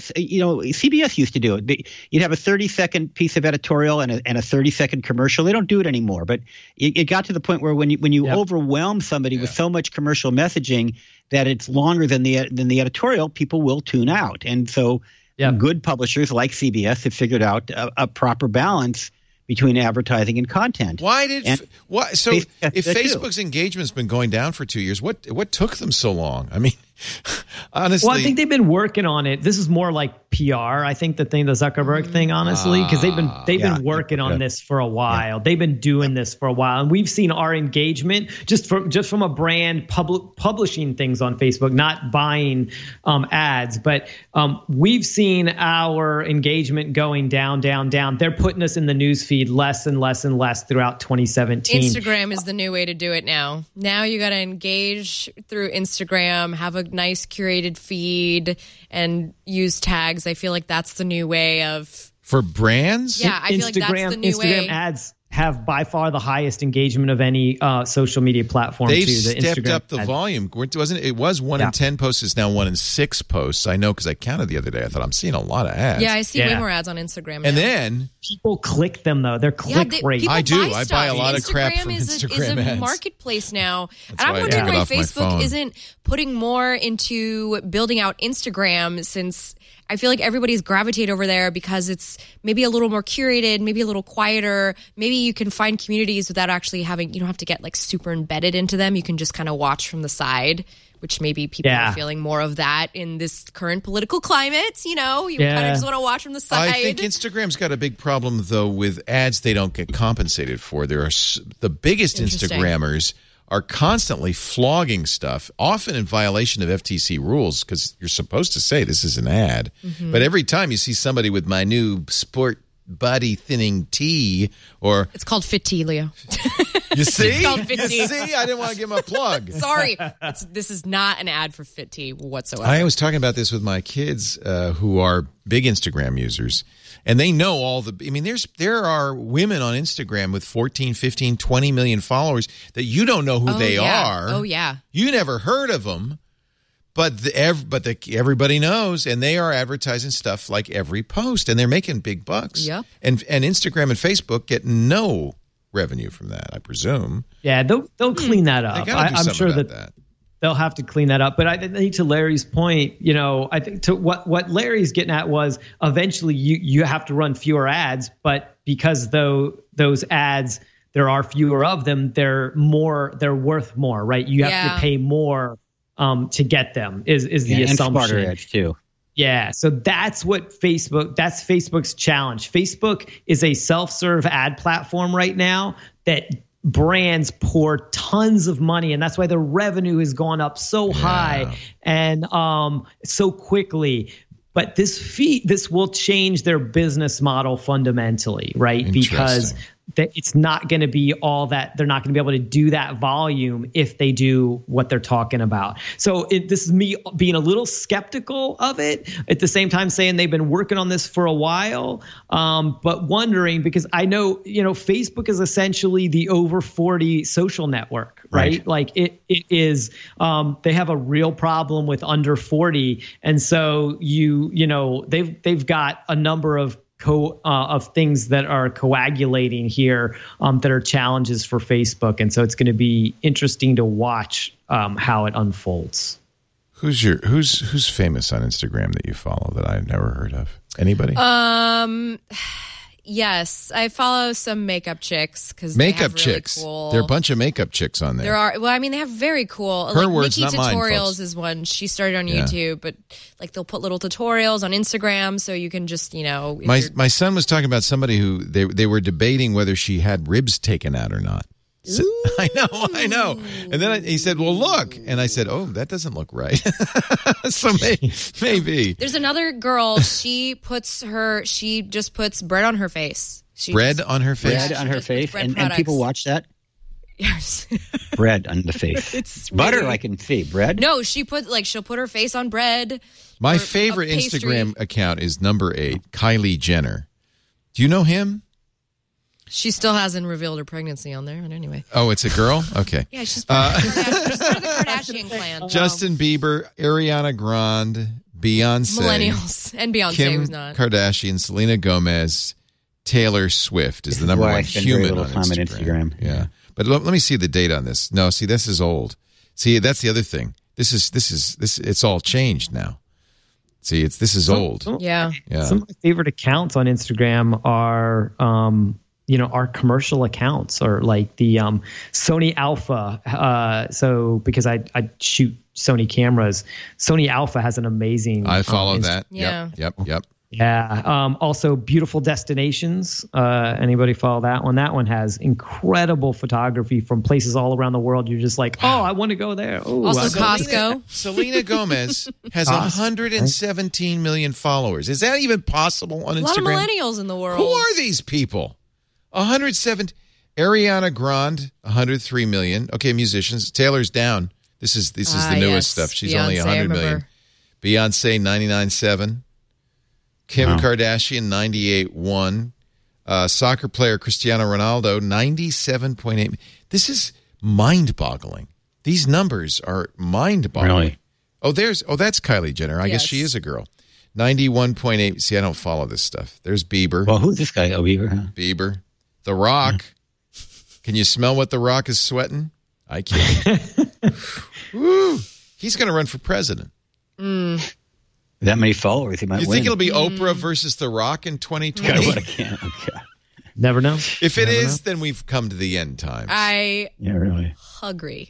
CBS used to do it. You'd have a 30-second piece of editorial and a 30-second commercial. They don't do it anymore. But it got to the point where when you overwhelm somebody with so much commercial messaging that it's longer than the editorial, people will tune out. And so good publishers like CBS have figured out a proper balance between advertising and content. So if Facebook's engagement's been going down for 2 years, what took them so long? I mean, honestly. Well, I think they've been working on it. This is more like PR. I think the Zuckerberg thing, honestly, because they've been working on this for a while. They've been doing this for a while, and we've seen our engagement just from a brand publishing things on Facebook, not buying ads, but we've seen our engagement going down. They're putting us in the news feed less and less and less throughout 2017. Instagram is the new way to do it now. Now you got to engage through Instagram, have a nice curated feed, and use tags. I feel like that's the new way of... For brands? Yeah, I feel like that's the new way. Instagram ads have by far the highest engagement of any social media platform. They've stepped up the volume. It was 1 in 10 posts. It's now 1 in 6 posts. I know because I counted the other day. I thought I'm seeing a lot of ads. Yeah, I see way more ads on Instagram now. And then people click them though. They're click rate. I do. I buy a lot of crap from Instagram is a marketplace now. And I'm wondering why Facebook isn't putting more into building out Instagram, since I feel like everybody's gravitate over there because it's maybe a little more curated, maybe a little quieter. Maybe you can find communities without actually you don't have to get like super embedded into them. You can just kind of watch from the side, which maybe people are feeling more of that in this current political climate. You kind of just want to watch from the side. I think Instagram's got a big problem though with ads they don't get compensated for. There are the biggest Instagrammers are constantly flogging stuff, often in violation of FTC rules, because you're supposed to say this is an ad. Mm-hmm. But every time you see somebody with my new sport body thinning tee, or... It's called Fit Tea, Leo. You see? It's called Fit Tea. You see? I didn't want to give him a plug. Sorry. This is not an ad for Fit Tea whatsoever. I was talking about this with my kids who are big Instagram users. And they know all the... I mean, there are women on Instagram with 14, 15, 20 million followers that you don't know who they are. Oh, yeah. You never heard of them, but everybody knows, and they are advertising stuff like every post, and they're making big bucks. Yep. And Instagram and Facebook get no revenue from that, I presume. Yeah, they'll clean that up. I'm sure that they'll have to clean that up. But I think to Larry's point, I think to what Larry's getting at was eventually you have to run fewer ads, but because those ads, there are fewer of them, they're worth more, right? You have to pay more to get them is the assumption. And smarter ads too. Yeah, so that's Facebook's challenge. Facebook is a self-serve ad platform right now that brands pour tons of money, and that's why the revenue has gone up so high and so quickly. But this will change their business model fundamentally, right? Because it's not going to be all that. They're not going to be able to do that volume if they do what they're talking about. So this is me being a little skeptical of it. At the same time, saying they've been working on this for a while, but wondering because I know Facebook is essentially the over 40 social network, right? Like it is. They have a real problem with under 40, and so they've got a number of things that are coagulating here that are challenges for Facebook, and so it's going to be interesting to watch how it unfolds. Who's famous on Instagram that you follow that I've never heard of? Anybody? Yes, I follow some makeup chicks because makeup they have really chicks. Cool. There are a bunch of makeup chicks on there. There are. Well, I mean, they have very cool. Her words, Nikki not mine, Tutorials folks. is one. She started on YouTube, but they'll put little tutorials on Instagram, so you can just My son was talking about somebody who they were debating whether she had ribs taken out or not. So, I know. And then he said, well, look. And I said, oh, that doesn't look right. So maybe. There's another girl. She just puts bread on her face. Bread on her face? Bread on her face. And people watch that? Yes. Bread on the face. It's butter, really... I can see. Bread? No, she'll put her face on bread. My favorite Instagram account is number 8, Kylie Jenner. Do you know him? She still hasn't revealed her pregnancy on there, but anyway. Oh, it's a girl? Okay. Yeah, she's part of the Kardashian clan. Justin Bieber, Ariana Grande, Beyonce. Millennials. And Beyonce, Kim who's not. Kardashian, Selena Gomez, Taylor Swift is the number one human on Instagram. Yeah. But let me see the date on this. No, see, this is old. See, that's the other thing. This is it's all changed now. See, this is old. Yeah. Some of my favorite accounts on Instagram are our commercial accounts, or like the Sony Alpha. So because I shoot Sony cameras, Sony Alpha has an amazing. I follow that. Yeah. Yep. Yeah. Also, Beautiful Destinations. Anybody follow that one? That one has incredible photography from places all around the world. You're just like, oh, I want to go there. Oh, also Costco. Selena Gomez has 117 million followers. Is that even possible on Instagram? A lot of millennials in the world. Who are these people? 107. Ariana Grande, 103 million. Okay, musicians. Taylor's down. This is the newest stuff. She's Beyonce, only 100 million. Beyonce, 99.7. Kim Kardashian, 98.1. Soccer player Cristiano Ronaldo, 97.8. This is mind-boggling. These numbers are mind-boggling. Really? Oh, that's Kylie Jenner. I guess she is a girl. 91.8. See, I don't follow this stuff. There's Bieber. Well, who's this guy? Oh, Bieber. Huh? Bieber. The Rock. Can you smell what The Rock is sweating? I can't. Woo. He's going to run for president. That many followers, he might win. You think it'll be Oprah versus The Rock in 2020? God, I can't. Never know. If it is, then we've come to the end times. I really agree.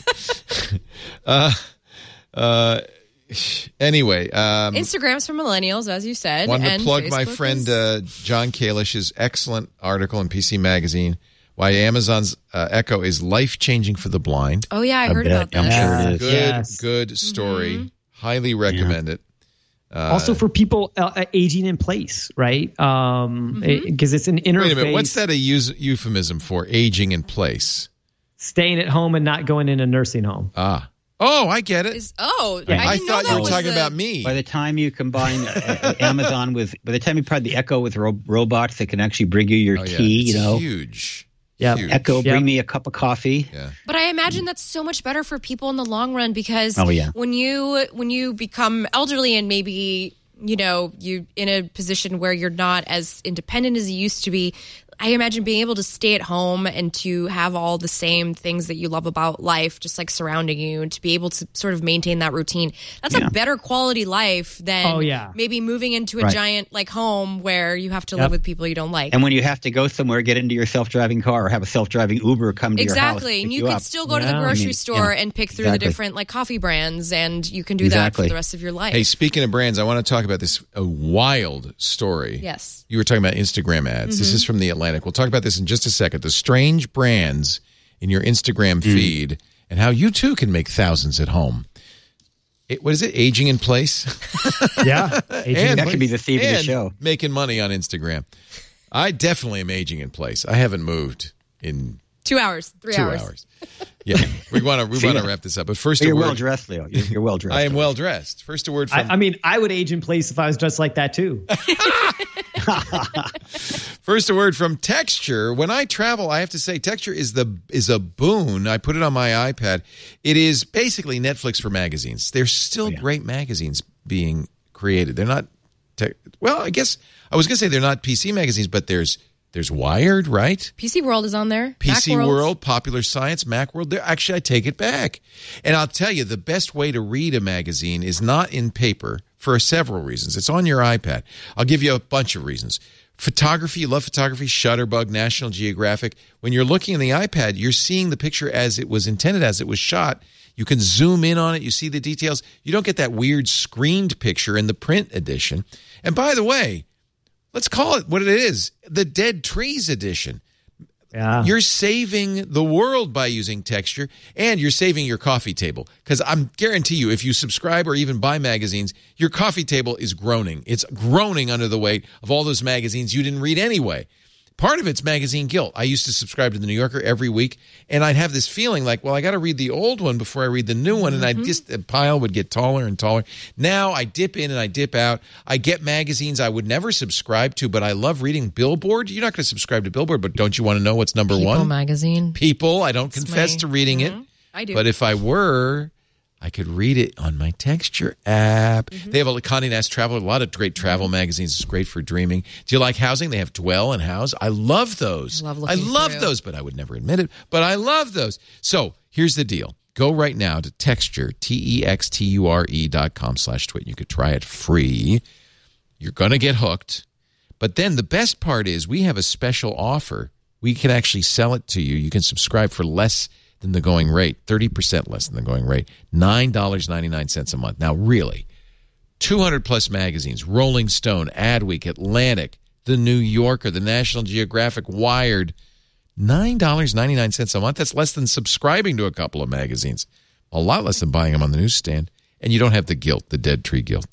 Anyway. Instagram's for millennials, as you said. Wanted to plug Facebook my friend John Kalish's excellent article in PC Magazine, Why Amazon's Echo is Life-Changing for the Blind. Oh, yeah, I heard about that. I'm sure it is. Good story. Mm-hmm. Highly recommend it. Also for people aging in place, right? Because it's an interface. Wait a minute. What's that a euphemism for? Aging in place? Staying at home and not going in a nursing home. Ah. Oh, I get it. I thought you were talking about me. By the time you combine Amazon by the time you put the Echo with robots that can actually bring you your tea, it's huge. Yeah, Echo, bring me a cup of coffee. Yeah. But I imagine that's so much better for people in the long run because when you become elderly and maybe you in a position where you're not as independent as you used to be, I imagine being able to stay at home and to have all the same things that you love about life just like surrounding you, and to be able to sort of maintain that routine. That's a better quality life than maybe moving into a giant like home where you have to live with people you don't like. And when you have to go somewhere, get into your self-driving car or have a self-driving Uber come to your house. Exactly. And you can still go to the grocery store and pick through the different like coffee brands, and you can do that for the rest of your life. Hey, speaking of brands, I want to talk about this wild story. Yes. You were talking about Instagram ads. This is from The Atlantic. We'll talk about this in just a second. The strange brands in your Instagram feed and how you too can make thousands at home. What is it? Aging in place? That could be the theme of the show. Making money on Instagram. I definitely am aging in place. I haven't moved in 2 hours, 3 hours. 2 hours. Yeah, we want to wrap this up. But first, you're well dressed, Leo. You're well dressed. I am well dressed. First, a word from. I mean, I would age in place if I was dressed like that too. First, a word from Texture. When I travel, I have to say, Texture is a boon. I put it on my iPad. It is basically Netflix for magazines. There's still great magazines being created. They're not. I guess I was going to say they're not PC magazines, but there's Wired, right? PC World is on there. PC World, Popular Science, Macworld. Actually, I take it back. And I'll tell you, the best way to read a magazine is not in paper for several reasons. It's on your iPad. I'll give you a bunch of reasons. Photography, you love photography, Shutterbug, National Geographic. When you're looking on the iPad, you're seeing the picture as it was intended, as it was shot. You can zoom in on it. You see the details. You don't get that weird screened picture in the print edition. And by the way, let's call it what it is, the Dead Trees edition. Yeah. You're saving the world by using Texture, and you're saving your coffee table. Because I guarantee you, if you subscribe or even buy magazines, your coffee table is groaning. It's groaning under the weight of all those magazines you didn't read anyway. Part of it's magazine guilt. I used to subscribe to The New Yorker every week, and I'd have this feeling like, well, I got to read the old one before I read the new one, and the pile would get taller and taller. Now I dip in and I dip out. I get magazines I would never subscribe to, but I love reading. Billboard. You're not going to subscribe to Billboard, but don't you want to know what's number one? People magazine. People. I don't confess to reading it. I do. But if I were, I could read it on my Texture app. They have a Condé Nast Traveler, a lot of great travel magazines. It's great for dreaming. Do you like housing? They have Dwell and House. I love those. I love those, but I would never admit it. But I love those. So here's the deal. Go right now to Texture, TEXTURE.com/twit. You could try it free. You're going to get hooked. But then the best part is we have a special offer. We can actually sell it to you. You can subscribe for less than the going rate, 30% less than the going rate, $9.99 a month. Now, really, 200-plus magazines, Rolling Stone, Adweek, Atlantic, The New Yorker, The National Geographic, Wired, $9.99 a month. That's less than subscribing to a couple of magazines, a lot less than buying them on the newsstand. And you don't have the guilt, the Dead Tree guilt.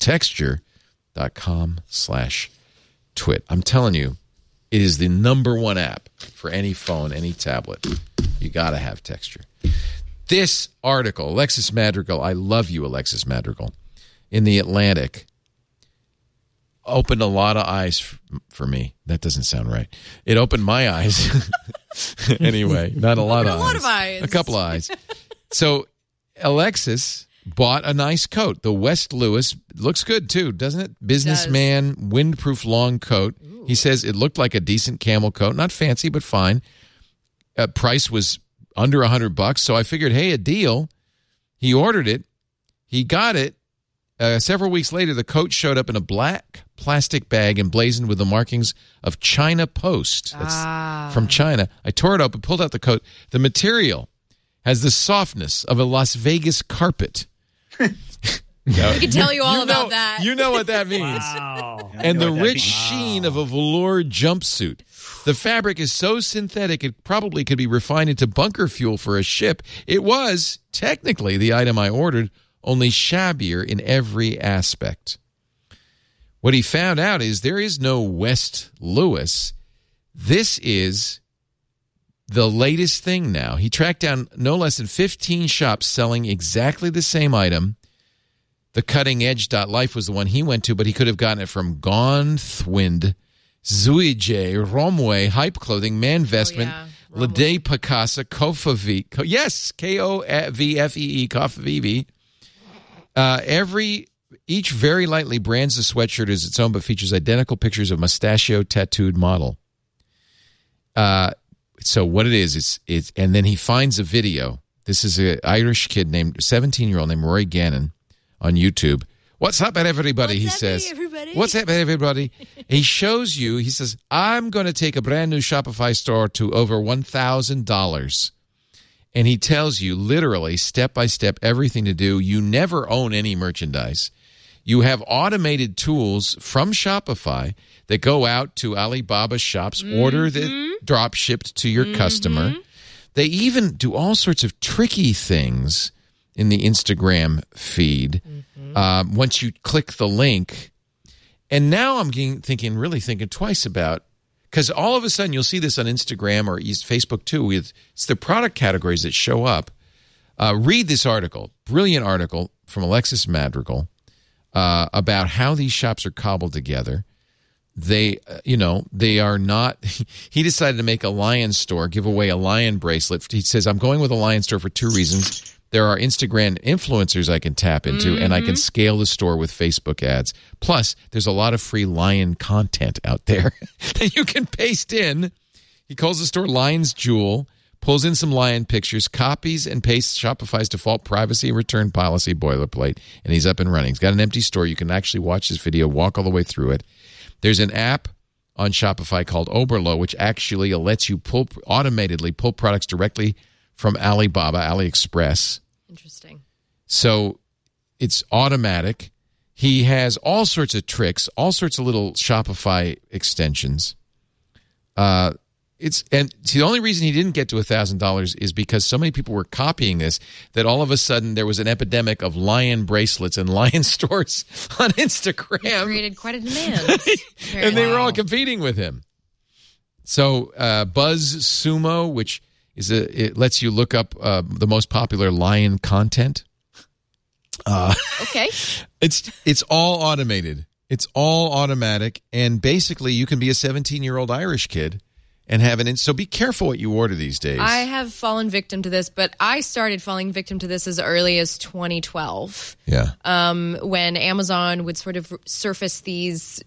Texture.com/twit. I'm telling you, it is the number one app for any phone, any tablet. You got to have Texture. This article, Alexis Madrigal, I love you, Alexis Madrigal, in The Atlantic, opened a lot of eyes for me. That doesn't sound right. It opened my eyes. Anyway, not a lot of eyes. A lot of eyes. A couple of eyes. So Alexis bought a nice coat. The West Lewis looks good too, doesn't it? Businessman, windproof long coat. Ooh. He says it looked like a decent camel coat. Not fancy, but fine. Price was under $100, so I figured, hey, a deal. He ordered it. He got it. Several weeks later, the coat showed up in a black plastic bag emblazoned with the markings of China Post. That's from China. I tore it open, pulled out the coat. The material has the softness of a Las Vegas carpet. I can tell you all about that. You know what that means. Wow. And the rich sheen of a velour jumpsuit. The fabric is so synthetic it probably could be refined into bunker fuel for a ship. It was, technically, the item I ordered, only shabbier in every aspect. What he found out is there is no West Lewis. This is the latest thing now. He tracked down no less than 15 shops selling exactly the same item. The Cutting Edge Life was the one he went to, but he could have gotten it from Gonthwind, Zuije, Romwe, Hype Clothing, Man Vestment, Lede Picasa, Kofavee. Yes, Kovfee, Kofavee. Each very lightly brands the sweatshirt as its own, but features identical pictures of mustachio tattooed model. So what it is, it's and then he finds a video. This is an Irish kid named 17-year-old named Roy Gannon on YouTube. What's up, everybody? He says. What's up, everybody? He shows you. He says, I'm going to take a brand new Shopify store to over $1,000. And he tells you literally step by step everything to do. You never own any merchandise. You have automated tools from Shopify that go out to Alibaba shops, order the drop shipped to your customer. They even do all sorts of tricky things in the Instagram feed once you click the link. And now I'm really thinking twice about, because all of a sudden you'll see this on Instagram or Facebook too. It's the product categories that show up. Read this article, brilliant article from Alexis Madrigal about how these shops are cobbled together. They are not. He decided to make a Lion store, give away a Lion bracelet. He says, I'm going with a Lion store for two reasons. There are Instagram influencers I can tap into, and I can scale the store with Facebook ads. Plus, there's a lot of free Lion content out there that you can paste in. He calls the store Lion's Jewel, pulls in some Lion pictures, copies and pastes Shopify's default privacy return policy boilerplate, and he's up and running. He's got an empty store. You can actually watch this video, walk all the way through it. There's an app on Shopify called Oberlo, which actually lets you automatically pull products directly from Alibaba, AliExpress. Interesting. So it's automatic. He has all sorts of tricks, all sorts of little Shopify extensions. The only reason he didn't get to $1,000 is because so many people were copying this that all of a sudden there was an epidemic of Lion bracelets and Lion stores on Instagram. It created quite a demand. And they were all competing with him. So Buzz Sumo, which it lets you look up the most popular Lion content. Okay. It's all automated. It's all automatic. And basically you can be a 17-year-old Irish kid and have so be careful what you order these days. I have fallen victim to this, but I started falling victim to this as early as 2012. Yeah. When Amazon would sort of surface these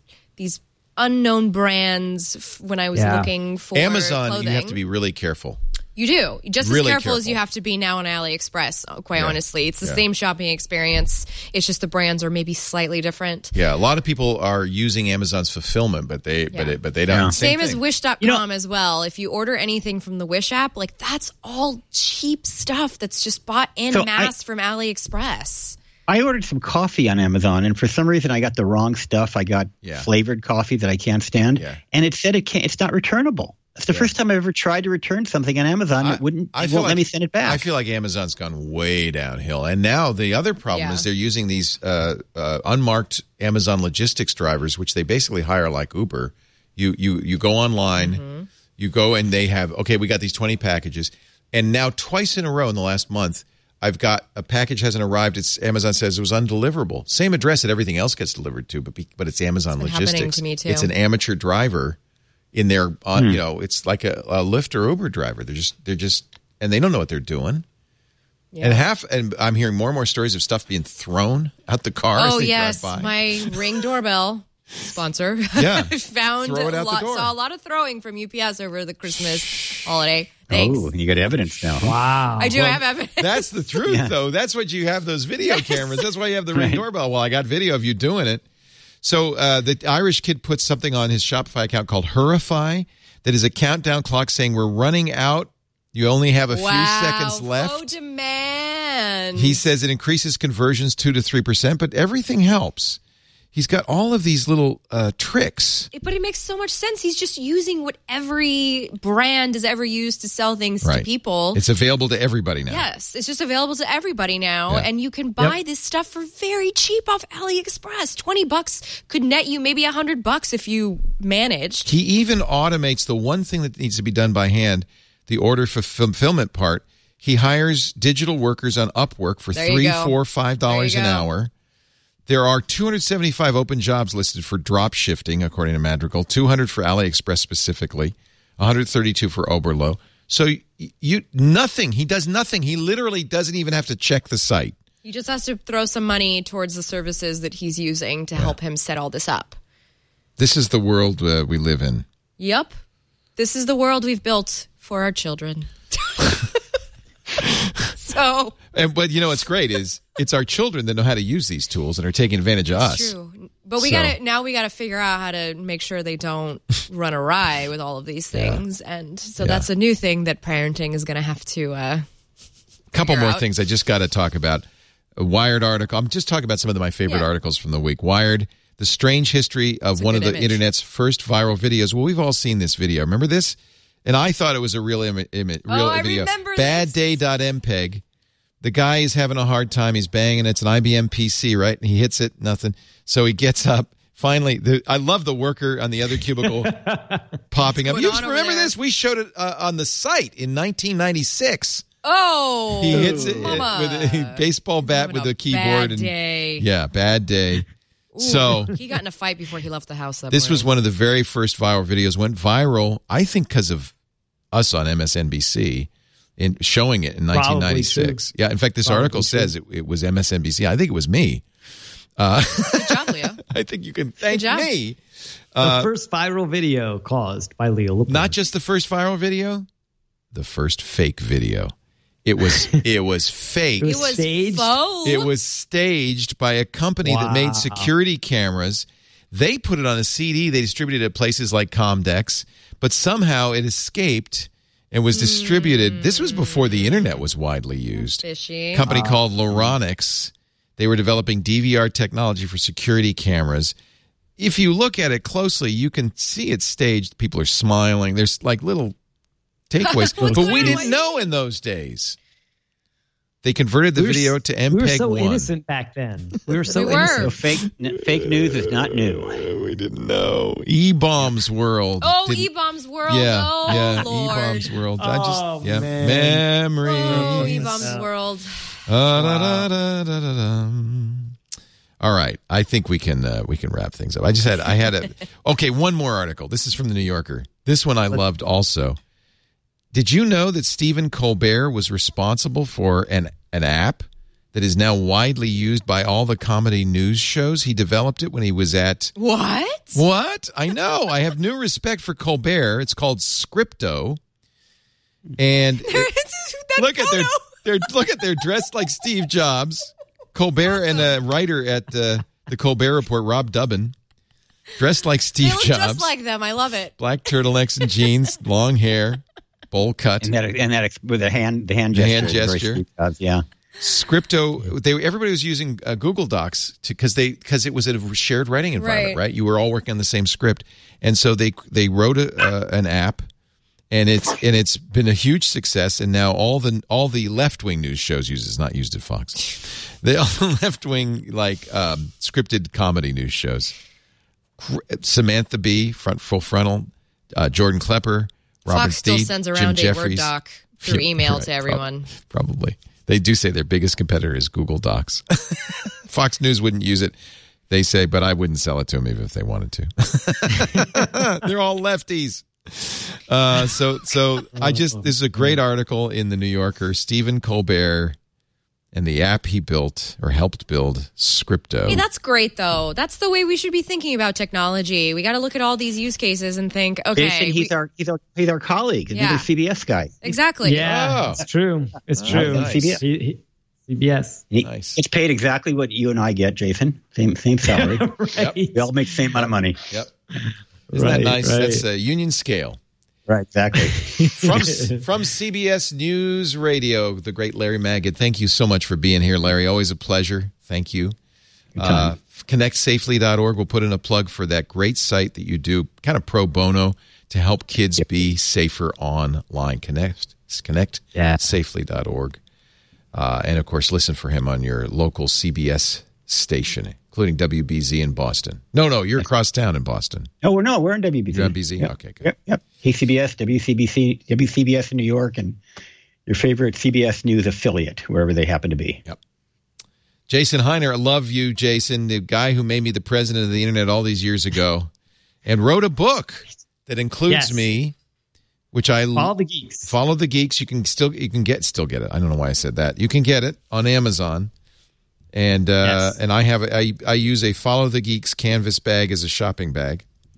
unknown brands when I was looking for Amazon, clothing. you have to be really careful. You do. Just really as careful as you have to be now on AliExpress, quite honestly. It's the same shopping experience. It's just the brands are maybe slightly different. Yeah, a lot of people are using Amazon's fulfillment, but they don't. Yeah. Same as Wish.com as well. If you order anything from the Wish app, like that's all cheap stuff that's just bought en masse from AliExpress. I ordered some coffee on Amazon, and for some reason I got the wrong stuff. I got flavored coffee that I can't stand, and it said it's not returnable. That's the first time I ever tried to return something on Amazon. It won't let me send it back. I feel like Amazon's gone way downhill. And now the other problem is they're using these unmarked Amazon logistics drivers, which they basically hire like Uber. You go online, you go and they have, we got these 20 packages. And now twice in a row in the last month, I've got a package hasn't arrived. Amazon says it was undeliverable. Same address that everything else gets delivered to, but it's Amazon Logistics. Happening to me too. It's an amateur driver. In their, it's like a Lyft or Uber driver. They're just, and they don't know what they're doing. Yeah. And I'm hearing more and more stories of stuff being thrown out the car. Oh yes, my Ring doorbell sponsor. Yeah, saw a lot of throwing from UPS over the Christmas holiday. Thanks. Oh, you got evidence now. Wow, I do have evidence. That's the truth, though. That's what you have those video cameras. That's why you have the Ring doorbell. Well, I got video of you doing it. So the Irish kid put something on his Shopify account called Hurify that is a countdown clock saying we're running out. You only have a few seconds left. Low demand. He says it increases conversions 2 to 3%, but everything helps. He's got all of these little tricks. But it makes so much sense. He's just using what every brand has ever used to sell things to people. It's available to everybody now. Yes, it's just available to everybody now. And you can buy this stuff for very cheap off AliExpress. $20 could net you maybe $100 if you managed. He even automates the one thing that needs to be done by hand, the order fulfillment part. He hires digital workers on Upwork for $3, $4, $5 an hour. There are 275 open jobs listed for drop shifting, according to Madrigal, 200 for AliExpress specifically, 132 for Oberlo. So nothing. He does nothing. He literally doesn't even have to check the site. He just has to throw some money towards the services that he's using to help him set all this up. This is the world we live in. Yep. This is the world we've built for our children. But you know what's great is it's our children that know how to use these tools and are taking advantage of us. True. But we gotta figure out how to make sure they don't run awry with all of these things. Yeah. And so that's a new thing that parenting is gonna have to couple more things I just gotta talk about. A Wired article. I'm just talking about some of my favorite articles from the week. Wired, the strange history of one of the internet's first viral videos. Well, we've all seen this video. Remember this? And I thought it was a real video. I remember Badday.mpeg. The guy is having a hard time. He's banging. It's an IBM PC, right? And he hits it, nothing. So he gets up. Finally, I love the worker on the other cubicle popping up. You remember this? We showed it on the site in 1996. Oh, he hits it with a baseball bat with a keyboard. Bad day. Yeah, bad day. Ooh, so he got in a fight before he left the house. This was one of the very first viral videos. Went viral, I think, because of us on MSNBC in showing it in 1996. Yeah, in fact, this article says it was MSNBC. I think it was me. Good job, Leo. I think you can thank me. The first viral video caused by Leo Laporte. Not just the first viral video, the first fake video. It was fake. It was staged. Faux. It was staged by a company that made security cameras. They put it on a CD. They distributed it at places like Comdex, but somehow it escaped and was distributed. This was before the internet was widely used. Fishy. A company called Loronix. They were developing DVR technology for security cameras. If you look at it closely, you can see it's staged. People are smiling. There's like little takeaways. But we didn't know in those days. They converted the video to MPEG-1. We were so innocent back then. We were so innocent. So fake news is not new. We didn't know. E-Bombs World. Oh, E-Bombs World. Yeah, oh, Lord. E-Bombs World. Man. Memories. Oh, E-Bombs World. All right, I think we can wrap things up. I had one more article. This is from the New Yorker. This one I loved also. Did you know that Stephen Colbert was responsible for an app that is now widely used by all the comedy news shows? He developed it when he was at... What? I know. I have new respect for Colbert. It's called Scripto. And they're dressed like Steve Jobs. Colbert and a writer at the Colbert Report, Rob Dubbin, dressed like Steve Jobs. Just like them. I love it. Black turtlenecks and jeans, long hair. Bowl cut and that with the hand gesture. Yeah. Scripto. Everybody was using Google Docs because it was a shared writing environment, right? You were all working on the same script, and so they wrote an app, and it's been a huge success. And now all the left wing news shows use it. It's not used at Fox. All the left wing scripted comedy news shows. Samantha Bee, Full Frontal, Jordan Klepper. Robert Fox still Dean, sends around Jim a Jeffries. Word doc through email to everyone. Probably. They do say their biggest competitor is Google Docs. Fox News wouldn't use it, they say, but I wouldn't sell it to them even if they wanted to. They're all lefties. This is a great article in the New Yorker. Stephen Colbert and the app he built or helped build, Scripto. Hey, that's great, though. That's the way we should be thinking about technology. We got to look at all these use cases and think, okay. He's our colleague. He's a CBS guy. Exactly. Yeah, it's true. It's true. Nice. CBS. Nice. It's paid exactly what you and I get, Jason. Same salary. Right. We all make the same amount of money. Yep. Isn't that nice? Right. That's a union scale. Right, exactly. From CBS News Radio, the great Larry Magid. Thank you so much for being here, Larry. Always a pleasure. Thank you. ConnectSafely.org. We'll put in a plug for that great site that you do, kind of pro bono, to help kids be safer online. ConnectSafely.org. And, of course, listen for him on your local CBS station, including WBZ in Boston. No, you're across town in Boston. We're in WBZ. You're on BZ? Yep. Okay, good. Yep. KCBS, WCBS in New York, and your favorite CBS News affiliate, wherever they happen to be. Yep. Jason Heiner, I love you, Jason, the guy who made me the president of the internet all these years ago and wrote a book that includes me, which I Follow the Geeks. Follow the Geeks. You can still get it. I don't know why I said that. You can get it on Amazon. And I use a Follow the Geeks canvas bag as a shopping bag.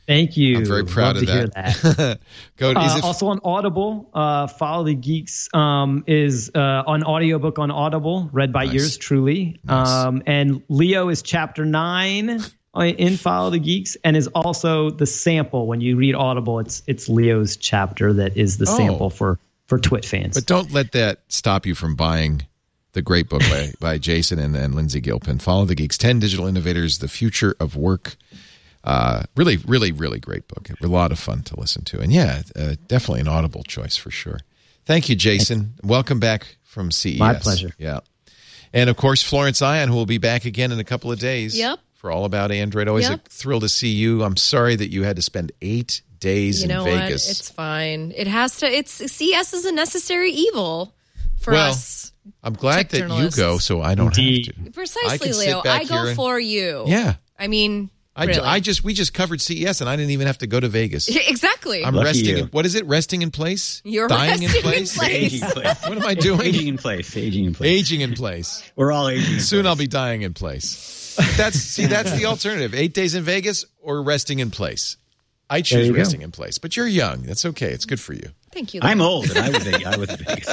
Thank you. I'm very proud Love of to hear that. Also on Audible, Follow the Geeks is on audiobook on Audible, read by yours truly. Nice. And Leo is chapter 9 in Follow the Geeks, and is also the sample. When you read Audible, it's Leo's chapter that is the sample for Twit fans. But don't let that stop you from buying the great book by Jason and Lindsay Gilpin. Follow the Geeks, 10 Digital Innovators, The Future of Work. Really, really, really great book. A lot of fun to listen to. And definitely an Audible choice for sure. Thank you, Jason. Welcome back from CES. My pleasure. Yeah. And of course, Florence Ion, who will be back again in a couple of days. Yep. For All About Android. Always a thrill to see you. I'm sorry that you had to spend 8 days in Vegas. You know what? It's fine. It has to. CES is a necessary evil for us. I'm glad that you go, so I don't have to. Precisely, Leo. I go for you. Yeah. I mean, really. We just covered CES, and I didn't even have to go to Vegas. Exactly. I'm resting. What is it? Resting in place? You're dying resting in place. Aging in place. What am I doing? Aging in place. Aging in place. We're all aging. Soon I'll be dying in place. That's the alternative. 8 days in Vegas or resting in place. I choose resting in place, but you're young. That's okay. It's good for you. Thank you. I'm old, and I was in Vegas.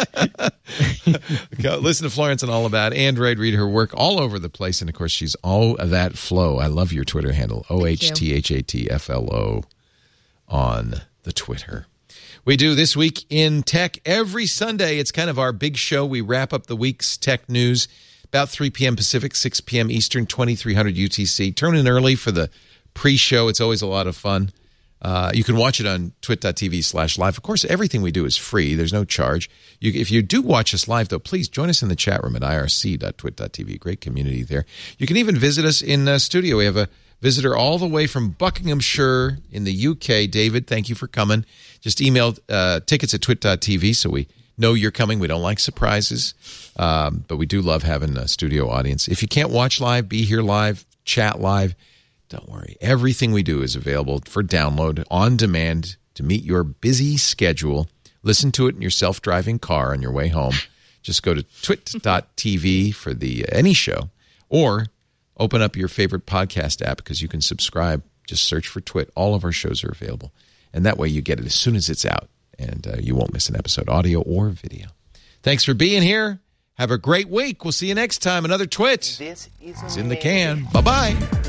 Listen to Florence and All About Android. Read her work all over the place, and of course, she's All That Flow. I love your Twitter handle, OHTHATFLO on the Twitter. We do This Week in Tech every Sunday. It's kind of our big show. We wrap up the week's tech news about 3 p.m. Pacific, 6 p.m. Eastern, 2300 UTC. Turn in early for the pre-show. It's always a lot of fun. You can watch it on twit.tv/live. Of course, everything we do is free. There's no charge. If you do watch us live, though, please join us in the chat room at irc.twit.tv. Great community there. You can even visit us in studio. We have a visitor all the way from Buckinghamshire in the UK. David, thank you for coming. Just email tickets at twit.tv so we know you're coming. We don't like surprises, but we do love having a studio audience. If you can't watch live, be here live, chat live. Don't worry. Everything we do is available for download on demand to meet your busy schedule. Listen to it in your self-driving car on your way home. Just go to twit.tv for any show, or open up your favorite podcast app because you can subscribe. Just search for Twit. All of our shows are available. And that way you get it as soon as it's out, and you won't miss an episode, audio or video. Thanks for being here. Have a great week. We'll see you next time. Another Twit is in the can. Bye-bye.